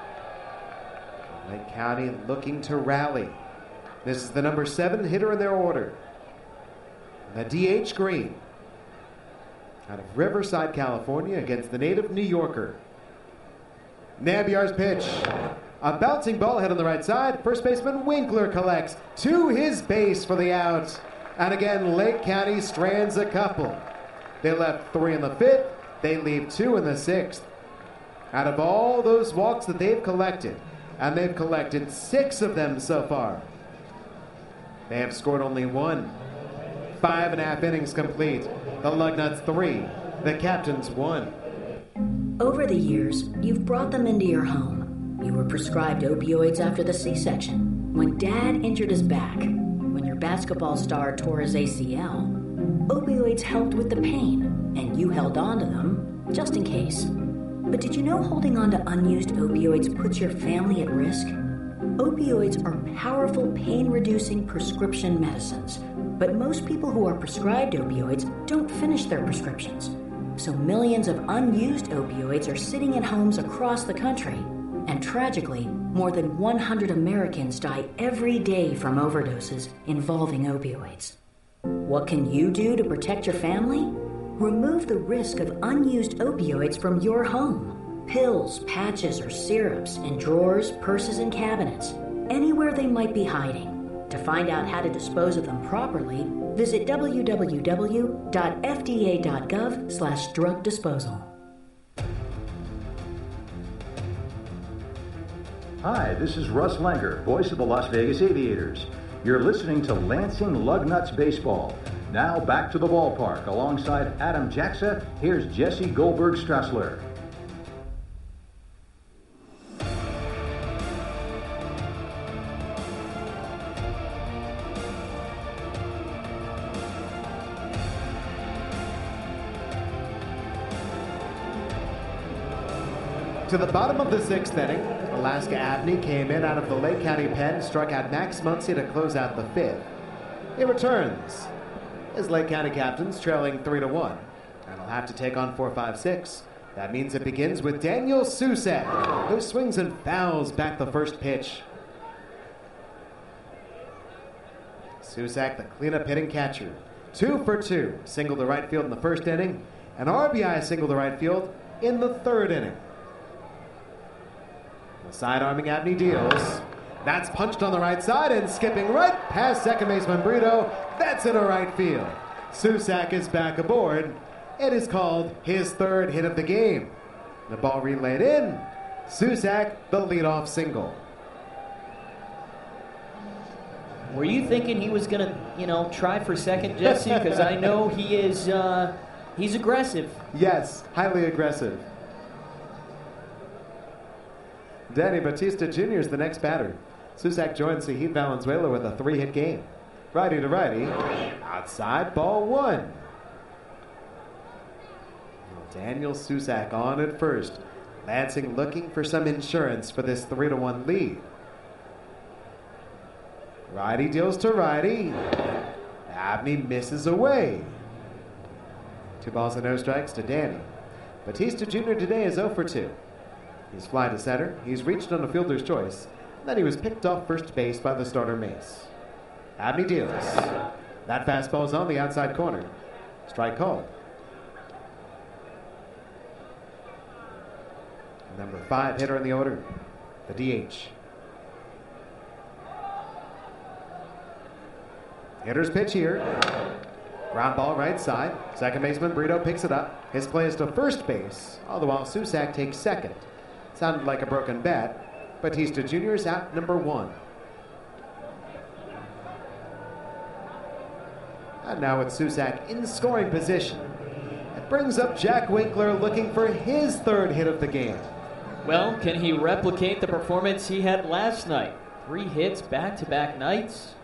Speaker 4: Lake County looking to rally. This is the number seven hitter in their order. The D H Green. Out of Riverside, California, against the native New Yorker. Nambiar's pitch. A bouncing ball hit on the right side. First baseman Winkler collects to his base for the out. And again, Lake County strands a couple. They left three in the fifth. They leave two in the sixth. Out of all those walks that they've collected, and they've collected six of them so far, they have scored only one. Five and a half innings complete. The Lugnuts three, the Captains one.
Speaker 15: Over the years, you've brought them into your home. You were prescribed opioids after the C-section. When Dad injured his back, when your basketball star tore his A C L, opioids helped with the pain, and you held on to them just in case. But did you know holding on to unused opioids puts your family at risk? Opioids are powerful pain-reducing prescription medicines, but most people who are prescribed opioids don't finish their prescriptions. So millions of unused opioids are sitting in homes across the country. And tragically, more than one hundred Americans die every day from overdoses involving opioids. What can you do to protect your family? Remove the risk of unused opioids from your home. Pills, patches, or syrups in drawers, purses, and cabinets, anywhere they might be hiding. To find out how to dispose of them properly, visit w w w dot f d a dot gov slash drug disposal.
Speaker 16: Hi, this is Russ Langer, voice of the Las Vegas Aviators. You're listening to Lansing Lugnuts Baseball. Now back to the ballpark. Alongside Adam Jacksa, here's Jesse Goldberg-Strassler.
Speaker 4: To the bottom of the sixth inning, Alaska Abney came in out of the Lake County pen, struck out Max Muncy to close out the fifth. He returns. His Lake County Captains trailing three to one, and he'll have to take on four five six. That means it begins with Daniel Susak, who swings and fouls back the first pitch. Susak, the cleanup hitting catcher, two for two, single to right field in the first inning, and R B I single to right field in the third inning. The side-arming Abney deals. That's punched on the right side and skipping right past second baseman Brito. That's into right field. Susak is back aboard. It is called his third hit of the game. The ball relayed in. Susak, the leadoff single.
Speaker 5: Were you thinking he was going to, you know, try for second, Jesse? Because I know he is, uh, he's aggressive.
Speaker 4: Yes, highly aggressive. Danny Batista Junior is the next batter. Susak joins Sahid Valenzuela with a three-hit game. Righty to righty. Outside, ball one. Daniel Susak on at first. Lansing looking for some insurance for this three to one lead. Righty deals to righty. Abney misses away. Two balls and no strikes to Danny. Batista Junior today is oh for two. He's fly to center. He's reached on a fielder's choice. And then he was picked off first base by the starter Mace. Abney deals. That fastball is on the outside corner. Strike called. Number five hitter in the order, the D H. Hitter's pitch here. Ground ball right side. Second baseman Brito picks it up. His play is to first base, all the while Susac takes second. Sounded like a broken bat. Batista Junior is out number one. And now with Susac in scoring position, it brings up Jack Winkler looking for his third hit of the game.
Speaker 5: Well, can he replicate the performance he had last night? Three hits back-to-back nights.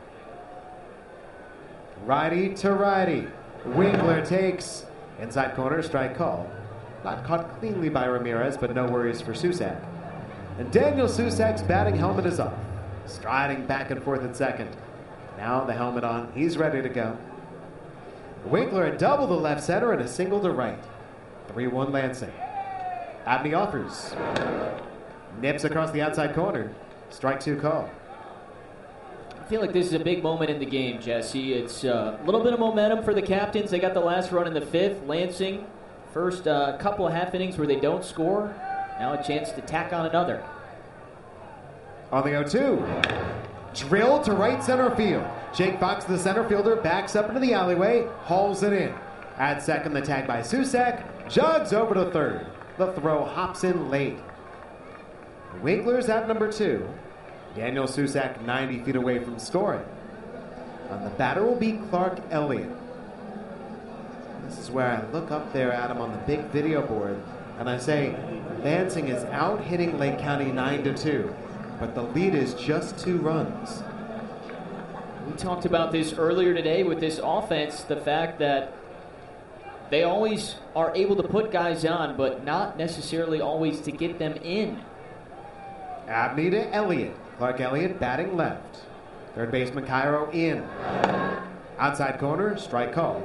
Speaker 4: Righty to righty. Winkler takes inside corner, strike call. Not caught cleanly by Ramirez, but no worries for Susac. And Daniel Susac's batting helmet is off. Striding back and forth at second. Now the helmet on, he's ready to go. Winkler a double to left center and a single to right. three one Lansing. Abney offers. Nips across the outside corner. Strike two call.
Speaker 5: I feel like this is a big moment in the game, Jesse. It's uh, a little bit of momentum for the captains. They got the last run in the fifth. Lansing, first uh, couple of half innings where they don't score. Now a chance to tack on another.
Speaker 4: On the oh two. Drill to right center field. Jake Fox, the center fielder, backs up into the alleyway, hauls it in. At second, the tag by Susac, jogs over to third. The throw hops in late. Winkler's at number two. Daniel Susac ninety feet away from scoring. And the batter will be Clark Elliott. This is where I look up there, Adam, on the big video board, and I say, Lansing is out hitting Lake County nine to two, but the lead is just two runs.
Speaker 5: We talked about this earlier today with this offense, the fact that they always are able to put guys on, but not necessarily always to get them in.
Speaker 4: Abney to Elliott. Clark Elliott batting left. Third baseman Cairo in. Outside corner, strike call.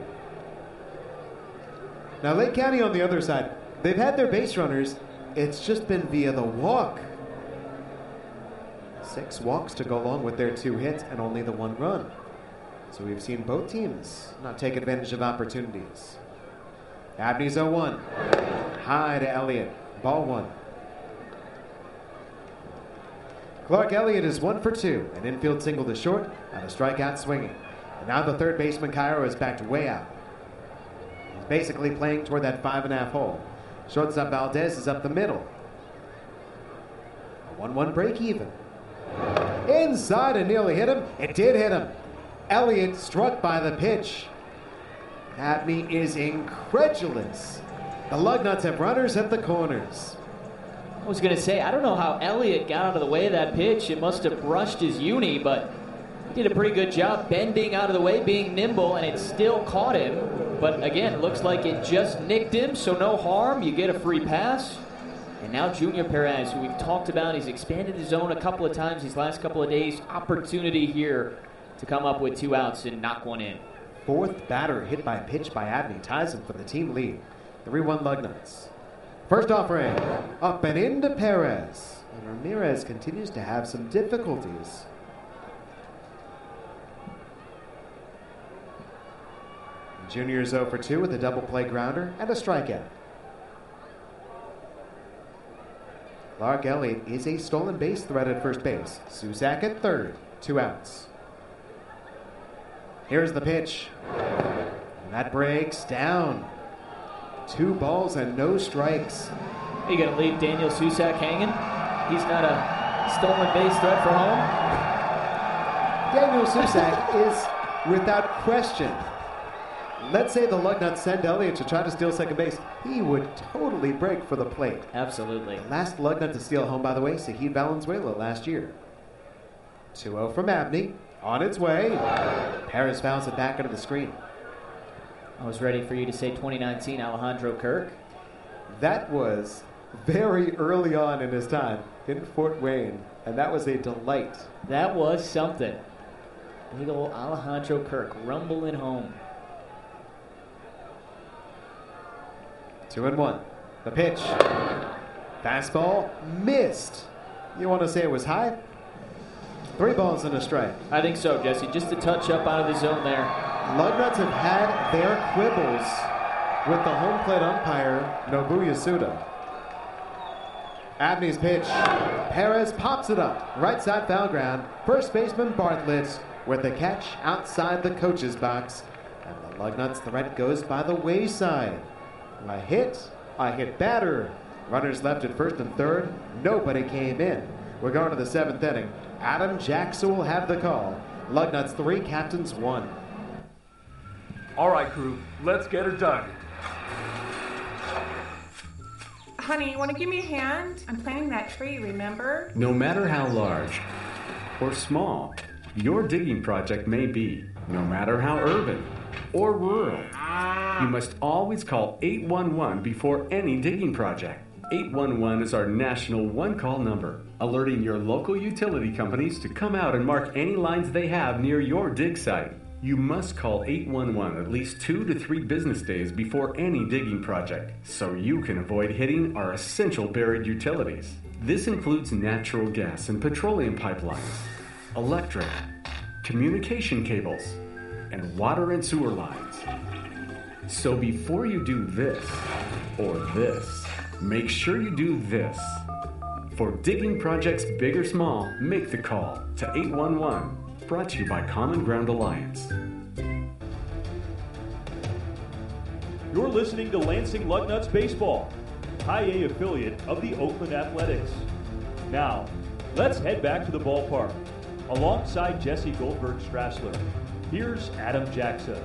Speaker 4: Now Lake County on the other side, they've had their base runners. It's just been via the walk. Six walks to go along with their two hits and only the one run. So we've seen both teams not take advantage of opportunities. Abney's oh one. High to Elliott. Ball one. Clark Elliott is one for two. An infield single to short and a strikeout swinging. And now the third baseman Cairo is backed way out. He's basically playing toward that five and a half hole. Shortstop Valdez is up the middle. A one one break even. Inside and nearly hit him. It did hit him. Elliott struck by the pitch. Abney is incredulous. The Lugnuts have runners at the corners.
Speaker 5: I was going to say, I don't know how Elliott got out of the way of that pitch. It must have brushed his uni, but he did a pretty good job bending out of the way, being nimble, and it still caught him. But again, it looks like it just nicked him, so no harm. You get a free pass. And now Junior Perez, who we've talked about, he's expanded his zone a couple of times these last couple of days. Opportunity here to come up with two outs and knock one in.
Speaker 4: Fourth batter hit by a pitch by Abney ties him for the team lead. three one Lugnuts. First offering, up and into Perez. And Ramirez continues to have some difficulties. Junior's oh for two with a double play grounder and a strikeout. Clark Elliott is a stolen base threat at first base. Susac at third, two outs. Here's the pitch. And that breaks down. Two balls and no strikes.
Speaker 5: You going to leave Daniel Susac hanging? He's not a stolen base threat for home?
Speaker 4: Daniel Susac is, without question, let's say the Lugnuts send Elliott to try to steal second base. He would totally break for the plate.
Speaker 5: Absolutely.
Speaker 4: The last Lugnut to steal home, by the way, Sahid Valenzuela last year. two oh from Abney. On its way. Perez fouls it back under the screen.
Speaker 5: I was ready for you to say twenty nineteen Alejandro Kirk.
Speaker 4: That was very early on in his time in Fort Wayne, and that was a delight.
Speaker 5: That was something. Big old Alejandro Kirk rumbling home.
Speaker 4: Two and one. The pitch. Fastball missed. You want to say it was high? Three balls and a strike.
Speaker 5: I think so, Jesse. Just a touch up out of the zone there.
Speaker 4: Lugnuts have had their quibbles with the home plate umpire, Nobuya Suda. Abney's pitch. Perez pops it up. Right side foul ground. First baseman Bartlett with the catch outside the coach's box. And the Lugnuts threat goes by the wayside. A hit, a hit batter. Runners left at first and third. Nobody came in. We're going to the seventh inning. Adam Jackson will have the call. Lugnuts three, Captains one.
Speaker 21: All right, crew, let's get her done.
Speaker 1: Honey, you want to give me a hand? I'm planting that tree, remember?
Speaker 17: No matter how large or small your digging project may be, no matter how urban or rural, you must always call eight one one before any digging project. eight one one is our national one-call number, alerting your local utility companies to come out and mark any lines they have near your dig site. You must call eight one one at least two to three business days before any digging project, so you can avoid hitting our essential buried utilities. This includes natural gas and petroleum pipelines, electric, communication cables, and water and sewer lines. So before you do this or this, make sure you do this. For digging projects big or small, make the call to eight one one. Brought to you by Common Ground Alliance.
Speaker 9: You're listening to Lansing Lugnuts Baseball, High A affiliate of the Oakland Athletics. Now, let's head back to the ballpark. Alongside Jesse Goldberg-Strassler, here's Adam Jackson.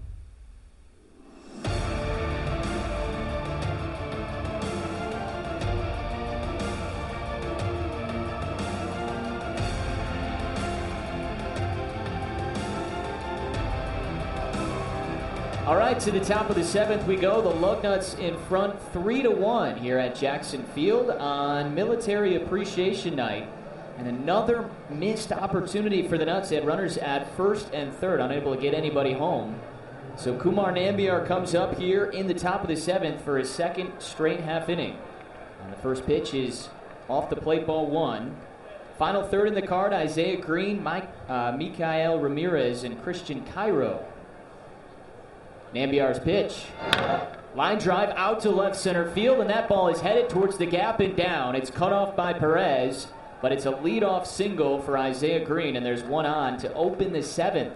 Speaker 5: All right, to the top of the seventh we go. The Lugnuts in front three to one here at Jackson Field on Military Appreciation Night. And another missed opportunity for the Nuts. They had runners at first and third, unable to get anybody home. So Kumar Nambiar comes up here in the top of the seventh for his second straight half inning. And the first pitch is off the plate, ball one. Final third in the card, Isaiah Green, Mike, uh, Mikael Ramirez, and Christian Cairo. Nambiar's pitch. Line drive out to left center field, and that ball is headed towards the gap and down. It's cut off by Perez, but it's a leadoff single for Isaiah Green, and there's one on to open the seventh.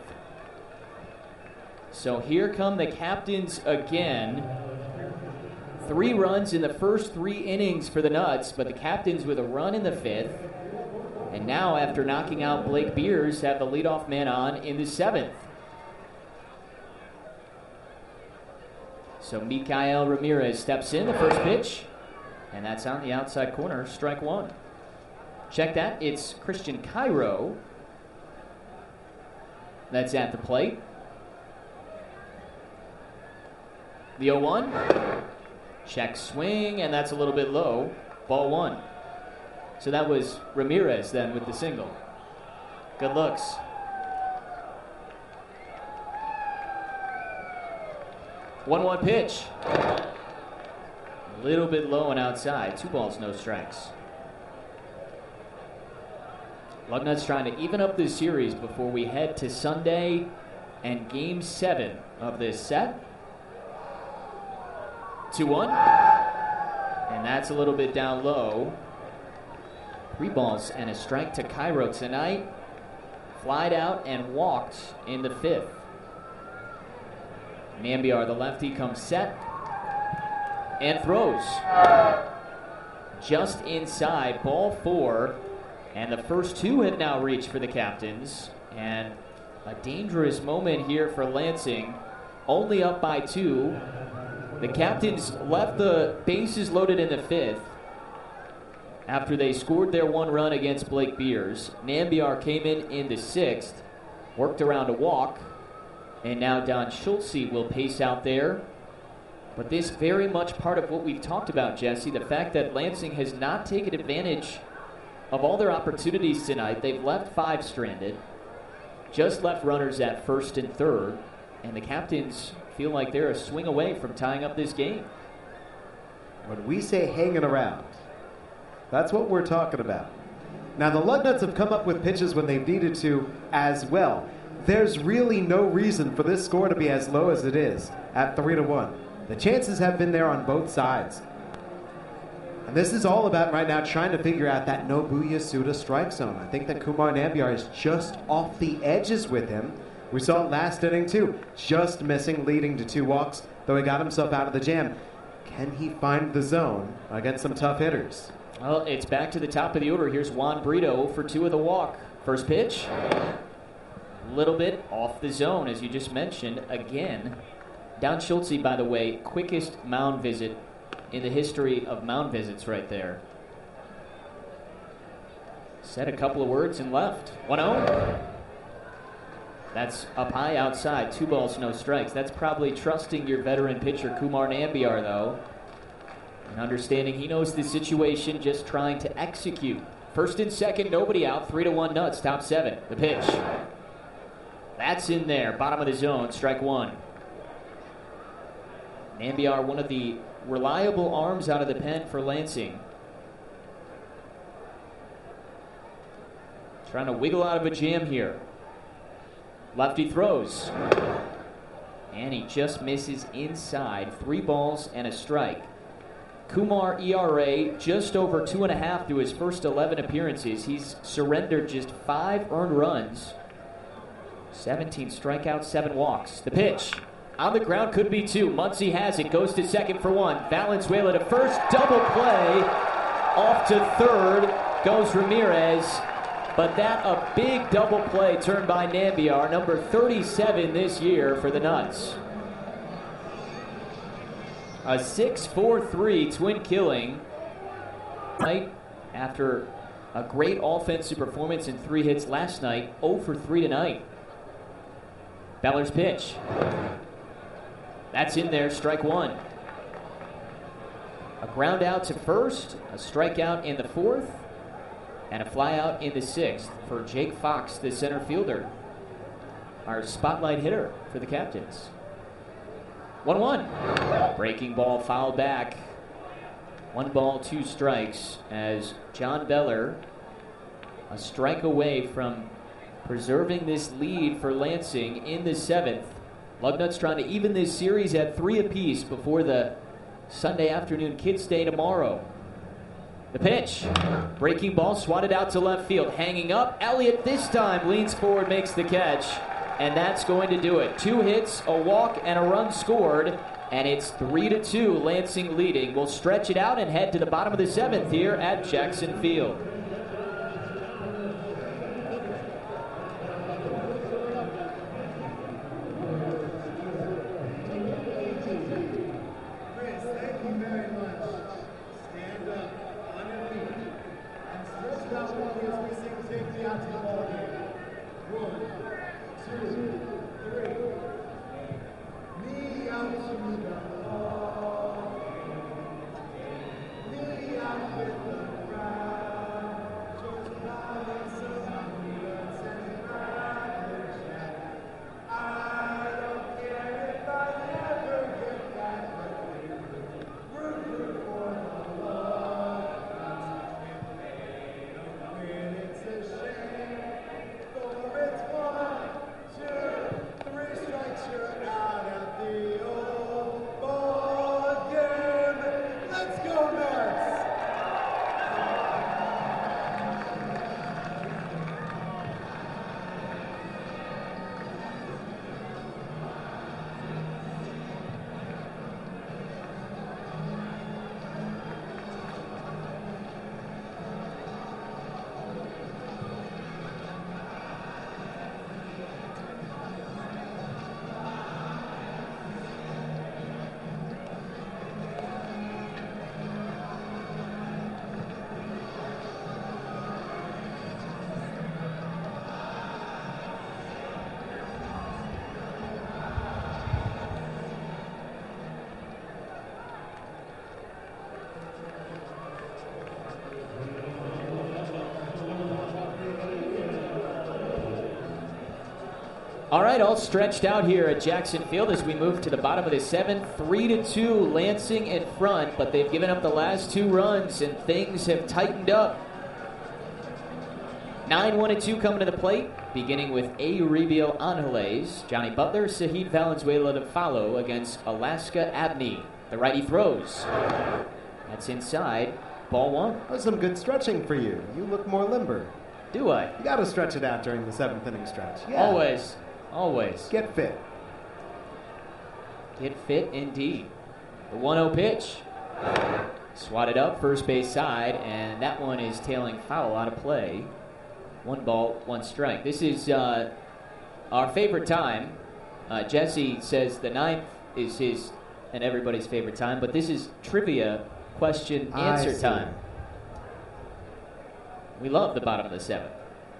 Speaker 5: So here come the Captains again. Three runs in the first three innings for the Nuts, but the Captains with a run in the fifth. And now, after knocking out Blake Beers, have the leadoff man on in the seventh. So Mikael Ramirez steps in, the first pitch, and that's on the outside corner, strike one. Check that, it's Christian Cairo that's at the plate. The oh one, check swing, and that's a little bit low, ball one. So that was Ramirez then with the single. Good looks. one one pitch. A little bit low and outside. Two balls, no strikes. Lugnuts trying to even up this series before we head to Sunday and game seven of this set. two one. And that's a little bit down low. Three balls and a strike to Cairo tonight. Flied out and walked in the fifth. Nambiar, the lefty, comes set and throws. Just inside, ball four. And the first two have now reached for the Captains. And a dangerous moment here for Lansing. Only up by two. The Captains left the bases loaded in the fifth after they scored their one run against Blake Beers. Nambiar came in in the sixth, worked around a walk. And now Don Schultze will pace out there. But this very much part of what we've talked about, Jesse, the fact that Lansing has not taken advantage of all their opportunities tonight. They've left five stranded. just left runners at first and third, and the Captains feel like they're a swing away from tying up this game.
Speaker 4: When we say hanging around, that's what we're talking about. Now, the Lugnuts have come up with pitches when they've needed to as well. There's really no reason for this score to be as low as it is at three to one. The chances have been there on both sides. And this is all about right now trying to figure out that Nobuya Suda strike zone. I think that Kumar Nambiar is just off the edges with him. We saw it last inning too, just missing, leading to two walks, though he got himself out of the jam. Can he find the zone against some tough hitters?
Speaker 5: Well, it's back to the top of the order. Here's Juan Brito for two of the walk. First pitch, a little bit off the zone, as you just mentioned. Again, Don Schultze, by the way, quickest mound visit in the history of mound visits right there. Said a couple of words and left. one oh. That's up high outside. Two balls, no strikes. That's probably trusting your veteran pitcher, Kumar Nambiar, though. And understanding he knows the situation, just trying to execute. First and second, nobody out. Three to one Nuts, top seven. The pitch. That's in there. Bottom of the zone, strike one. Nambiar, one of the reliable arms out of the pen for Lansing. Trying to wiggle out of a jam here. Lefty throws. And he just misses inside. Three balls and a strike. Kumar E R A just over two and a half through his first eleven appearances. He's surrendered just five earned runs. seventeen strikeouts, seven walks. The pitch. On the ground, could be two. Muncy has it, goes to second for one. Valenzuela to first, double play. Off to third goes Ramirez. But that a big double play turned by Nambiar, number thirty-seven this year for the Nuts. A six four three twin killing night after a great offensive performance and three hits last night. oh for three tonight. Beller's pitch. That's in there, strike one. A ground out to first, a strikeout in the fourth, and a fly out in the sixth for Jake Fox, the center fielder, our spotlight hitter for the Captains. one one. Breaking ball fouled back. One ball, two strikes as John Beller, a strike away from preserving this lead for Lansing in the seventh. Lugnuts trying to even this series at three apiece before the Sunday afternoon Kids Day tomorrow. The pitch. Breaking ball swatted out to left field. Hanging up. Elliott this time leans forward, makes the catch. And that's going to do it. Two hits, a walk, and a run scored. And it's three to two, Lansing leading. We'll stretch it out and head to the bottom of the seventh here at Jackson Field. All right, all stretched out here at Jackson Field as we move to the bottom of the seventh. Three to two, Lansing in front, but they've given up the last two runs, and things have tightened up. nine one and two coming to the plate, beginning with Euribiel Angeles, Johnny Butler, Saheed Valenzuela to follow against Alaska Abney. The righty throws. That's inside. Ball one.
Speaker 4: That was some good stretching for you. You look more limber.
Speaker 5: Do I?
Speaker 4: You got to stretch it out during the seventh inning stretch. Yeah.
Speaker 5: Always. Always.
Speaker 4: Get fit.
Speaker 5: Get fit indeed. The one oh pitch. Swatted up first base side, and that one is tailing foul out of play. One ball, one strike. This is uh, our favorite time. Uh, Jesse says the ninth is his and everybody's favorite time, but this is trivia question answer time. We love the bottom of the seventh.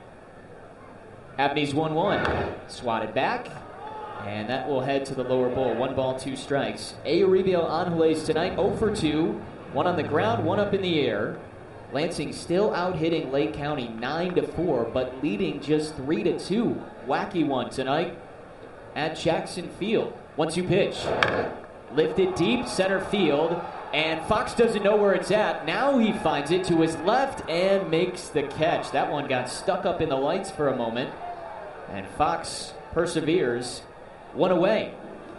Speaker 5: Abney's one one. Swatted back, and that will head to the lower bowl. One ball, two strikes. Euribiel Angeles tonight, oh for two. One on the ground, one up in the air. Lansing still out-hitting Lake County nine to four, but leading just three to two. Wacky one tonight at Jackson Field. one two pitch. Lifted deep center field, and Fox doesn't know where it's at. Now he finds it to his left and makes the catch. That one got stuck up in the lights for a moment, and Fox perseveres. One away.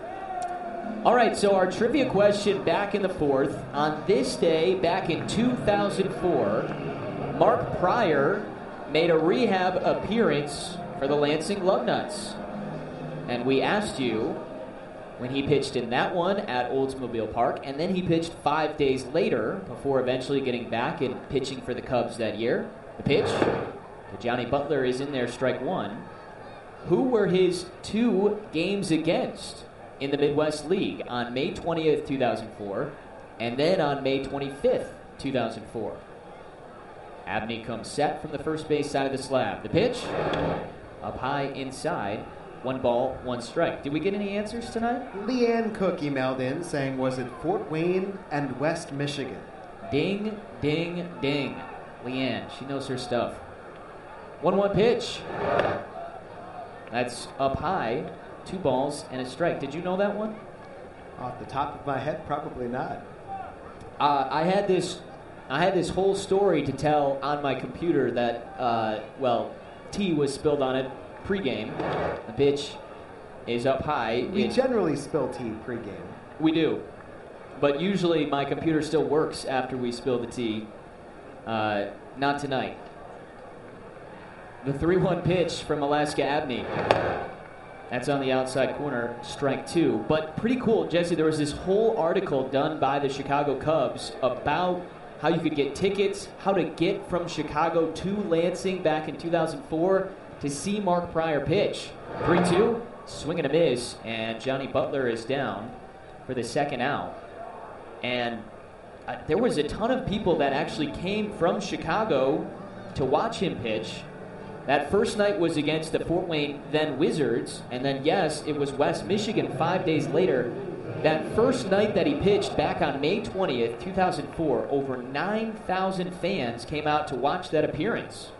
Speaker 5: All right, so our trivia question back in the fourth. On this day, back in two thousand four, Mark Pryor made a rehab appearance for the Lansing Lugnuts. And we asked you when he pitched in that one at Oldsmobile Park, and then he pitched five days later before eventually getting back and pitching for the Cubs that year. The pitch to Johnny Butler is in there, strike one. Who were his two games against in the Midwest League on May twentieth, two thousand four, and then on May twenty-fifth, two thousand four? Abney comes set from the first base side of the slab. The pitch up high inside. One ball, one strike. Did we get any answers tonight?
Speaker 4: Leanne Cook emailed in saying, was it Fort Wayne and West Michigan?
Speaker 5: Ding, ding, ding. Leanne, she knows her stuff. one one pitch. That's up high. Two balls and a strike. Did you know that one?
Speaker 4: Off the top of my head, probably not.
Speaker 5: Uh, I had this I had this whole story to tell on my computer that, uh, well, tea was spilled on it pregame. The pitch is up high.
Speaker 4: We
Speaker 5: it,
Speaker 4: generally spill tea pregame.
Speaker 5: We do. But usually my computer still works after we spill the tea. Uh, not tonight. The three one pitch from Alaska Abney. That's on the outside corner, strike two. But pretty cool, Jesse, there was this whole article done by the Chicago Cubs about how you could get tickets, how to get from Chicago to Lansing back in two thousand four to see Mark Pryor pitch. three two, swing and a miss, and Johnny Butler is down for the second out. And uh, there was a ton of people that actually came from Chicago to watch him pitch. That first night was against the Fort Wayne then Wizards, and then, yes, it was West Michigan five days later. That first night that he pitched back on May twentieth, two thousand four, over nine thousand fans came out to watch that appearance.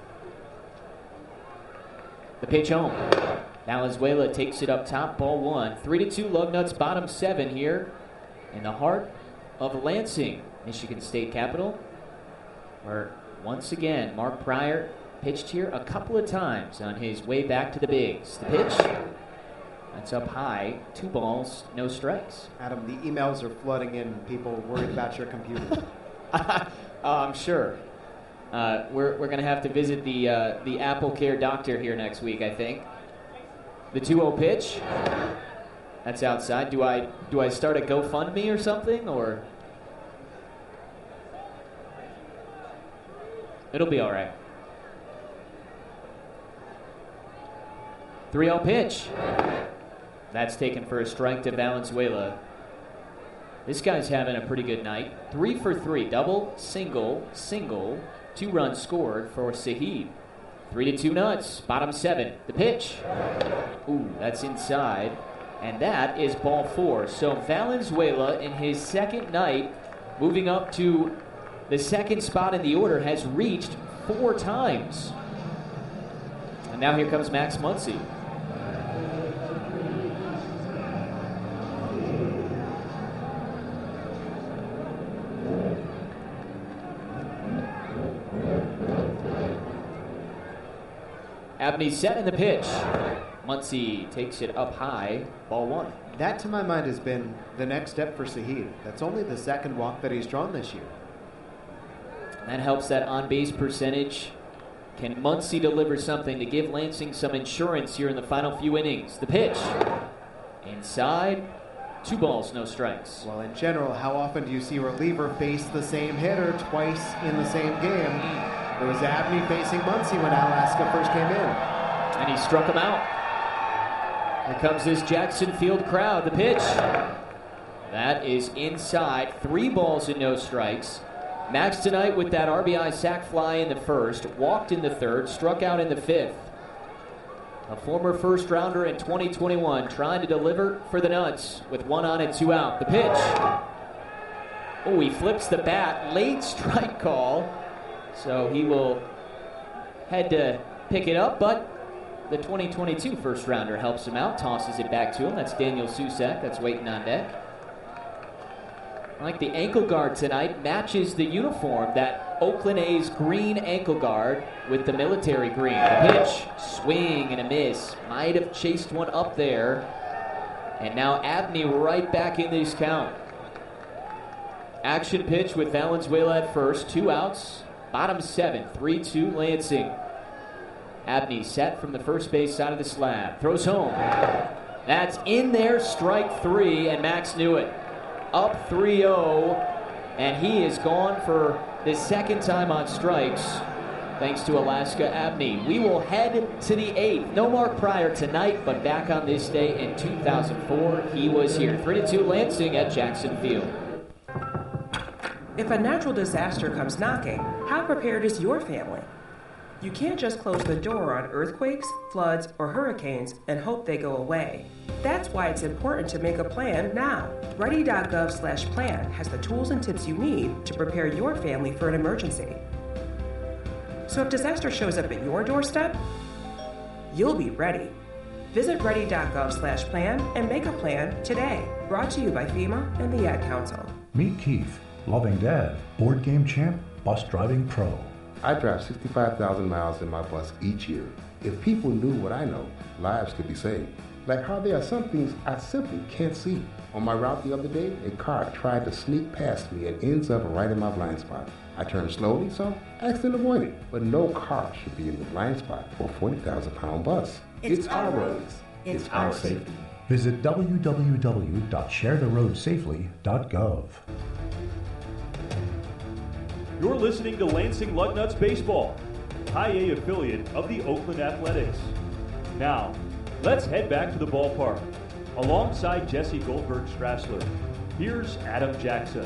Speaker 5: The pitch home. Valenzuela takes it up top, ball one. three to two, Lugnuts bottom seven here in the heart of Lansing, Michigan State Capital, where once again Mark Pryor pitched here a couple of times on his way back to the bigs. The pitch, that's up high, two balls, no strikes.
Speaker 4: Adam, the emails are flooding in, people worried about your computer.
Speaker 5: uh, I'm sure. Uh, we're we're going to have to visit the uh, the Apple Care doctor here next week, I think. The two oh pitch, that's outside. Do I do I start a GoFundMe or something, or? It'll be all right. three oh pitch. That's taken for a strike to Valenzuela. This guy's having a pretty good night. Three for three. Double, single, single. Two runs scored for Saheed. Three to two Nuts. Bottom seven. The pitch. Ooh, that's inside. And that is ball four. So Valenzuela in his second night, moving up to the second spot in the order, has reached four times. And now here comes Max Muncy. Abney set in the pitch. Muncie takes it up high, ball one.
Speaker 4: That, to my mind, has been the next step for Saheed. That's only the second walk that he's drawn this year.
Speaker 5: That helps that on-base percentage. Can Muncie deliver something to give Lansing some insurance here in the final few innings? The pitch. Inside. Two balls, no strikes.
Speaker 4: Well, in general, how often do you see a reliever face the same hitter twice in the same game? It was Abney facing Muncie when Alaska first came in.
Speaker 5: And he struck him out. Here comes this Jackson Field crowd. The pitch. That is inside. Three balls and no strikes. Max tonight with that R B I sac fly in the first, walked in the third, struck out in the fifth. A former first rounder in twenty twenty-one trying to deliver for the Nuts with one on and two out. The pitch. Oh, he flips the bat. Late strike call. So he will head to pick it up, but the twenty twenty-two first rounder helps him out, tosses it back to him. That's Daniel Susak that's waiting on deck. I like the ankle guard tonight, matches the uniform, that Oakland A's green ankle guard with the military green. The pitch, swing and a miss. Might have chased one up there. And now Abney right back in this count. Action pitch with Valenzuela at first, two outs, bottom seven, three two Lansing. Abney set from the first base side of the slab, throws home. That's in there, strike three, and Max knew it. Up three oh, and he is gone for the second time on strikes, thanks to Alaska Abney. We will head to the eighth. No Mark Pryor tonight, but back on this day in two thousand four, he was here. three to two Lansing at Jackson Field.
Speaker 7: If a natural disaster comes knocking, how prepared is your family? You can't just close the door on earthquakes, floods, or hurricanes and hope they go away. That's why it's important to make a plan now. Ready.gov slash plan has the tools and tips you need to prepare your family for an emergency. So if disaster shows up at your doorstep, you'll be ready. Visit ready.gov slash plan and make a plan today. Brought to you by FEMA and the Ad Council.
Speaker 18: Meet Keith, loving dad, board game champ, bus driving pro.
Speaker 19: I drive sixty-five thousand miles in my bus each year. If people knew what I know, lives could be saved. Like how there are some things I simply can't see. On my route the other day, a car tried to sneak past me and ends up right in my blind spot. I turned slowly, so accident avoided. But no car should be in the blind spot for a forty thousand pound bus.
Speaker 18: It's,
Speaker 19: it's our roads. It's, it's our safety. safety.
Speaker 18: Visit w w w dot share the road safely dot gov.
Speaker 21: You're listening to Lansing Lugnuts Baseball, High A affiliate of the Oakland Athletics. Now, let's head back to the ballpark. Alongside Jesse Goldberg-Strassler, here's Adam Jackson.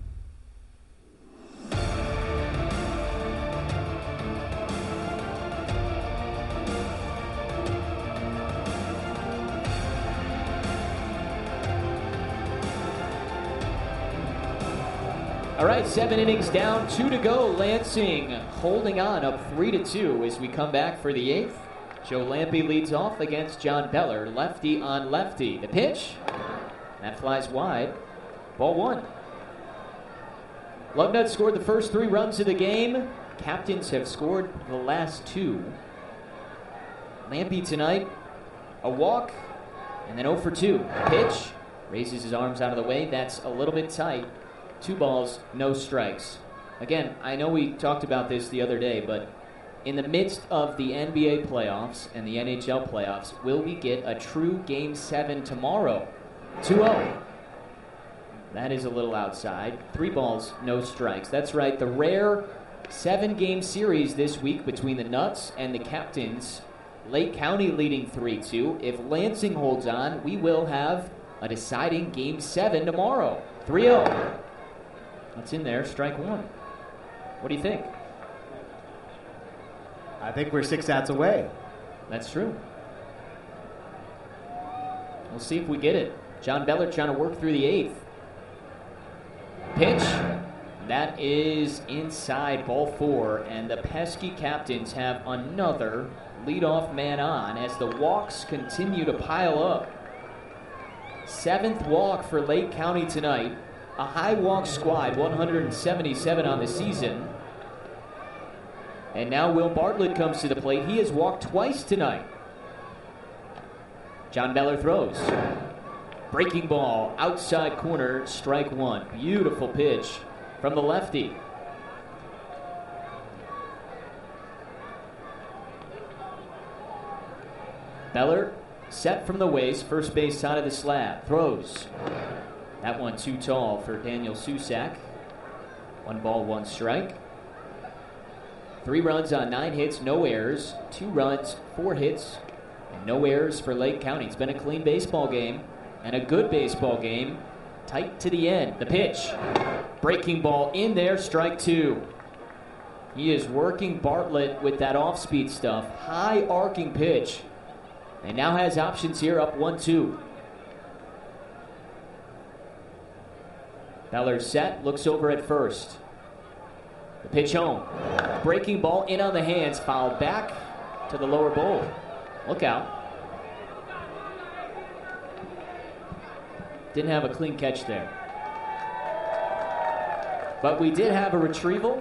Speaker 5: All right, seven innings down, two to go. Lansing holding on up three to two as we come back for the eighth. Joe Lampe leads off against John Beller, lefty on lefty. The pitch, that flies wide. Ball one. Lugnuts scored the first three runs of the game. Captains have scored the last two. Lampe tonight, a walk, and then oh for two. Pitch, raises his arms out of the way. That's a little bit tight. Two balls, no strikes. Again, I know we talked about this the other day, but in the midst of the N B A playoffs and the N H L playoffs, will we get a true Game seven tomorrow? two oh. That is a little outside. Three balls, no strikes. That's right, the rare seven-game series this week between the Nuts and the Captains. Lake County leading three two. If Lansing holds on, we will have a deciding Game seven tomorrow. three oh. That's in there, strike one. What do you think?
Speaker 4: I think we're six outs away.
Speaker 5: That's true. We'll see if we get it. John Beller trying to work through the eighth. Pitch. That is inside, ball four, and the pesky Captains have another leadoff man on as the walks continue to pile up. Seventh walk for Lake County tonight. A high walk squad, one hundred seventy-seven on the season. And now Will Bartlett comes to the plate. He has walked twice tonight. John Beller throws. Breaking ball, outside corner, strike one. Beautiful pitch from the lefty. Beller set from the waist, first base side of the slab. Throws. That one too tall for Daniel Susac. One ball, one strike. Three runs on nine hits, no errors. Two runs, four hits, and no errors for Lake County. It's been a clean baseball game and a good baseball game. Tight to the end. The pitch. Breaking ball in there, strike two. He is working Bartlett with that off-speed stuff. High arcing pitch. And now has options here, up one two. Beller set, looks over at first. The pitch home. Breaking ball in on the hands, fouled back to the lower bowl. Look out. Didn't have a clean catch there. But we did have a retrieval.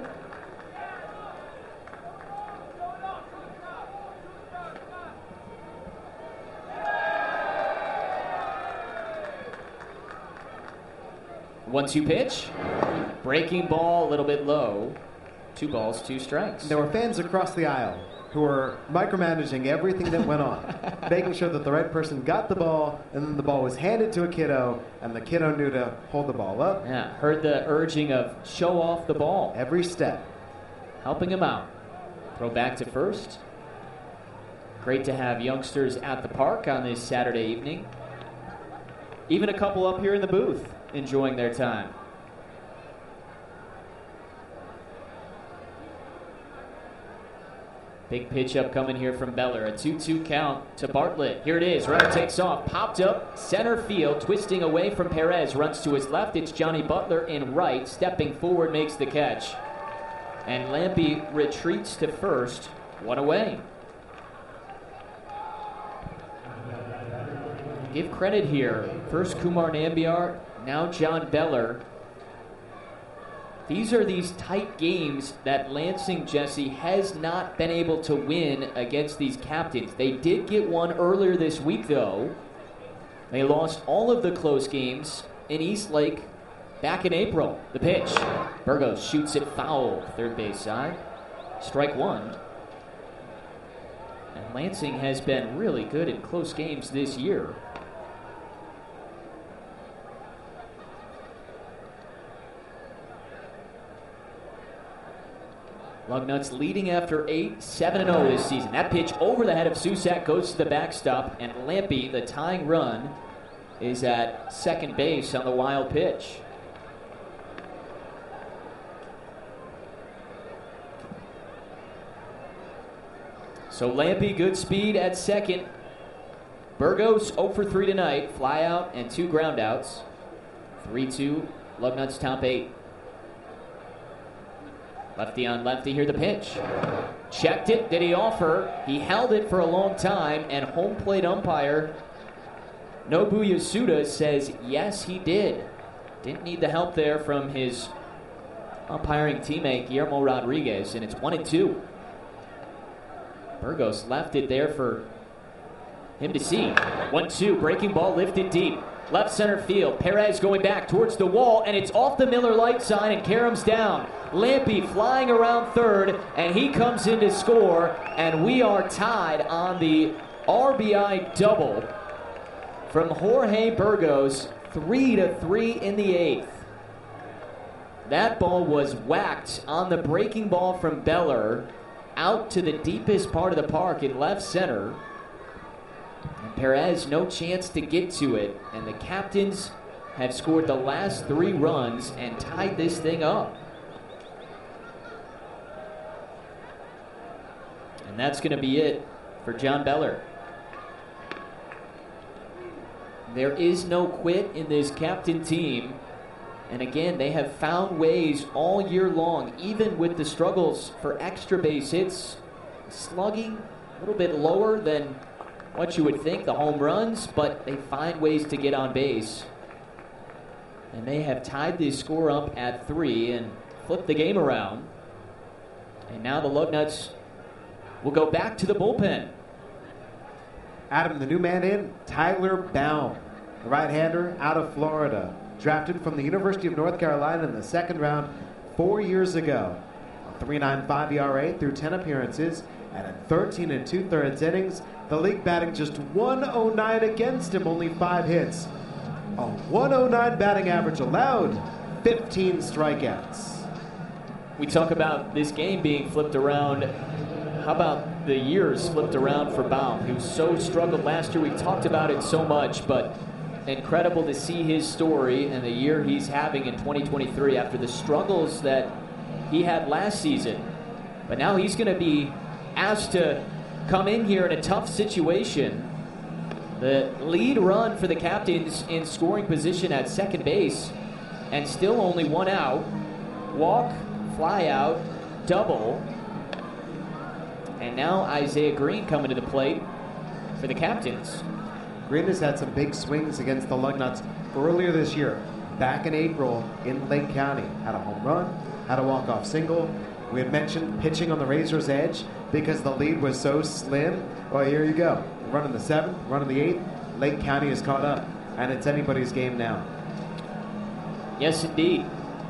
Speaker 5: one two pitch. Breaking ball a little bit low. Two balls, two strikes.
Speaker 4: There were fans across the aisle who were micromanaging everything that went on, making sure that the right person got the ball, and then the ball was handed to a kiddo, and the kiddo knew to hold the ball up.
Speaker 5: Yeah, heard the urging of show off the ball.
Speaker 4: Every step.
Speaker 5: Helping him out. Throw back to first. Great to have youngsters at the park on this Saturday evening. Even a couple up here in the booth enjoying their time. Big pitch up coming here from Beller. A two two count to Bartlett. Here it is. Runner takes off. Popped up. Center field. Twisting away from Perez. Runs to his left. It's Johnny Butler in right. Stepping forward makes the catch. And Lampe retreats to first. One away. Give credit here. First Kumar Nambiar. Now John Beller. These are these tight games that Lansing, Jesse, has not been able to win against these captains. They did get one earlier this week, though. They lost all of the close games in Eastlake back in April. The pitch. Burgos shoots it foul, third base side. Strike one. And Lansing has been really good in close games this year. Lugnuts leading after eight, seven and oh this season. That pitch over the head of Susac goes to the backstop, and Lampe, the tying run, is at second base on the wild pitch. So Lampe, good speed at second. Burgos oh for three tonight, fly out and two ground outs. three two, Lugnuts top eight. Lefty on lefty, here the pitch. Checked it, did he offer? He held it for a long time, and home plate umpire Nobu Yasuda says yes, he did. Didn't need the help there from his umpiring teammate Guillermo Rodriguez, and it's one and two. Burgos left it there for him to see. one two, breaking ball lifted deep. Left center field. Perez going back towards the wall, and it's off the Miller Lite sign, and Karam's down. Lampe flying around third, and he comes in to score, and we are tied on the R B I double from Jorge Burgos, three to three in the eighth. That ball was whacked on the breaking ball from Beller out to the deepest part of the park in left center. And Perez, no chance to get to it. And the captains have scored the last three runs and tied this thing up. And that's going to be it for John Beller. There is no quit in this captain team. And again, they have found ways all year long, even with the struggles for extra base hits. Slugging a little bit lower than what you would think, the home runs, but they find ways to get on base. And they have tied this score up at three and flipped the game around. And now the Lugnuts will go back to the bullpen.
Speaker 4: Adam, the new man in, Tyler Baum, the right-hander out of Florida, drafted from the University of North Carolina in the second round four years ago. A three point nine five E R A through ten appearances, and in thirteen and two-thirds innings, the league batting just one oh nine against him, only five hits. A one oh nine batting average allowed, fifteen strikeouts.
Speaker 5: We talk about this game being flipped around. How about the years flipped around for Baum, who so struggled last year? We've talked about it so much, but incredible to see his story and the year he's having in twenty twenty-three after the struggles that he had last season. But now he's going to be asked to come in here in a tough situation. The lead run for the Captains in scoring position at second base, and still only one out. Walk, fly out, double. And now Isaiah Green coming to the plate for the Captains.
Speaker 4: Green has had some big swings against the Lugnuts earlier this year. Back in April in Lake County. Had a home run, had a walk-off single. We had mentioned pitching on the razor's edge because the lead was so slim. Well, here you go. Running the seventh, running the eighth. Lake County is caught up, and it's anybody's game now.
Speaker 5: Yes, indeed.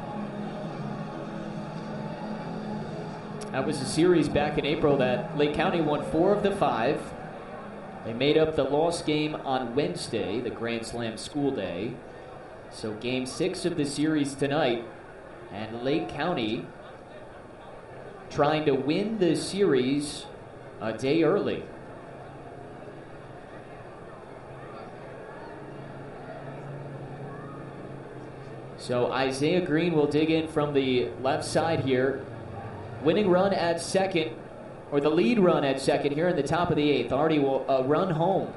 Speaker 5: That was a series back in April that Lake County won four of the five. They made up the lost game on Wednesday, the Grand Slam school day. So game six of the series tonight, and Lake County trying to win the series a day early. So Isaiah Green will dig in from the left side here. Winning run at second, or the lead run at second here in the top of the eighth. Already will uh, run home.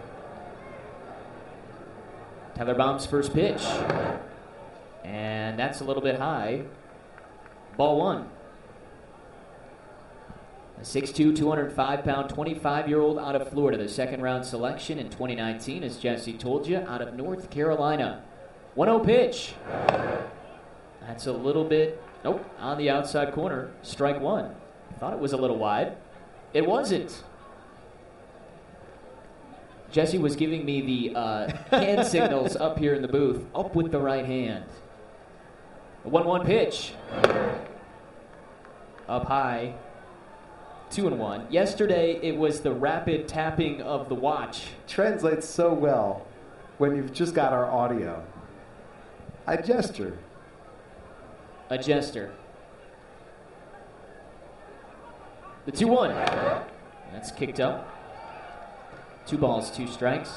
Speaker 5: Tyler Baum's first pitch. And that's a little bit high. Ball one. A six two, two hundred five pound, twenty-five-year-old out of Florida. The second round selection in twenty nineteen, as Jesse told you, out of North Carolina. one oh pitch. That's a little bit, nope, on the outside corner. Strike one. Thought it was a little wide. It wasn't. Jesse was giving me the uh, hand signals up here in the booth. Up with the right hand. A one one pitch. Up high. Two and one. Yesterday, it was the rapid tapping of the watch.
Speaker 4: Translates so well when you've just got our audio. I gesture.
Speaker 5: A jester. The two one. That's kicked up. Two balls, two strikes.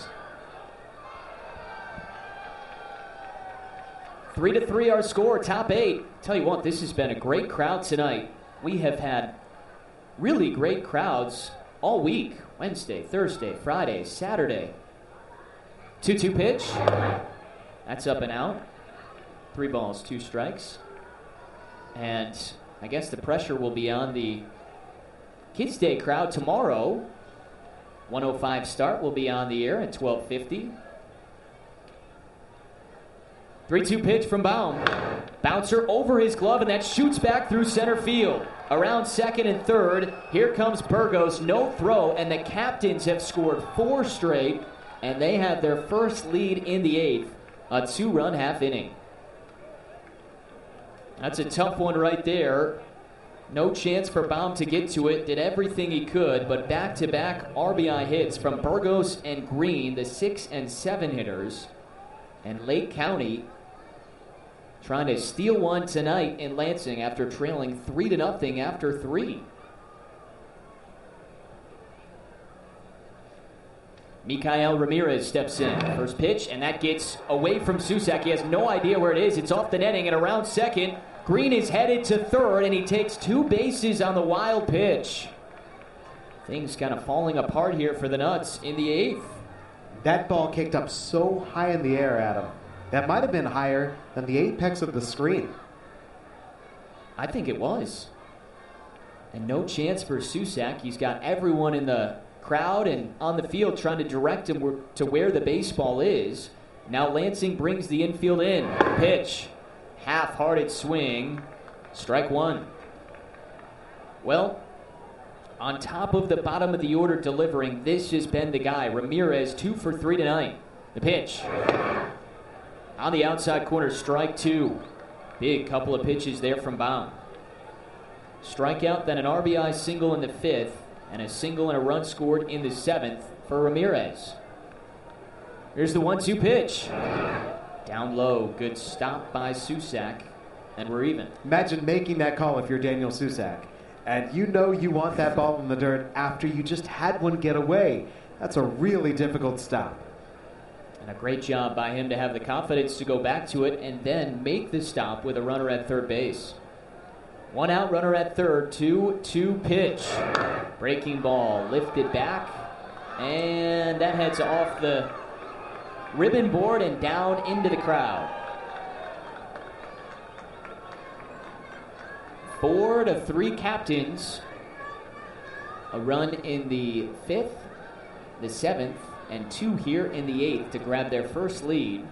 Speaker 5: Three to three our score, top eight. Tell you what, this has been a great crowd tonight. We have had really great crowds all week. Wednesday, Thursday, Friday, Saturday. two two pitch. That's up and out. Three balls, two strikes. And I guess the pressure will be on the Kids Day crowd tomorrow. one oh five start will be on the air at twelve fifty. three two pitch from Baum. Bouncer over his glove, and that shoots back through center field. Around second and third, here comes Burgos. No throw, and the Captains have scored four straight, and they have their first lead in the eighth. A two-run half inning. That's a tough one right there. No chance for Baum to get to it. Did everything he could, but back-to-back R B I hits from Burgos and Green, the six and seven hitters. And Lake County trying to steal one tonight in Lansing after trailing three to nothing after three. Mikael Ramirez steps in. First pitch, and that gets away from Susak. He has no idea where it is. It's off the netting, and around second, Green is headed to third, and he takes two bases on the wild pitch. Things kind of falling apart here for the Nuts in the eighth.
Speaker 4: That ball kicked up so high in the air, Adam. That might have been higher than the apex of the screen.
Speaker 5: I think it was. And no chance for Susak. He's got everyone in the crowd and on the field trying to direct him to where the baseball is. Now Lansing brings the infield in. Pitch. Half-hearted swing. Strike one. Well, on top of the bottom of the order delivering, this has been the guy. Ramirez, two for three tonight. The pitch. On the outside corner, strike two. Big couple of pitches there from Baum. Strikeout, then an R B I single in the fifth, and a single and a run scored in the seventh for Ramirez. Here's the one two pitch. Down low, good stop by Susac, and we're even.
Speaker 4: Imagine making that call if you're Daniel Susac, and you know you want that ball in the dirt after you just had one get away. That's a really difficult stop.
Speaker 5: And a great job by him to have the confidence to go back to it and then make the stop with a runner at third base. One out, runner at third, two two pitch. Breaking ball, lifted back, and that heads off the ribbon board and down into the crowd. Four to three captains. A run in the fifth, the seventh, and two here in the eighth to grab their first lead.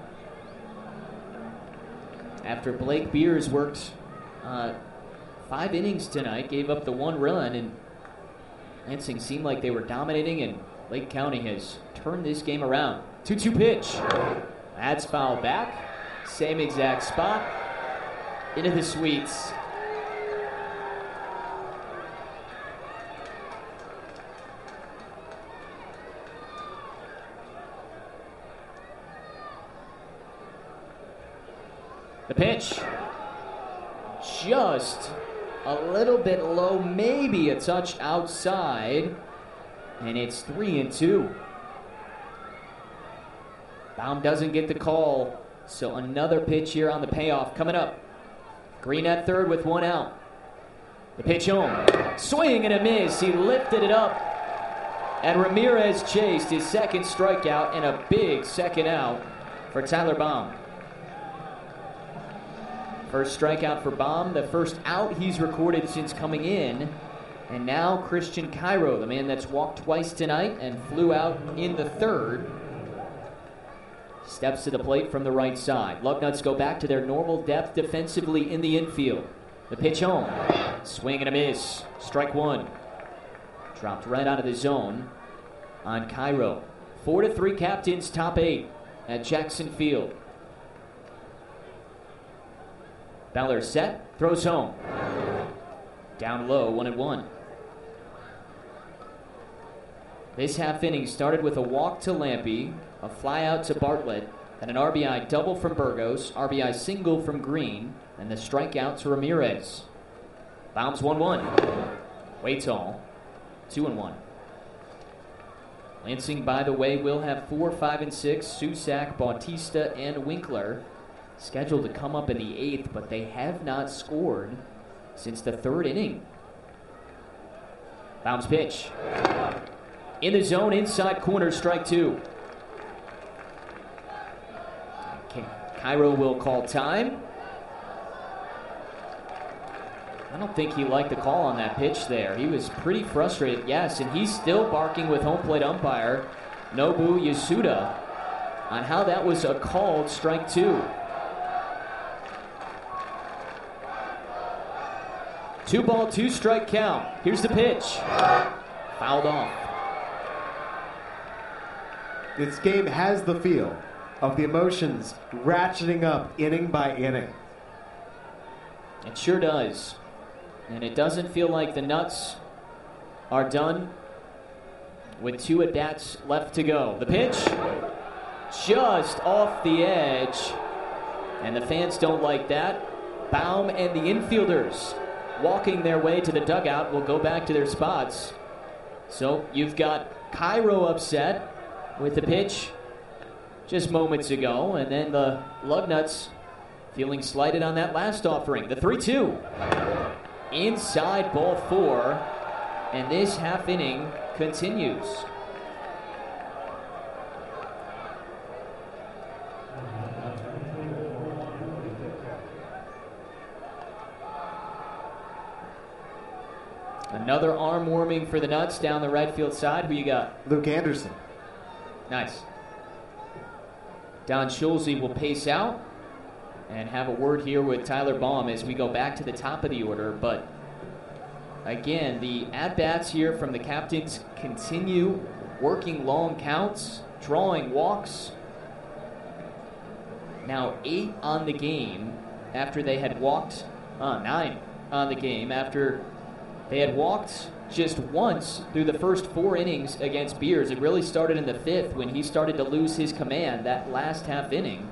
Speaker 5: After Blake Beers worked uh, five innings tonight, gave up the one run, and Lansing seemed like they were dominating, and Lake County has turned this game around. two two pitch. That's fouled back. Same exact spot. Into the sweets. The pitch. Just a little bit low, maybe a touch outside. And it's three and two. Baum doesn't get the call, so another pitch here on the payoff coming up. Green at third with one out. The pitch home. Swing and a miss. He lifted it up. And Ramirez chased his second strikeout and a big second out for Tyler Baum. First strikeout for Baum, the first out he's recorded since coming in. And now Christian Cairo, the man that's walked twice tonight and flew out in the third, steps to the plate from the right side. Lugnuts go back to their normal depth defensively in the infield. The pitch home. Swing and a miss. Strike one. Dropped right out of the zone on Cairo. Four to three captains, top eight at Jackson Field. Beller set, throws home. Down low, one and one. This half inning started with a walk to Lampy, a fly out to Bartlett, and an R B I double from Burgos, R B I single from Green, and the strikeout to Ramirez. Baum's one one. Waitall, two and one. Lansing, by the way, will have four, five, and six. Susac, Bautista, and Winkler scheduled to come up in the eighth, but they have not scored since the third inning. Baum's pitch. In the zone, inside corner, strike two. Cairo will call time. I don't think he liked the call on that pitch there. He was pretty frustrated, yes, and he's still barking with home plate umpire Nobu Yasuda on how that was a called strike two. Two ball, two strike count. Here's the pitch. Fouled off.
Speaker 4: This game has the feel of the emotions ratcheting up inning by inning.
Speaker 5: It sure does. And it doesn't feel like the Nuts are done with two at-bats left to go. The pitch, just off the edge. And the fans don't like that. Baum and the infielders walking their way to the dugout will go back to their spots. So you've got Cairo upset with the pitch just moments ago, and then the Lugnuts feeling slighted on that last offering. The three two. Inside ball four, and this half inning continues. Another arm warming for the Nuts down the right field side. Who you got?
Speaker 4: Luke Anderson.
Speaker 5: Nice. Don Schulze will pace out and have a word here with Tyler Baum as we go back to the top of the order. But Again, the at-bats here from the captains continue working long counts, drawing walks. Now eight on the game after they had walked, uh, nine on the game after they had walked just once through the first four innings against Beers. It really started in the fifth when he started to lose his command that last half inning.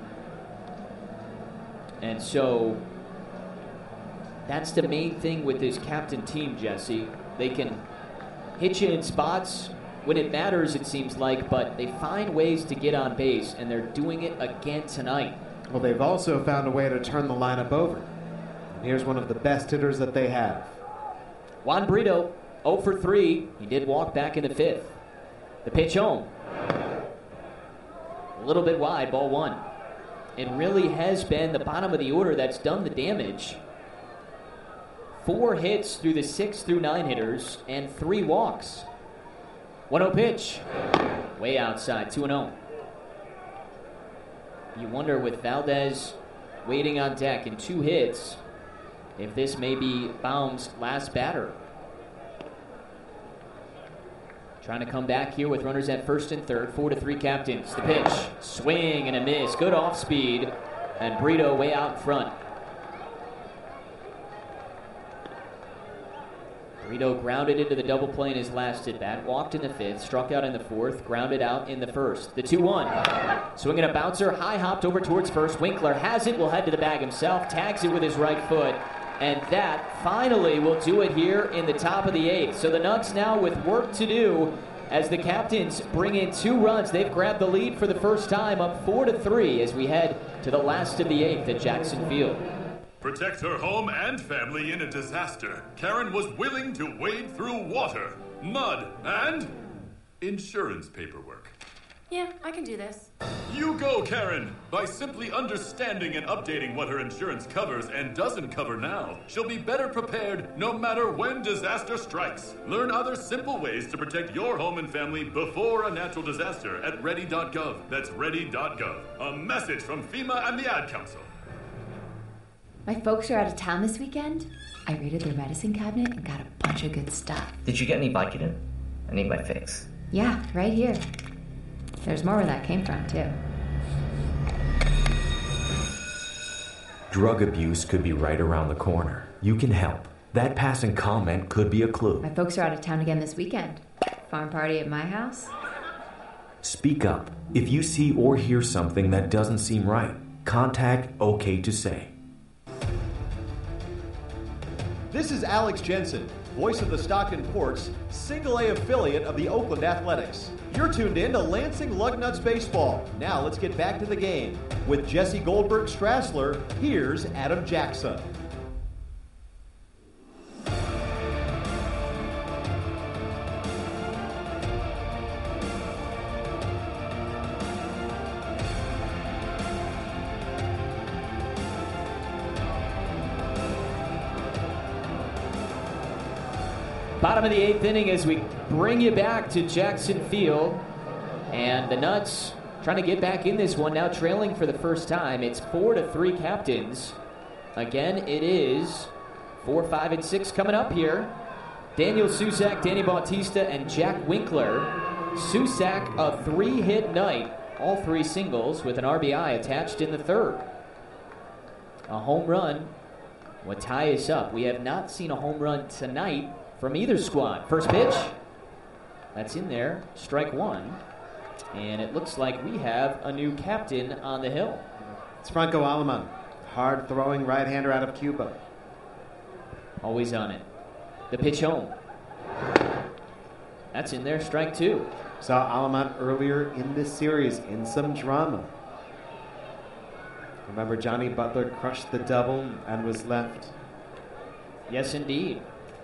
Speaker 5: And so that's the main thing with this captain team, Jesse. They can hit you in spots when it matters, it seems like, but they find ways to get on base, and they're doing it again tonight.
Speaker 4: Well, they've also found a way to turn the lineup over. And here's one of the best hitters that they have.
Speaker 5: Juan Brito, oh for three. He did walk back in the fifth. The pitch home. A little bit wide, ball one. It really has been the bottom of the order that's done the damage. Four hits through the six through nine hitters and three walks. one oh pitch. Way outside, two and oh. You wonder with Valdez waiting on deck and two hits if this may be Baum's last batter. Trying to come back here with runners at first and third. Four to three captains. The pitch. Swing and a miss. Good off speed. And Brito way out front. Brito grounded into the double play in his last at bat. Walked in the fifth. Struck out in the fourth. Grounded out in the first. The two one. Swinging a bouncer. High hopped over towards first. Winkler has it. Will head to the bag himself. Tags it with his right foot. And that finally will do it here in the top of the eighth. So the Nuts now with work to do as the captains bring in two runs. They've grabbed the lead for the first time, up four to three as we head to the last of the eighth at Jackson Field.
Speaker 3: Protect her home and family in a disaster. Karen was willing to wade through water, mud, and insurance paperwork.
Speaker 8: Yeah, I can do this.
Speaker 3: You go, Karen! By simply understanding and updating what her insurance covers and doesn't cover now, she'll be better prepared no matter when disaster strikes. Learn other simple ways to protect your home and family before a natural disaster at ready dot gov. That's ready dot gov. A message from FEMA and the Ad Council.
Speaker 8: My folks are out of town this weekend. I raided their medicine cabinet and got a bunch of good stuff.
Speaker 10: Did you get any Vicodin? I need my fix.
Speaker 8: Yeah, right here. There's more where that came from, too.
Speaker 20: Drug abuse could be right around the corner. You can help. That passing comment could be a clue.
Speaker 8: My folks are out of town again this weekend. Farm party at my house.
Speaker 20: Speak up. If you see or hear something that doesn't seem right, contact OK to Say.
Speaker 9: This is Alex Jensen, voice of the Stockton Ports, single A affiliate of the Oakland Athletics. You're tuned in to Lansing Lugnuts Baseball. Now let's get back to the game. With Jesse Goldberg Strassler, here's Adam Jackson.
Speaker 5: Bottom of the eighth inning as we bring you back to Jackson Field. And the Nuts trying to get back in this one, now trailing for the first time. It's four to three captains. Again, it is four, five, and six coming up here. Daniel Susac, Danny Bautista, and Jack Winkler. Susac, a three-hit night. All three singles with an R B I attached in the third. A home run would tie us up. We have not seen a home run tonight from either squad. First pitch, that's in there, strike one. And it looks like we have a new captain on the hill.
Speaker 4: It's Franco Aleman, hard-throwing right-hander out of Cuba.
Speaker 5: Always on it. The pitch home. That's in there, strike two.
Speaker 4: Saw Aleman earlier in this series in some drama. Remember Johnny Butler crushed the double and was left?
Speaker 5: Yes, indeed.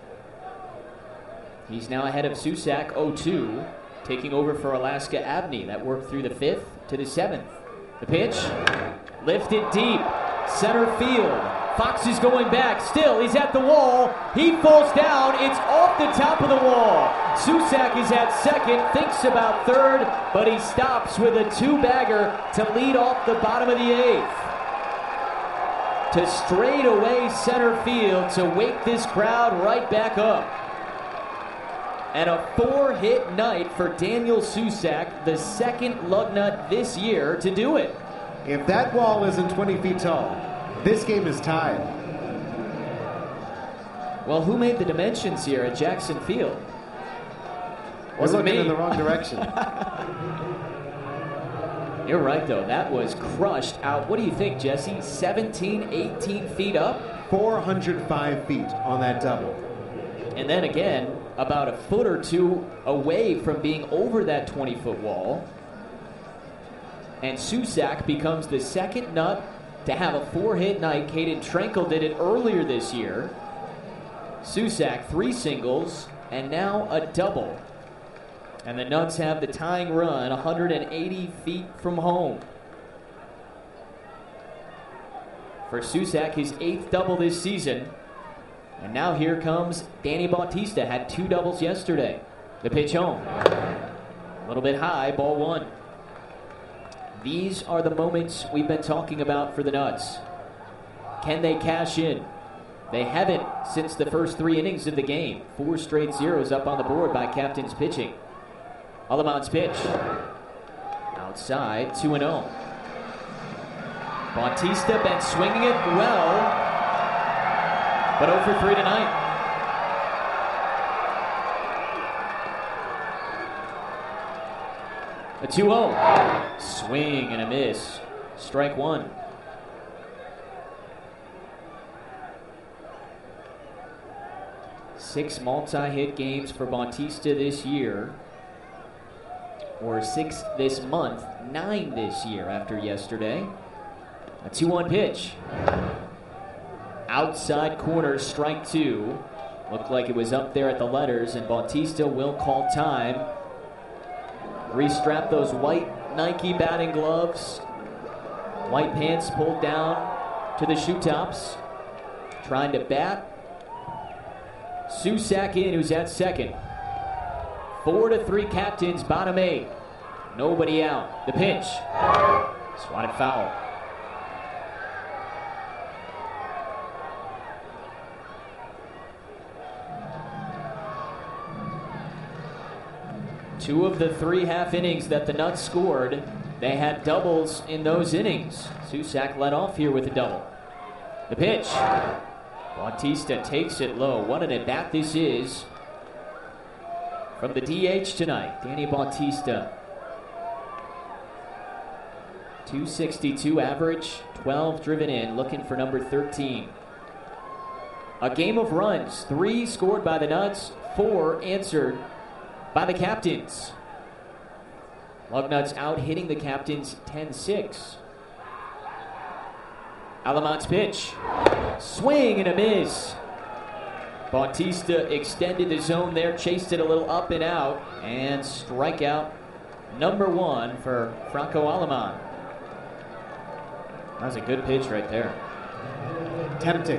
Speaker 5: He's now ahead of Susac, oh two, taking over for Alaska Abney. That worked through the fifth to the seventh. The pitch, lifted deep, center field. Fox is going back. Still, he's at the wall. He falls down. It's off the top of the wall. Susac is at second, thinks about third, but he stops with a two-bagger to lead off the bottom of the eighth. To straight away center field to wake this crowd right back up. And a four-hit night for Daniel Susac, the second Lugnut this year to do it.
Speaker 4: If that wall isn't twenty feet tall, this game is tied.
Speaker 5: Well, who made the dimensions here at Jackson Field?
Speaker 4: We're
Speaker 5: Wasn't
Speaker 4: looking
Speaker 5: me.
Speaker 4: in the wrong direction.
Speaker 5: You're right, though. That was crushed out. What do you think, Jesse? seventeen, eighteen feet up?
Speaker 4: four hundred five feet on that double.
Speaker 5: And then again, about a foot or two away from being over that twenty-foot wall. And Susac becomes the second nut to have a four-hit night. Caden Trankel did it earlier this year. Susac, three singles, and now a double. And the Nuts have the tying run one hundred eighty feet from home. For Susac, his eighth double this season. And now here comes Danny Bautista. Had two doubles yesterday. The pitch home. A little bit high, ball one. These are the moments we've been talking about for the Nuts. Can they cash in? They haven't since the first three innings of the game. Four straight zeros up on the board by Captain's pitching. Alamon's pitch. Outside, two and oh. Bautista been swinging it well, but oh for three tonight. A two oh. Swing and a miss. Strike one. Six multi-hit games for Bautista this year. Or six this month. Nine this year after yesterday. A two one pitch. Outside corner, strike two. Looked like it was up there at the letters, and Bautista will call time. Restrap those white Nike batting gloves. White pants pulled down to the shoe tops. Trying to bat. Susac in, who's at second. Four to three Captains, bottom eight. Nobody out. The pitch. Swatted foul. Two of the three half innings that the Nuts scored, they had doubles in those innings. Susac led off here with a double. The pitch. Bautista takes it low. What an at-bat this is from the D H tonight, Danny Bautista. two sixty-two average, twelve driven in, looking for number thirteen. A game of runs, three scored by the Nuts, four answered by the Captains. Lugnuts out hitting the Captains ten six. Alamont's pitch. Swing and a miss. Bautista extended the zone there, chased it a little up and out, and strikeout number one for Franco Alamont. That was a good pitch right there.
Speaker 4: Tempting.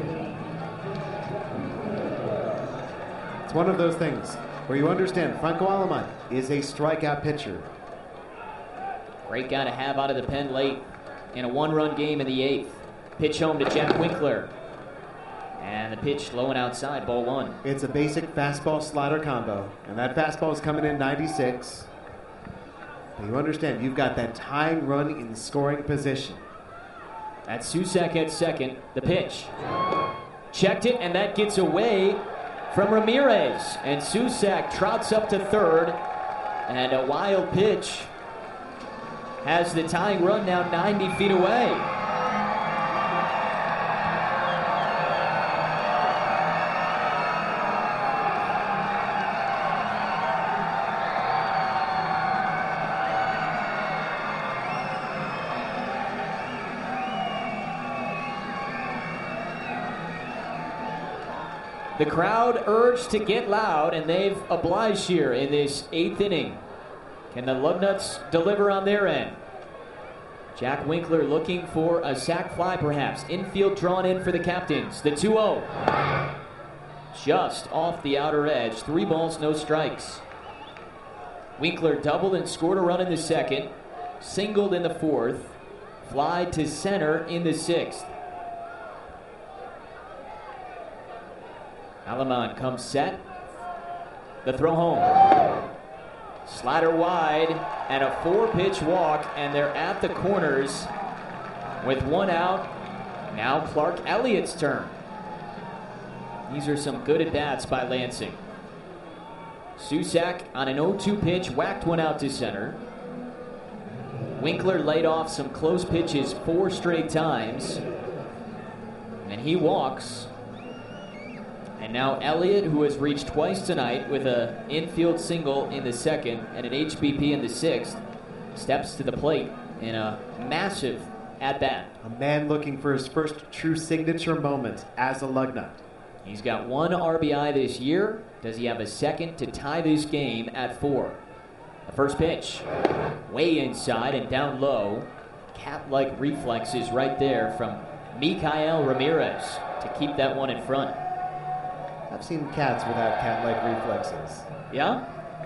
Speaker 4: It's one of those things where you understand Franco Alamont is a strikeout pitcher.
Speaker 5: Great guy to have out of the pen late in a one-run game in the eighth. Pitch home to Jack Winkler. And the pitch low and outside, ball one.
Speaker 4: It's a basic fastball slider combo, and that fastball is coming in ninety-six. But you understand, you've got that tying run in scoring position.
Speaker 5: That's Susac at second. The pitch. Checked it, and that gets away from Ramirez. And Susac trots up to third. And a wild pitch has the tying run now ninety feet away. The crowd urged to get loud, and they've obliged here in this eighth inning. Can the Lugnuts deliver on their end? Jack Winkler looking for a sac fly, perhaps. Infield drawn in for the Captains. The two oh. Just off the outer edge. Three balls, no strikes. Winkler doubled and scored a run in the second. Singled in the fourth. Fly to center in the sixth. Alamont comes set. The throw home. Slider wide and a four-pitch walk, and they're at the corners with one out. Now Clark Elliott's turn. These are some good at-bats by Lansing. Susac on an oh two pitch, whacked one out to center. Winkler laid off some close pitches four straight times, and he walks. And now Elliott, who has reached twice tonight with an infield single in the second and an H B P in the sixth, steps to the plate in a massive at-bat.
Speaker 4: A man looking for his first true signature moment as a Lugnut.
Speaker 5: He's got one R B I this year. Does he have a second to tie this game at four? The first pitch, way inside and down low. Cat-like reflexes right there from Mikael Ramirez to keep that one in front.
Speaker 4: I've seen cats without cat-like reflexes.
Speaker 5: Yeah?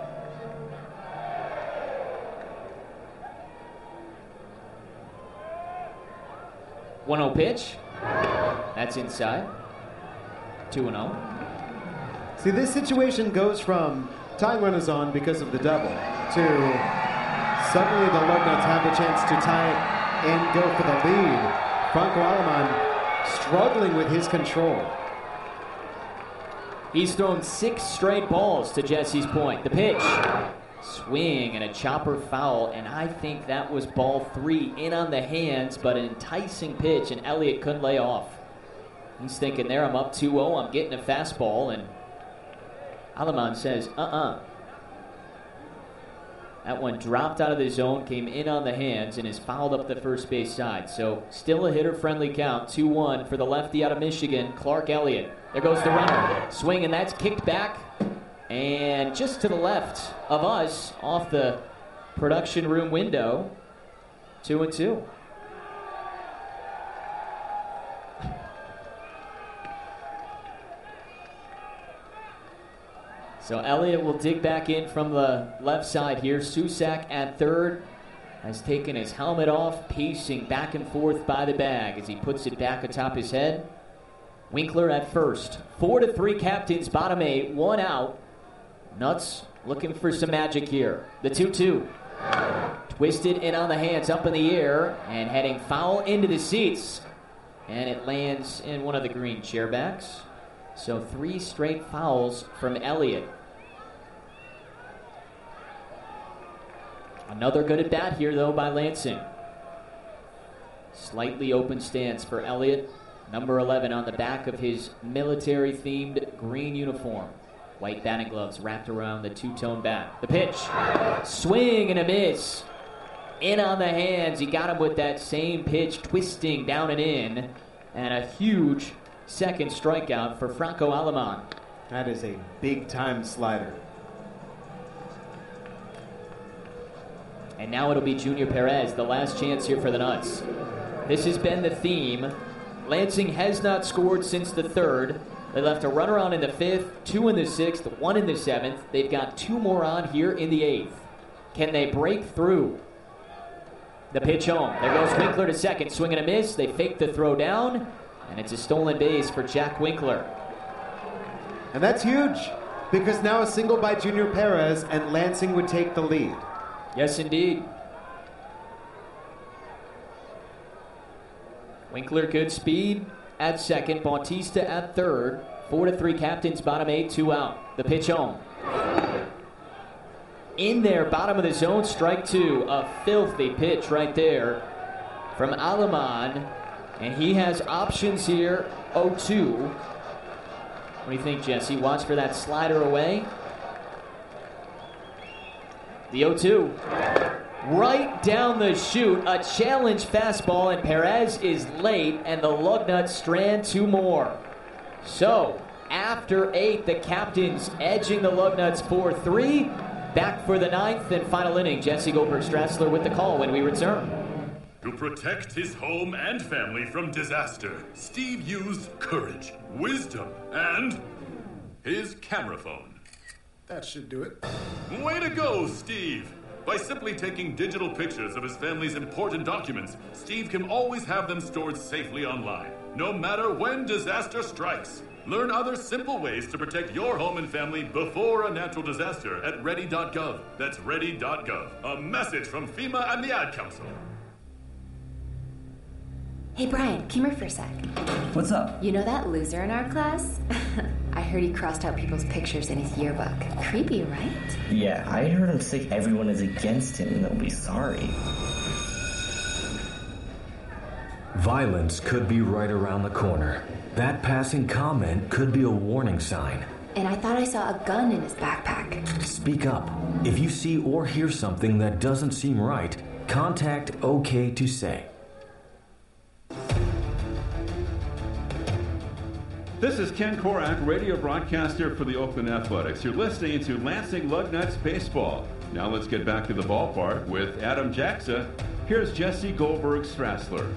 Speaker 5: one oh pitch. That's inside. two and oh.
Speaker 4: See, this situation goes from tying runners on because of the double to suddenly the Lugnuts have the chance to tie it and go for the lead. Franco Aleman struggling with his control.
Speaker 5: He's thrown six straight balls to Jesse's point. The pitch. Swing and a chopper foul, and I think that was ball three in on the hands, but an enticing pitch, and Elliott couldn't lay off. He's thinking there, I'm up two oh, I'm getting a fastball, and Aleman says, uh-uh. That one dropped out of the zone, came in on the hands, and is fouled up the first base side. So still a hitter-friendly count, two one for the lefty out of Michigan, Clark Elliott. There goes the runner. Swing, and that's kicked back. And just to the left of us, off the production room window, two and two. So Elliott will dig back in from the left side here. Susac at third has taken his helmet off, pacing back and forth by the bag as he puts it back atop his head. Winkler at first. Four to three captains, bottom eight, one out. Nuts looking for some magic here. The two two. Twisted in on the hands, up in the air, and heading foul into the seats. And it lands in one of the green chairbacks. So three straight fouls from Elliott. Another good at bat here, though, by Lansing. Slightly open stance for Elliott. Number eleven on the back of his military-themed green uniform. White batting gloves wrapped around the two-tone bat. The pitch. Swing and a miss. In on the hands. He got him with that same pitch, twisting down and in. And a huge second strikeout for Franco Aleman.
Speaker 4: That is a big-time slider.
Speaker 5: And now it'll be Junior Perez, the last chance here for the Nuts. This has been the theme. Lansing has not scored since the third. They left a runner on in the fifth, two in the sixth, one in the seventh. They've got two more on here in the eighth. Can they break through? The pitch home. There goes Winkler to second. Swing and a miss. They fake the throw down, and it's a stolen base for Jack Winkler.
Speaker 4: And that's huge, because now a single by Junior Perez, and Lansing would take the lead.
Speaker 5: Yes, indeed. Winkler, good speed at second. Bautista at third. Four to three captains, bottom eight, two out. The pitch home. In there, bottom of the zone, strike two. A filthy pitch right there from Aleman. And he has options here, oh two. What do you think, Jesse? Watch for that slider away. The oh two. Right down the chute, a challenge fastball, and Perez is late, and the Lugnuts strand two more. So, after eight, the captains edging the Lugnuts four three. Back for the ninth and final inning. Jesse Goldberg-Strassler with the call when we return.
Speaker 3: To protect his home and family from disaster, Steve used courage, wisdom, and his camera phone.
Speaker 2: That should do it.
Speaker 3: Way to go, Steve! By simply taking digital pictures of his family's important documents, Steve can always have them stored safely online, no matter when disaster strikes. Learn other simple ways to protect your home and family before a natural disaster at ready dot gov. That's ready dot gov. A message from FEMA and the Ad Council.
Speaker 8: Hey, Brian, come here for a sec.
Speaker 10: What's up?
Speaker 8: You know that loser in our class? I heard he crossed out people's pictures in his yearbook. Creepy, right?
Speaker 10: Yeah, I heard him say everyone is against him and they'll be sorry.
Speaker 20: Violence could be right around the corner. That passing comment could be a warning sign.
Speaker 8: And I thought I saw a gun in his backpack.
Speaker 20: Speak up. If you see or hear something that doesn't seem right, contact OK to Say.
Speaker 17: This is Ken Korak, radio broadcaster for the Oakland Athletics. You're listening to Lansing Lugnuts Baseball. Now let's get back to the ballpark with Adam Jaxa. Here's Jesse Goldberg-Strassler.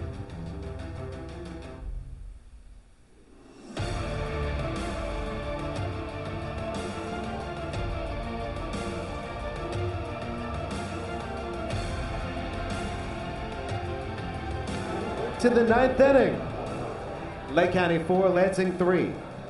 Speaker 4: To the ninth inning. Lake County four, Lansing three.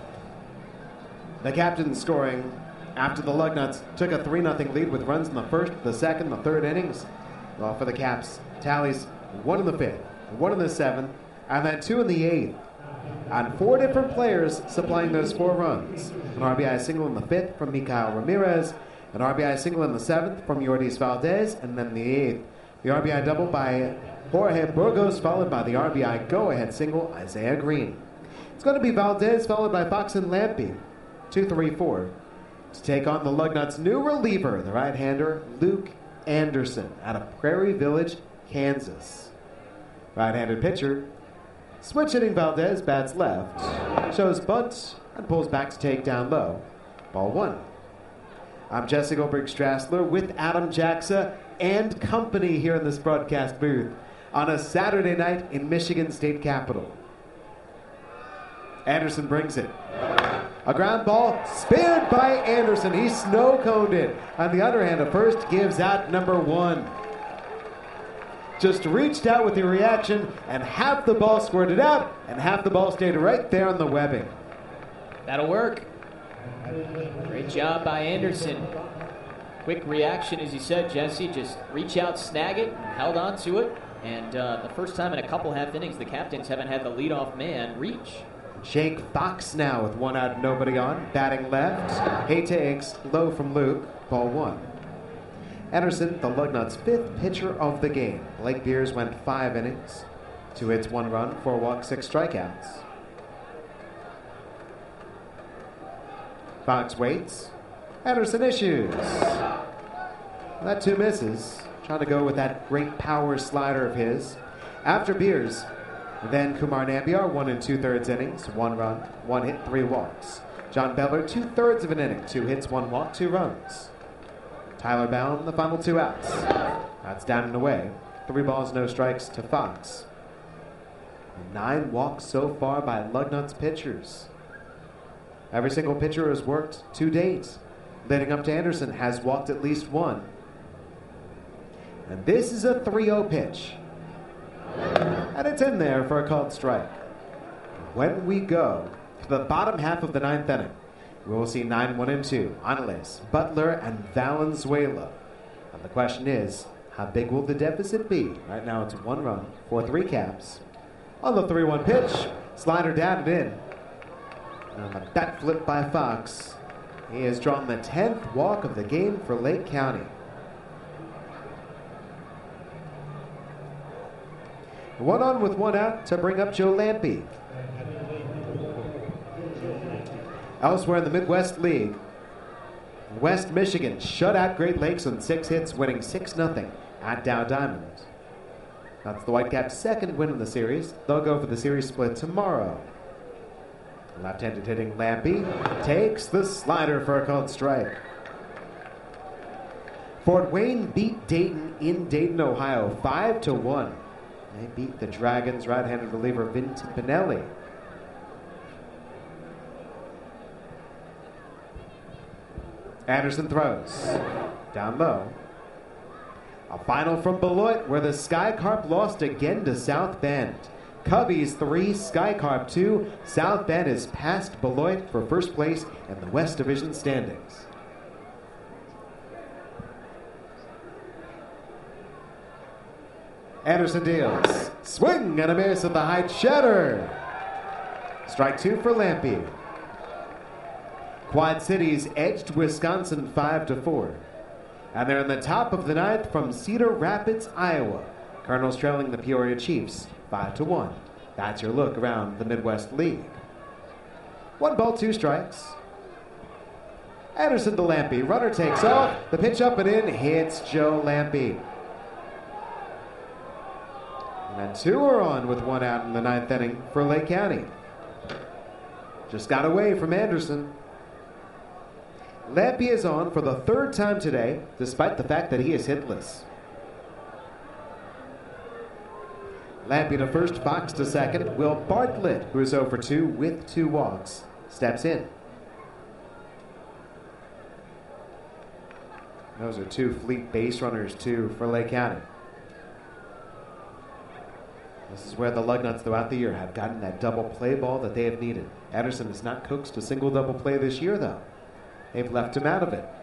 Speaker 4: The captain scoring after the Lugnuts took a three nothing lead with runs in the first, the second, the third innings. Well, for the Caps, tallies one in the fifth, one in the seventh, and then two in the eighth. And four different players supplying those four runs. An R B I single in the fifth from Mikael Ramirez, an R B I single in the seventh from Yordis Valdez, and then the eighth, the R B I double by Jorge Burgos, followed by the R B I go-ahead single, Isaiah Green. It's going to be Valdez, followed by Fox and Lampy, two three four, to take on the Lugnuts' new reliever, the right-hander Luke Anderson, out of Prairie Village, Kansas. Right-handed pitcher, switch-hitting Valdez bats left, shows bunt, and pulls back to take down low. Ball one. I'm Jesse Goldberg-Strassler with Adam Jaxa and company here in this broadcast booth on a Saturday night in Michigan State Capitol. Anderson brings it. A ground ball speared by Anderson. He snow-coned it. On the other hand, a first gives out number one. Just reached out with the reaction, and half the ball squirted out, and half the ball stayed right there on the webbing.
Speaker 5: That'll work. Great job by Anderson. Quick reaction, as you said, Jesse. Just reach out, snag it, held on to it. And uh, the first time in a couple half innings, the Captains haven't had the leadoff man reach.
Speaker 4: Jake Fox now with one out, nobody on. Batting left. He takes low from Luke. Ball one. Anderson, the Lugnuts' fifth pitcher of the game. Blake Beers went five innings. Two hits, one run, four walks, six strikeouts. Fox waits. Anderson issues. That two misses. Trying to go with that great power slider of his. After Beers, then Kumar Nambiar, one and two-thirds innings, one run, one hit, three walks. John Beller, two-thirds of an inning, two hits, one walk, two runs. Tyler Baum, the final two outs. That's down and away. Three balls, no strikes to Fox. Nine walks so far by Lugnuts pitchers. Every single pitcher has worked to date. Leading up to Anderson has walked at least one. And this is a three oh pitch. And it's in there for a called strike. When we go to the bottom half of the ninth inning, we will see nine, one, and two. Angeles, Butler, and Valenzuela. And the question is, how big will the deficit be? Right now it's one run for three Caps. On the three one pitch, slider down and in. And a bat flip by Fox. He has drawn the tenth walk of the game for Lake County. One on with one out to bring up Joe Lampy. Elsewhere in the Midwest League, West Michigan shut out Great Lakes on six hits, winning six nothing at Dow Diamond. That's the Whitecaps' second win in the series. They'll go for the series split tomorrow. Left-handed hitting Lampy takes the slider for a called strike. Fort Wayne beat Dayton in Dayton, Ohio, five to one. They beat the Dragons' right-handed reliever Vin Timpanelli. Anderson throws. Down low. A final from Beloit where the Sky Carp lost again to South Bend. Cubbies three, Sky Carp two. South Bend is past Beloit for first place in the West Division standings. Anderson deals. Swing and a miss at the height. Shatter. Strike two for Lampe. Quad Cities edged Wisconsin five to four. And they're in the top of the ninth from Cedar Rapids, Iowa. Colonels trailing the Peoria Chiefs five to one. That's your look around the Midwest League. One ball, two strikes. Anderson to Lampe. Runner takes off. The pitch up and in hits Joe Lampe. And then two are on with one out in the ninth inning for Lake County. Just got away from Anderson. Lampe is on for the third time today, despite the fact that he is hitless. Lampe to first, Fox to second. Will Bartlett, who is oh for two with two walks, steps in. Those are two fleet base runners, too, for Lake County. This is where the Lugnuts throughout the year have gotten that double play ball that they have needed. Anderson has not coaxed a single double play this year, though. They've left him out of it.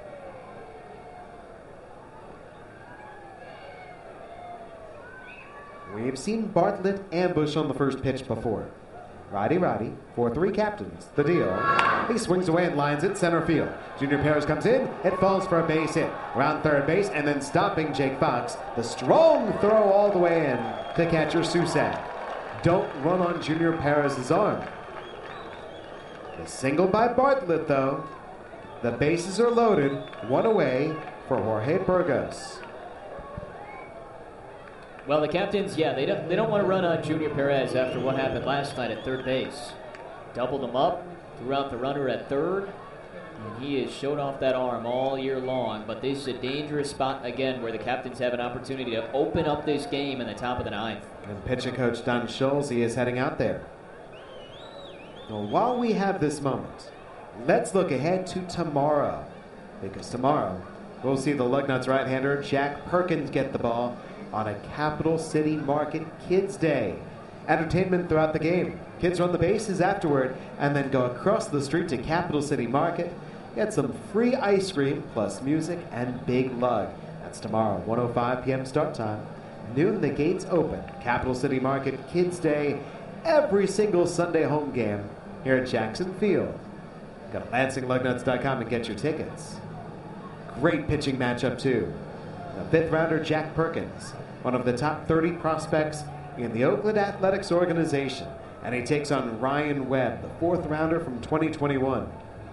Speaker 4: We've seen Bartlett ambush on the first pitch before. Righty, righty, four three captains. The deal. He swings away and lines it center field. Junior Perez comes in. It falls for a base hit. Around third base and then stopping Jake Fox. The strong throw all the way in to catcher Susak. Don't run on Junior Perez's arm. The single by Bartlett, though. The bases are loaded. One away for Jorge Burgos.
Speaker 5: Well, the captains, yeah, they don't they don't want to run on Junior Perez after what happened last night at third base. Doubled him up, threw out the runner at third, and he has showed off that arm all year long. But this is a dangerous spot again where the captains have an opportunity to open up this game in the top of the ninth.
Speaker 4: And pitching coach Don Schulze is heading out there. Well, while we have this moment, let's look ahead to tomorrow. Because tomorrow, we'll see the Lugnuts right-hander Jack Perkins get the ball on a Capital City Market Kids Day. Entertainment throughout the game. Kids run the bases afterward and then go across the street to Capital City Market. Get some free ice cream plus music and big lug. That's tomorrow, one oh five p.m. start time. Noon, the gates open. Capital City Market Kids Day. Every single Sunday home game here at Jackson Field. Go to Lansing Lugnuts dot com and get your tickets. Great pitching matchup, too. The fifth rounder, Jack Perkins, one of the top thirty prospects in the Oakland Athletics organization. And he takes on Ryan Webb, the fourth rounder from twenty twenty-one.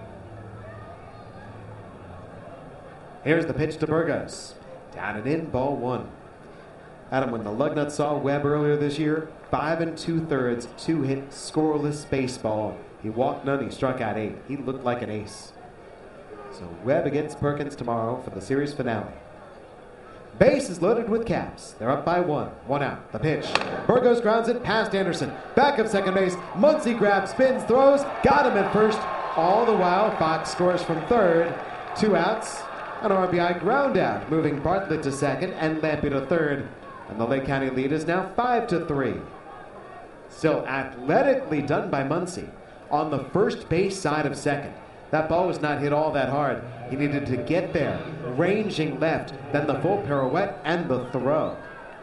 Speaker 4: Here's the pitch to Burgos. Down and in, ball one. Adam, when the Lugnuts saw Webb earlier this year, five and two-thirds, two-hit, scoreless baseball. He walked none, he struck out eight. He looked like an ace. So Webb against Perkins tomorrow for the series finale. Base is loaded with Caps. They're up by one. One out. The pitch. Burgos grounds it past Anderson. Back of second base. Muncy grabs, spins, throws. Got him at first. All the while, Fox scores from third. Two outs. An R B I ground out, moving Bartlett to second and Lampe to third. And the Lake County lead is now five to three. Still athletically done by Muncy on the first base side of second. That ball was not hit all that hard. He needed to get there, ranging left, then the full pirouette and the throw.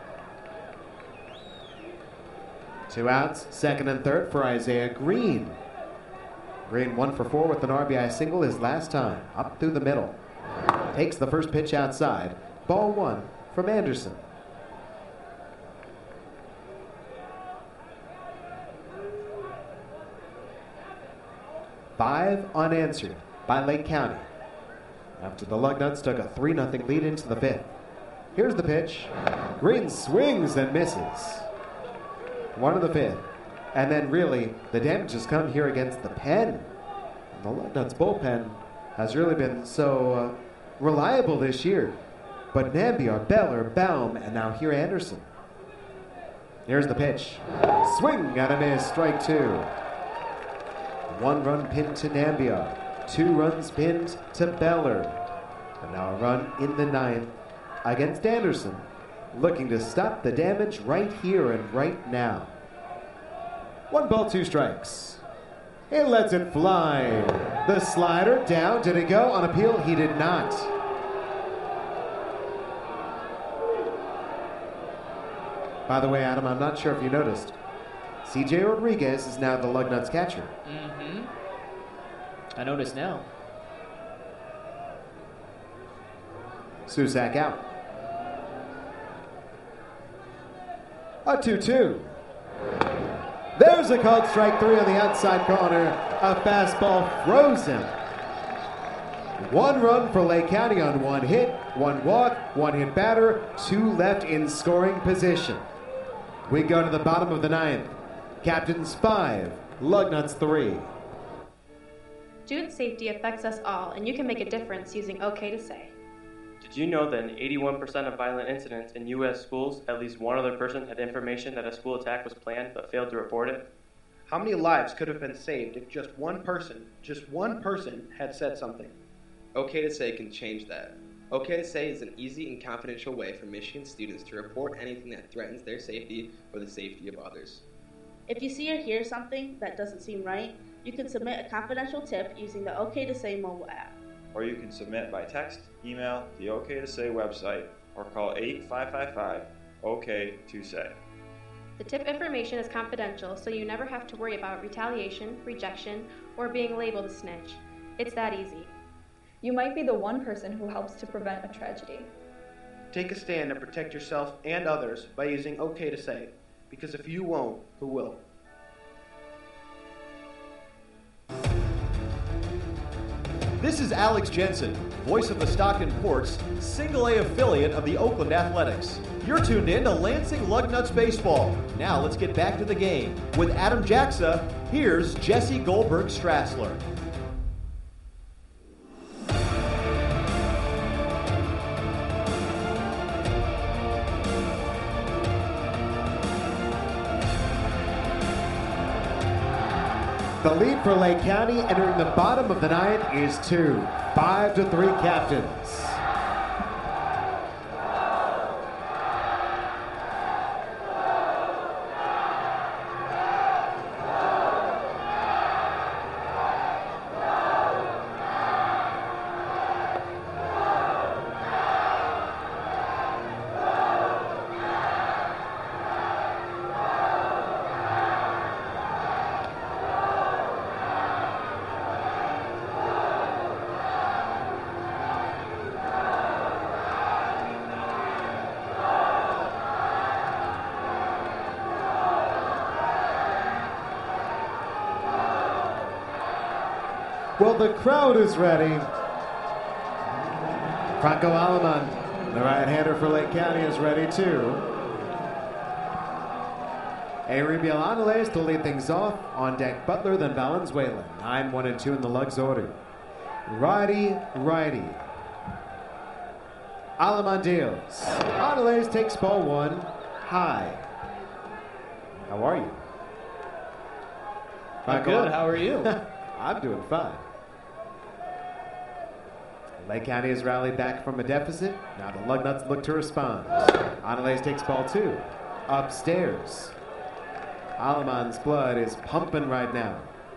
Speaker 4: Two outs, second and third for Isaiah Green. Green one for four with an R B I single his last time, up through the middle. Takes the first pitch outside. Ball one from Anderson. Five unanswered by Lake County. After the Lugnuts took a three nothing lead into the fifth. Here's the pitch. Green swings and misses. One in the fifth. And then really, the damage has come here against the pen. The Lugnuts bullpen has really been so uh, reliable this year. But Nambiar, Beller, Baum, and now here Anderson. Here's the pitch. Swing and a miss, strike two. One run pinned to Nambiar. Two runs pinned to Beller. And now a run in the ninth against Anderson, looking to stop the damage right here and right now. One ball, two strikes. He lets it fly. The slider down. Did it go on appeal? He did not. By the way, Adam, I'm not sure if you noticed, C J Rodriguez is now the Lugnuts catcher.
Speaker 5: Mm-hmm. I notice now.
Speaker 4: Susak out. A two two. There's a called strike three on the outside corner. A fastball froze him. One run for Lake County on one hit, one walk, one hit batter, two left in scoring position. We go to the bottom of the ninth. Captains five, Lugnuts three.
Speaker 2: Student safety affects us all, and you can make a difference using OK to Say.
Speaker 11: Did you know that in eighty-one percent of violent incidents in U S schools, at least one other person had information that a school attack was planned but failed to report it?
Speaker 12: How many lives could have been saved if just one person, just one person, had said something?
Speaker 22: OK to Say can change that. OK to Say is an easy and confidential way for Michigan students to report anything that threatens their safety or the safety of others.
Speaker 23: If you see or hear something that doesn't seem right, you can submit a confidential tip using the OK to Say mobile app.
Speaker 24: Or you can submit by text, email, the OK to Say website, or call eight five five five O K to Say.
Speaker 2: The tip information is confidential, so you never have to worry about retaliation, rejection, or being labeled a snitch. It's that easy.
Speaker 27: You might be the one person who helps to prevent a tragedy.
Speaker 12: Take a stand and protect yourself and others by using OK to Say, because if you won't, who will?
Speaker 9: This is Alex Jensen, voice of the Stockton Ports, single A affiliate of the Oakland Athletics. You're tuned in to Lansing Lugnuts Baseball. Now let's get back to the game. With Adam Jaxa, here's Jesse Goldberg-Strassler.
Speaker 4: The lead for Lake County entering the bottom of the ninth is two. Five to three Captains. Well, the crowd is ready. Franco Aleman, the right-hander for Lake County, is ready too. Euribiel Angeles to lead things off. On deck, Butler, then Valenzuela. Nine, one, and two in the Lugs order. Righty, righty. Aleman deals. Angeles takes ball one. High. How are you?
Speaker 5: I'm good. How are you?
Speaker 4: I'm doing fine. Lake County has rallied back from a deficit. Now the Lugnuts look to respond. Angeles takes ball two. Upstairs. Aleman's blood is pumping right now.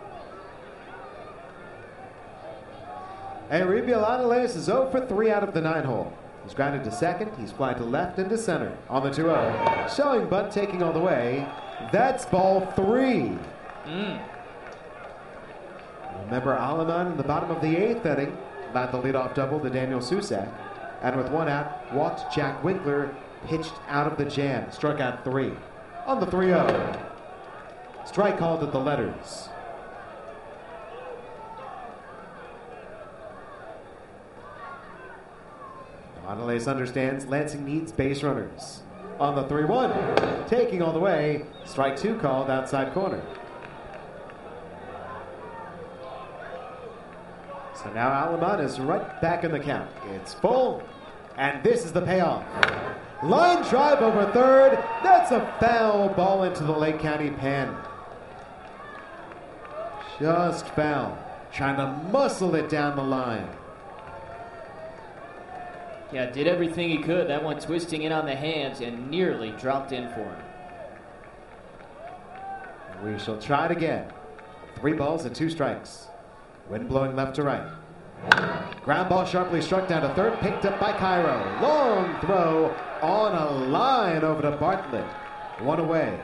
Speaker 4: Euribiel Angeles is oh for three out of the nine hole. He's grounded to second. He's flying to left and to center on the two oh. Showing bunt taking all the way. That's ball three.
Speaker 5: Mm.
Speaker 4: Remember Aleman in the bottom of the eighth inning led the leadoff double to Daniel Susak, and with one out, walked Jack Winkler, pitched out of the jam, struck out three. On the three oh. Strike called at the letters. Angeles understands Lansing needs base runners. On the three one, taking all the way, strike two called outside corner. So now Aleman is right back in the count. It's full, and this is the payoff. Line drive over third. That's a foul ball into the Lake County pen. Just foul. Trying to muscle it down the line.
Speaker 5: Yeah, did everything he could. That one twisting in on the hands and nearly dropped in for him.
Speaker 4: We shall try it again. Three balls and two strikes. Wind blowing left to right. Ground ball sharply struck down to third, picked up by Cairo. Long throw on a line over to Bartlett. One away.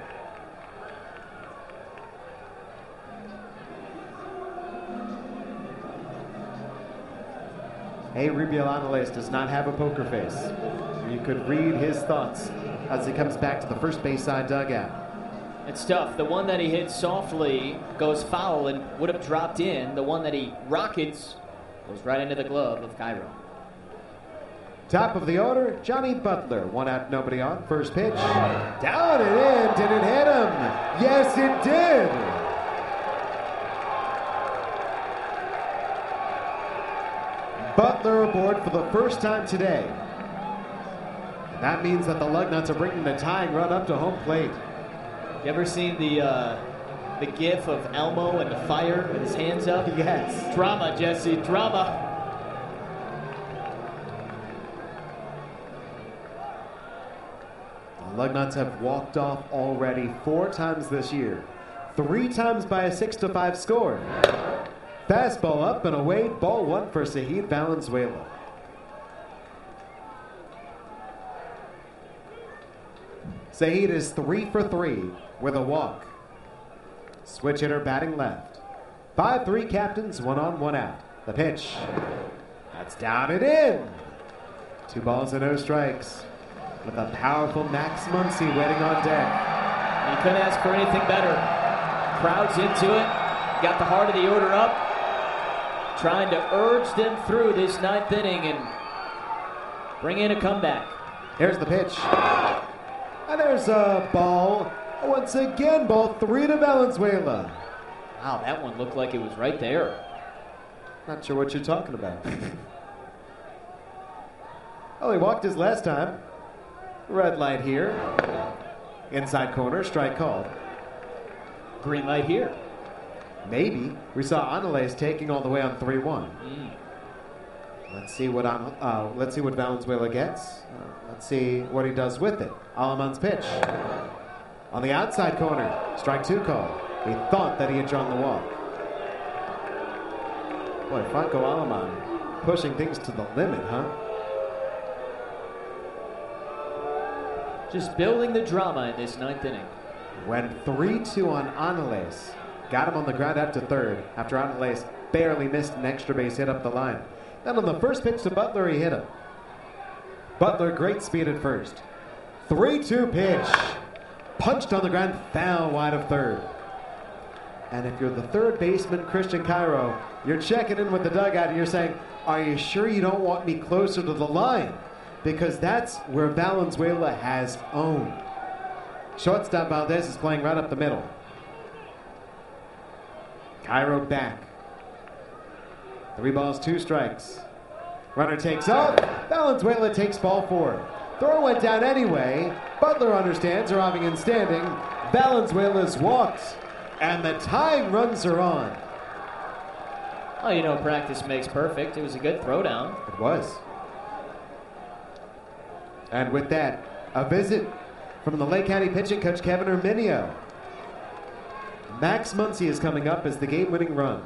Speaker 4: Hey, Rubiel Angeles does not have a poker face. You could read his thoughts as he comes back to the first base side dugout.
Speaker 5: It's tough. The one that he hit softly goes foul and would have dropped in. The one that he rockets goes right into the glove of Cairo.
Speaker 4: Top of the order, Johnny Butler. One out, nobody on. First pitch. Down and in. Did it hit him? Yes, it did. Butler aboard for the first time today. And that means that the Lugnuts are bringing the tying run up to home plate.
Speaker 5: You ever seen the uh, the gif of Elmo and the fire with his hands up?
Speaker 4: Yes.
Speaker 5: Drama, Jesse, drama.
Speaker 4: The Lugnuts have walked off already four times this year. Three times by a six to five score. Fastball up and away, ball one for Zahid Valenzuela. Zahid is three for three with a walk. Switch hitter batting left. five three captains, one on, one out. The pitch. That's down and in. Two balls and no strikes. With a powerful Max Muncy waiting on deck.
Speaker 5: You couldn't ask for anything better. Crowd's into it. Got the heart of the order up. Trying to urge them through this ninth inning and bring in a comeback.
Speaker 4: Here's the pitch. And there's a ball. Once again, ball three to Valenzuela.
Speaker 5: Wow, that one looked like it was right there.
Speaker 4: Not sure what you're talking about. Oh, he walked his last time. Red light here. Inside corner, strike called.
Speaker 5: Green light here.
Speaker 4: Maybe. We saw Angeles taking all the way on three one.
Speaker 5: Mm.
Speaker 4: Let's see what uh, let's see what Valenzuela gets. Uh, let's see what he does with it. Alaman's pitch. On the outside corner, strike two call. He thought that he had drawn the walk. Boy, Franco Alaman pushing things to the limit, huh?
Speaker 5: Just building the drama in this ninth inning.
Speaker 4: Went three two on Angeles. Got him on the ground out to third after Angeles barely missed an extra base hit up the line. Then on the first pitch to Butler, he hit him. Butler, great speed at first. three two pitch. Punched on the ground, foul wide of third. And if you're the third baseman, Christian Cairo, you're checking in with the dugout and you're saying, are you sure you don't want me closer to the line? Because that's where Valenzuela has owned. Shortstop Valdez is playing right up the middle. Cairo back. Three balls, two strikes. Runner takes off. Valenzuela takes ball four. Throw went down anyway. Butler understands, arriving in standing. Valenzuela's walked. And the tying runs are on.
Speaker 5: Oh, you know, practice makes perfect. It was a good throwdown.
Speaker 4: It was. And with that, a visit from the Lake County pitching coach, Kevin Herminio. Max Muncy is coming up as the game-winning run.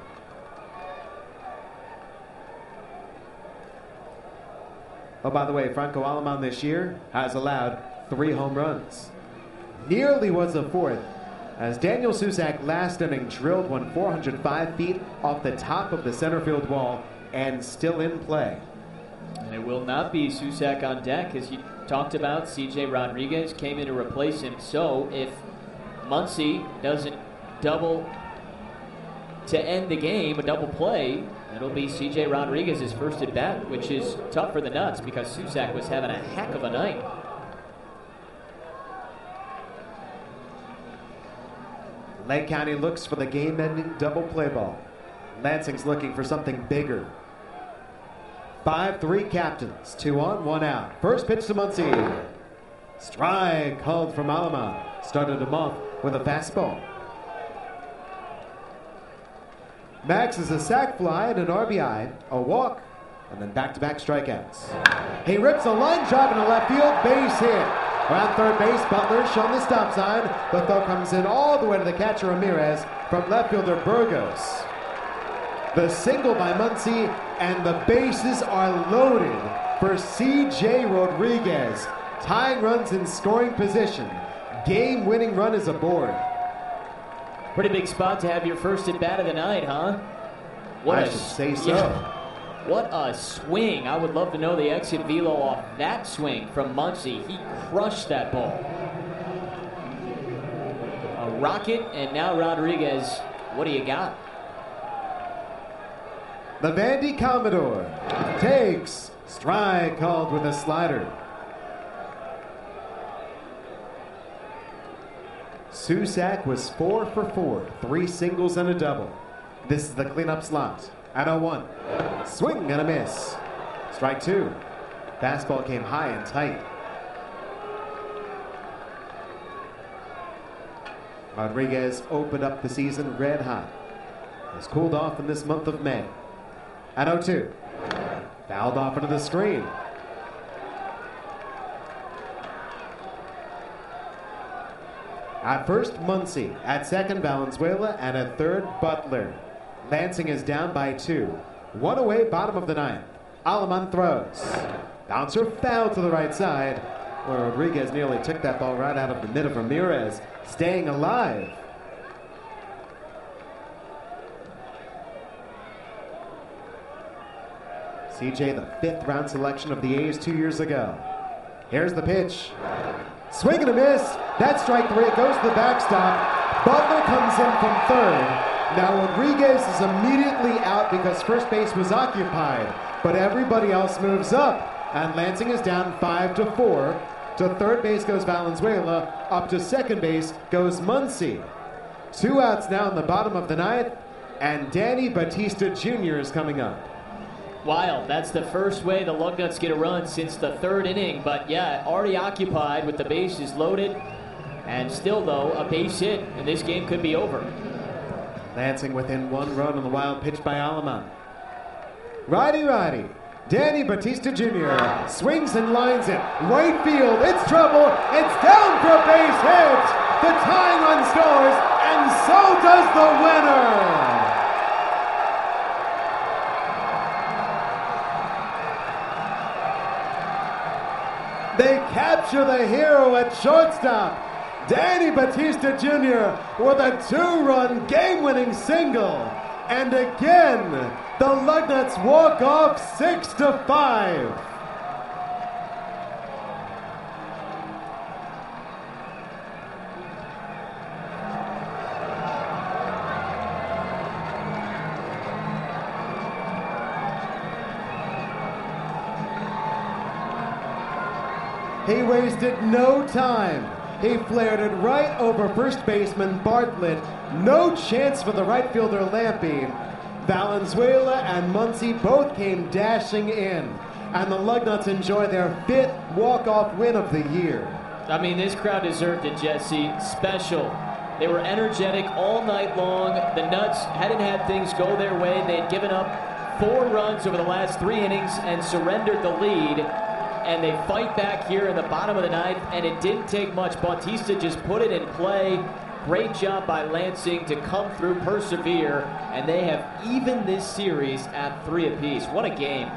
Speaker 4: Oh, by the way, Franco Alaman this year has allowed three home runs. Nearly was a fourth, as Daniel Susak last inning drilled one four hundred five feet off the top of the center field wall and still in play.
Speaker 5: And it will not be Susak on deck, as you talked about. C J Rodriguez came in to replace him. So if Muncy doesn't double to end the game, a double play, it'll be C J Rodriguez's first at bat, which is tough for the Nuts because Susak was having a heck of a night.
Speaker 4: Lake County looks for the game-ending double play ball. Lansing's looking for something bigger. five three captains, two on, one out. First pitch to Muncy. Strike called from Alaman. Started him off with a fastball. Max is a sac fly and an R B I, a walk, and then back-to-back strikeouts. He rips a line drive into left field, base hit. Around third base, Butler shown the stop sign. The throw comes in all the way to the catcher Ramirez from left fielder Burgos. The single by Muncy, and the bases are loaded for C J Rodriguez. Tying runs in scoring position. Game-winning run is aboard.
Speaker 5: Pretty big spot to have your first at bat of the night, huh? What
Speaker 4: I
Speaker 5: a
Speaker 4: should say so.
Speaker 5: Yeah. What a swing. I would love to know the exit velo off that swing from Muncy. He crushed that ball. A rocket, and now Rodriguez. What do you got?
Speaker 4: The Vandy Commodore takes strike called with a slider. Susac was four for four, three singles and a double. This is the cleanup slot at oh one. Swing and a miss. Strike two. Fastball came high and tight. Rodriguez opened up the season red hot. Has cooled off in this month of May. At oh two. Fouled off into the screen. At first, Muncy. At second, Valenzuela. And at third, Butler. Lansing is down by two. One away, bottom of the ninth. Aleman throws. Bouncer foul to the right side, where Rodriguez nearly took that ball right out of the mitt of Ramirez, staying alive. C J, the fifth round selection of the A's two years ago. Here's the pitch. Swing and a miss. That's strike three. It goes to the backstop. Butler comes in from third. Now Rodriguez is immediately out because first base was occupied, but everybody else moves up, and Lansing is down five to four. To third base goes Valenzuela. Up to second base goes Muncy. Two outs now in the bottom of the ninth, and Danny Batista Junior is coming up.
Speaker 5: Wild. That's the first way the Lugnuts get a run since the third inning. But yeah, already occupied with the bases loaded. And still, though, a base hit, and this game could be over.
Speaker 4: Lansing within one run on the wild pitch by Aleman. Righty, righty. Danny Batista Junior swings and lines it. Right field. It's trouble. It's down for a base hit. The tying run scores, and so does the winner. They capture the hero at shortstop. Danny Batista Junior with a two-run game-winning single. And again, the Lugnuts walk off six to five. He wasted no time. He flared it right over first baseman Bartlett. No chance for the right fielder Lampy. Valenzuela and Muncy both came dashing in. And the Lugnuts enjoy their fifth walk-off win of the year.
Speaker 5: I mean, this crowd deserved it, Jesse. Special. They were energetic all night long. The Nuts hadn't had things go their way. They had given up four runs over the last three innings and surrendered the lead. And they fight back here in the bottom of the ninth, and it didn't take much. Bautista just put it in play. Great job by Lansing to come through, persevere, and they have evened this series at three apiece. What a game.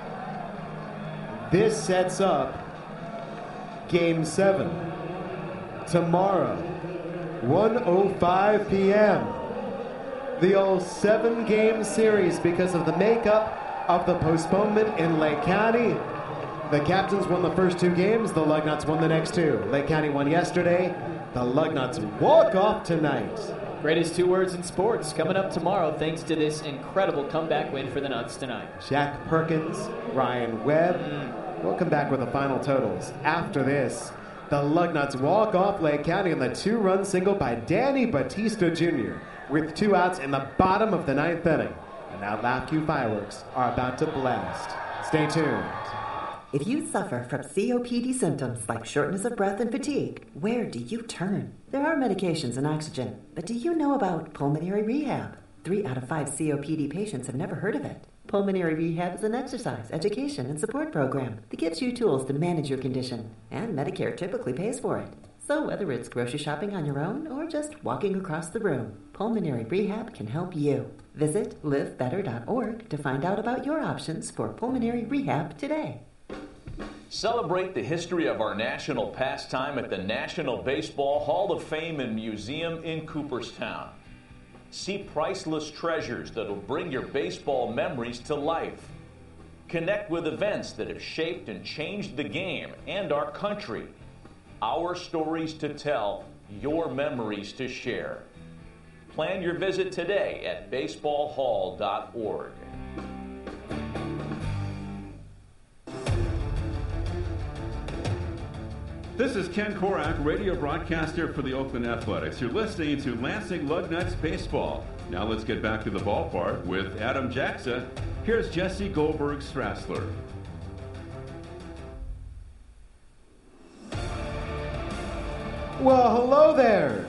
Speaker 4: This sets up Game seven. Tomorrow, one oh five p.m. The old seven-game series because of the makeup of the postponement in Lake County. The Captains won the first two games. The Lugnuts won the next two. Lake County won yesterday. The Lugnuts walk off tonight.
Speaker 5: Greatest two words in sports coming up tomorrow thanks to this incredible comeback win for the Nuts tonight.
Speaker 4: Jack Perkins, Ryan Webb. Mm. We'll come back with the final totals. After this, the Lugnuts walk off Lake County in the two-run single by Danny Batista Junior with two outs in the bottom of the ninth inning. And now LaughQ fireworks are about to blast. Stay tuned.
Speaker 6: If you suffer from C O P D symptoms like shortness of breath and fatigue, where do you turn? There are medications and oxygen, but do you know about pulmonary rehab? Three out of five C O P D patients have never heard of it. Pulmonary Rehab is an exercise, education, and support program that gives you tools to manage your condition, and Medicare typically pays for it. So whether it's grocery shopping on your own or just walking across the room, Pulmonary Rehab can help you. Visit live better dot org to find out about your options for pulmonary rehab today.
Speaker 1: Celebrate the history of our national pastime at the National Baseball Hall of Fame and Museum in Cooperstown. See priceless treasures that'll bring your baseball memories to life. Connect with events that have shaped and changed the game and our country. Our stories to tell, your memories to share. Plan your visit today at baseball hall dot org.
Speaker 17: This is Ken Korak, radio broadcaster for the Oakland Athletics. You're listening to Lansing Lugnuts Baseball. Now let's get back to the ballpark with Adam Jackson. Here's Jesse Goldberg-Strassler.
Speaker 4: Well, hello there.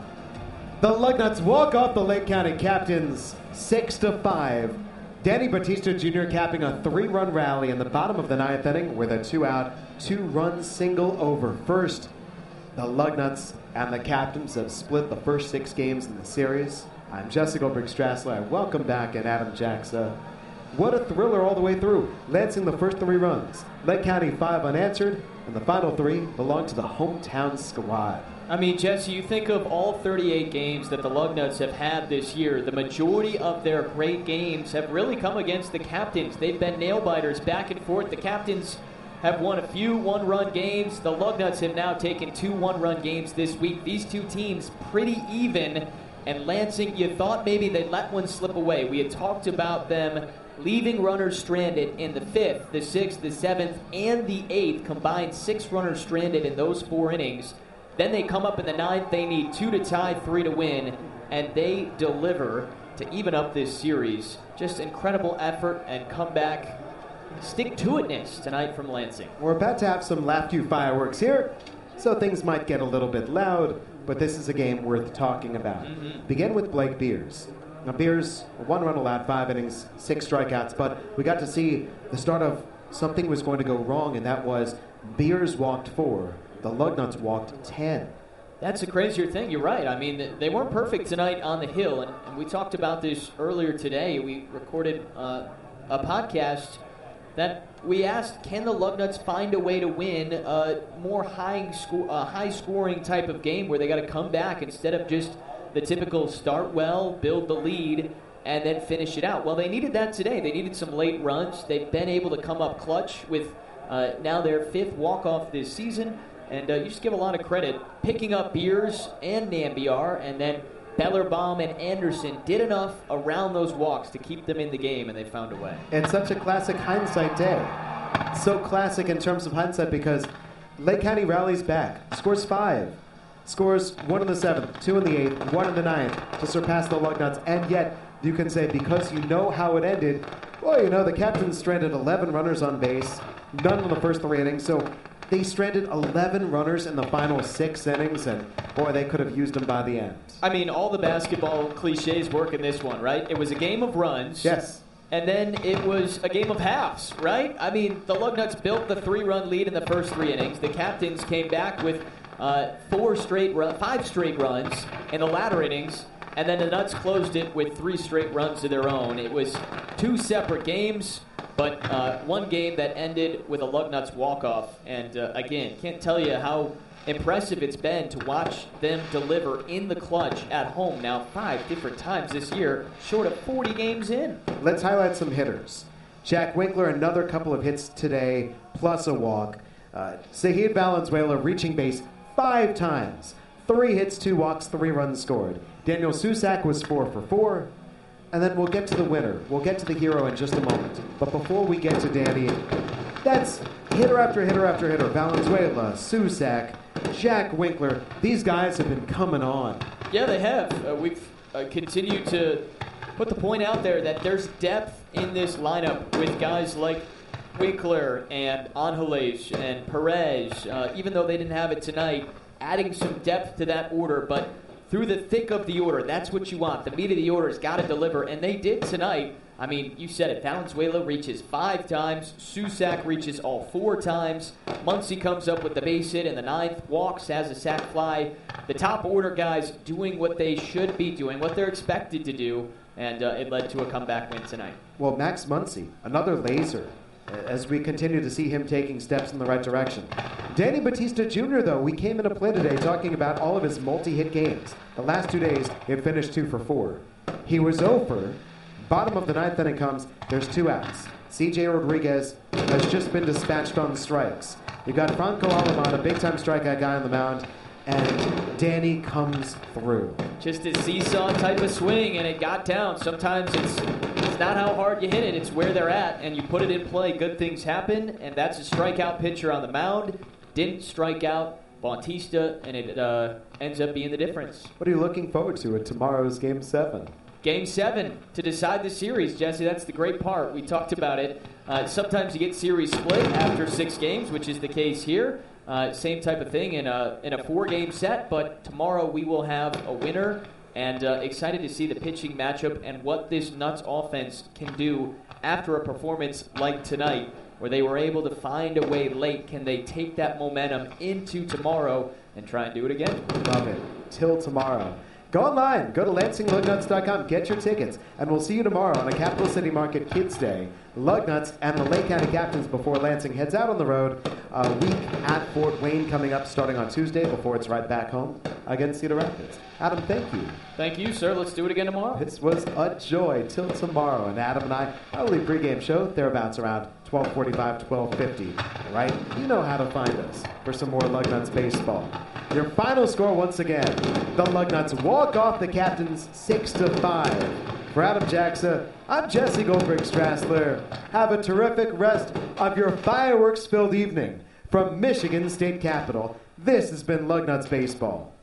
Speaker 4: The Lugnuts walk off the Lake County Captains six to five. Danny Batista Junior capping a three-run rally in the bottom of the ninth inning with a two-out, two-run single over first. The Lugnuts and the Captains have split the first six games in the series. I'm Jesse Goldberg-Strassler. I welcome back and Adam Jackson. What a thriller all the way through. Lansing the first three runs. Lake County five unanswered, and the final three belong to the hometown squad.
Speaker 5: I mean, Jesse, you think of all thirty-eight games that the Lugnuts have had this year, the majority of their great games have really come against the Captains. They've been nail-biters back and forth. The Captains have won a few one-run games. The Lugnuts have now taken two one-run games this week. These two teams pretty even, and Lansing, you thought maybe they'd let one slip away. We had talked about them leaving runners stranded in the fifth, the sixth, the seventh, and the eighth, combined six runners stranded in those four innings. Then they come up in the ninth. They need two to tie, three to win, and they deliver to even up this series. Just incredible effort and comeback. Stick-to-itness tonight from Lansing.
Speaker 4: We're about to have some Laugh You fireworks here, so things might get a little bit loud, but this is a game worth talking about. Mm-hmm. Begin with Blake Beers. Now, Beers, one run allowed, five innings, six strikeouts, but we got to see the start of something was going to go wrong, and that was Beers walked four. The Lugnuts walked ten.
Speaker 5: That's a crazier thing. You're right. I mean, they weren't perfect tonight on the hill, and, and we talked about this earlier today. We recorded uh, a podcast that we asked, can the Lugnuts find a way to win a more high sco- uh, high-scoring type of game where they got to come back instead of just the typical start well, build the lead, and then finish it out? Well, they needed that today. They needed some late runs. They've been able to come up clutch with uh, now their fifth walk-off this season. And uh, you just give a lot of credit. Picking up Beers and Nambiar, and then Bellerbaum and Anderson did enough around those walks to keep them in the game, and they found a way.
Speaker 4: It's such a classic hindsight day. So classic in terms of hindsight because Lake County rallies back, scores five, scores one in the seventh, two in the eighth, one in the ninth to surpass the Lugnuts, and yet you can say because you know how it ended, well, you know, the Captains stranded eleven runners on base, none in the first three innings, so they stranded eleven runners in the final six innings, and boy, they could have used them by the end.
Speaker 5: I mean, all the basketball cliches work in this one, right? It was a game of runs.
Speaker 4: Yes.
Speaker 5: And then it was a game of halves, right? I mean, the Lugnuts built the three-run lead in the first three innings. The Captains came back with uh, four straight run, five straight runs in the latter innings, and then the Nuts closed it with three straight runs of their own. It was two separate games, but uh, one game that ended with a Lugnuts walk-off. And uh, again, can't tell you how impressive it's been to watch them deliver in the clutch at home now five different times this year, short of forty games in.
Speaker 4: Let's highlight some hitters. Jack Winkler, another couple of hits today, plus a walk. Uh, Zahid Valenzuela reaching base five times. Three hits, two walks, three runs scored. Daniel Susak was four for four. And then we'll get to the winner. We'll get to the hero in just a moment. But before we get to Danny, that's hitter after hitter after hitter. Valenzuela, Susak, Jack Winkler. These guys have been coming on.
Speaker 5: Yeah, they have. Uh, we've uh, continued to put the point out there that there's depth in this lineup with guys like Winkler and Angeles and Perez, uh, even though they didn't have it tonight, adding some depth to that order. But through the thick of the order. That's what you want. The meat of the order has got to deliver, and they did tonight. I mean, you said it. Valenzuela reaches five times. Susac reaches all four times. Muncie comes up with the base hit in the ninth. Walks, has a sac fly. The top order guys doing what they should be doing, what they're expected to do, and uh, it led to a comeback win tonight.
Speaker 4: Well, Max Muncie, another laser, as we continue to see him taking steps in the right direction. Danny Batista Junior, though, we came into play today talking about all of his multi-hit games. The last two days, it finished two for four. He was over. Bottom of the ninth inning comes, there's two outs. C J Rodriguez has just been dispatched on strikes. You got Franco Alemán, a big-time strikeout guy on the mound, and Danny comes through.
Speaker 5: Just a seesaw type of swing, and it got down. Sometimes it's it's not how hard you hit it, it's where they're at, and you put it in play, good things happen, and that's a strikeout pitcher on the mound. Didn't strike out Bautista, and it uh, ends up being the difference.
Speaker 4: What are you looking forward to at tomorrow's Game seven?
Speaker 5: Game seven to decide the series, Jesse. That's the great part. We talked about it. Uh, sometimes you get series split after six games, which is the case here. Uh, same type of thing in a in a four-game set, but tomorrow we will have a winner, and uh, excited to see the pitching matchup and what this Nuts offense can do after a performance like tonight, where they were able to find a way late. Can they take that momentum into tomorrow and try and do it again?
Speaker 4: Love it. Till tomorrow. Go online. Go to Lansing Lug Nuts dot com. Get your tickets. And we'll see you tomorrow on a Capital City Market Kids Day. Lugnuts and the Lake County Captains before Lansing heads out on the road. A week at Fort Wayne coming up starting on Tuesday before it's right back home against Cedar Rapids. Adam, thank you.
Speaker 5: Thank you, sir. Let's do it again tomorrow.
Speaker 4: This was a joy. Till tomorrow. And Adam and I, probably pregame show, thereabouts around twelve forty-five, twelve fifty. Right? You know how to find us for some more Lugnuts baseball. Your final score once again. The Lugnuts walk off the Captains six to five. For Adam Jackson, I'm Jesse Goldberg-Strassler. Have a terrific rest of your fireworks-filled evening. From Michigan State Capitol, this has been Lugnuts Baseball.